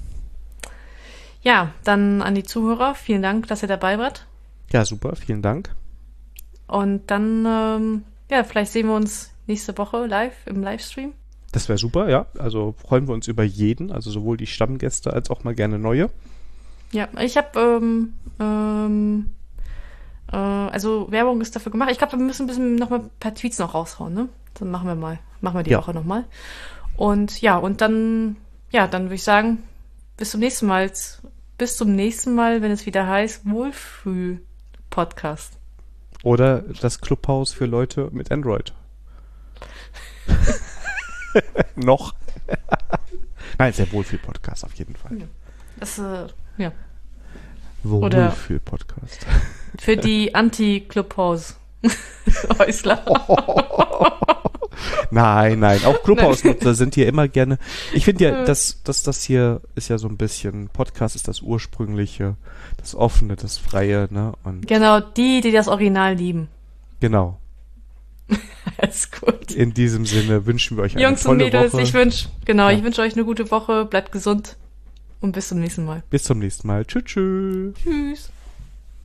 Ja, dann an die Zuhörer, vielen Dank, dass ihr dabei wart. Ja, super, vielen Dank. Und dann, ähm, ja, vielleicht sehen wir uns nächste Woche live im Livestream. Das wäre super, ja. Also freuen wir uns über jeden, also sowohl die Stammgäste als auch mal gerne neue. Ja, ich habe, ähm, ähm, äh, also Werbung ist dafür gemacht. Ich glaube, wir müssen ein bisschen noch mal ein paar Tweets noch raushauen, ne? Dann machen wir mal, machen wir die ja. Woche nochmal. Und ja, und dann, ja, dann würde ich sagen, bis zum nächsten Mal. Bis zum nächsten Mal, wenn es wieder heißt Wohlfühl-Podcast. Oder das Clubhaus für Leute mit Android. Noch. Nein, ist der Wohlfühl-Podcast auf jeden Fall. Ja. Das, äh, ja. Wohlfühl-Podcast. Für die Anti-Clubhaus-Häusler. Nein, nein, auch Clubhausnutzer sind hier immer gerne. Ich finde ja, dass das, das hier ist ja so ein bisschen, Podcast ist das Ursprüngliche, das Offene, das Freie, ne? Und genau, die, die das Original lieben. Genau. Alles gut. In diesem Sinne wünschen wir euch eine Jungs tolle und Mädels, Woche. ich wünsche, genau, Ja. ich wünsche euch eine gute Woche, bleibt gesund und bis zum nächsten Mal. Bis zum nächsten Mal. Tschüss, tschüss. Tschüss.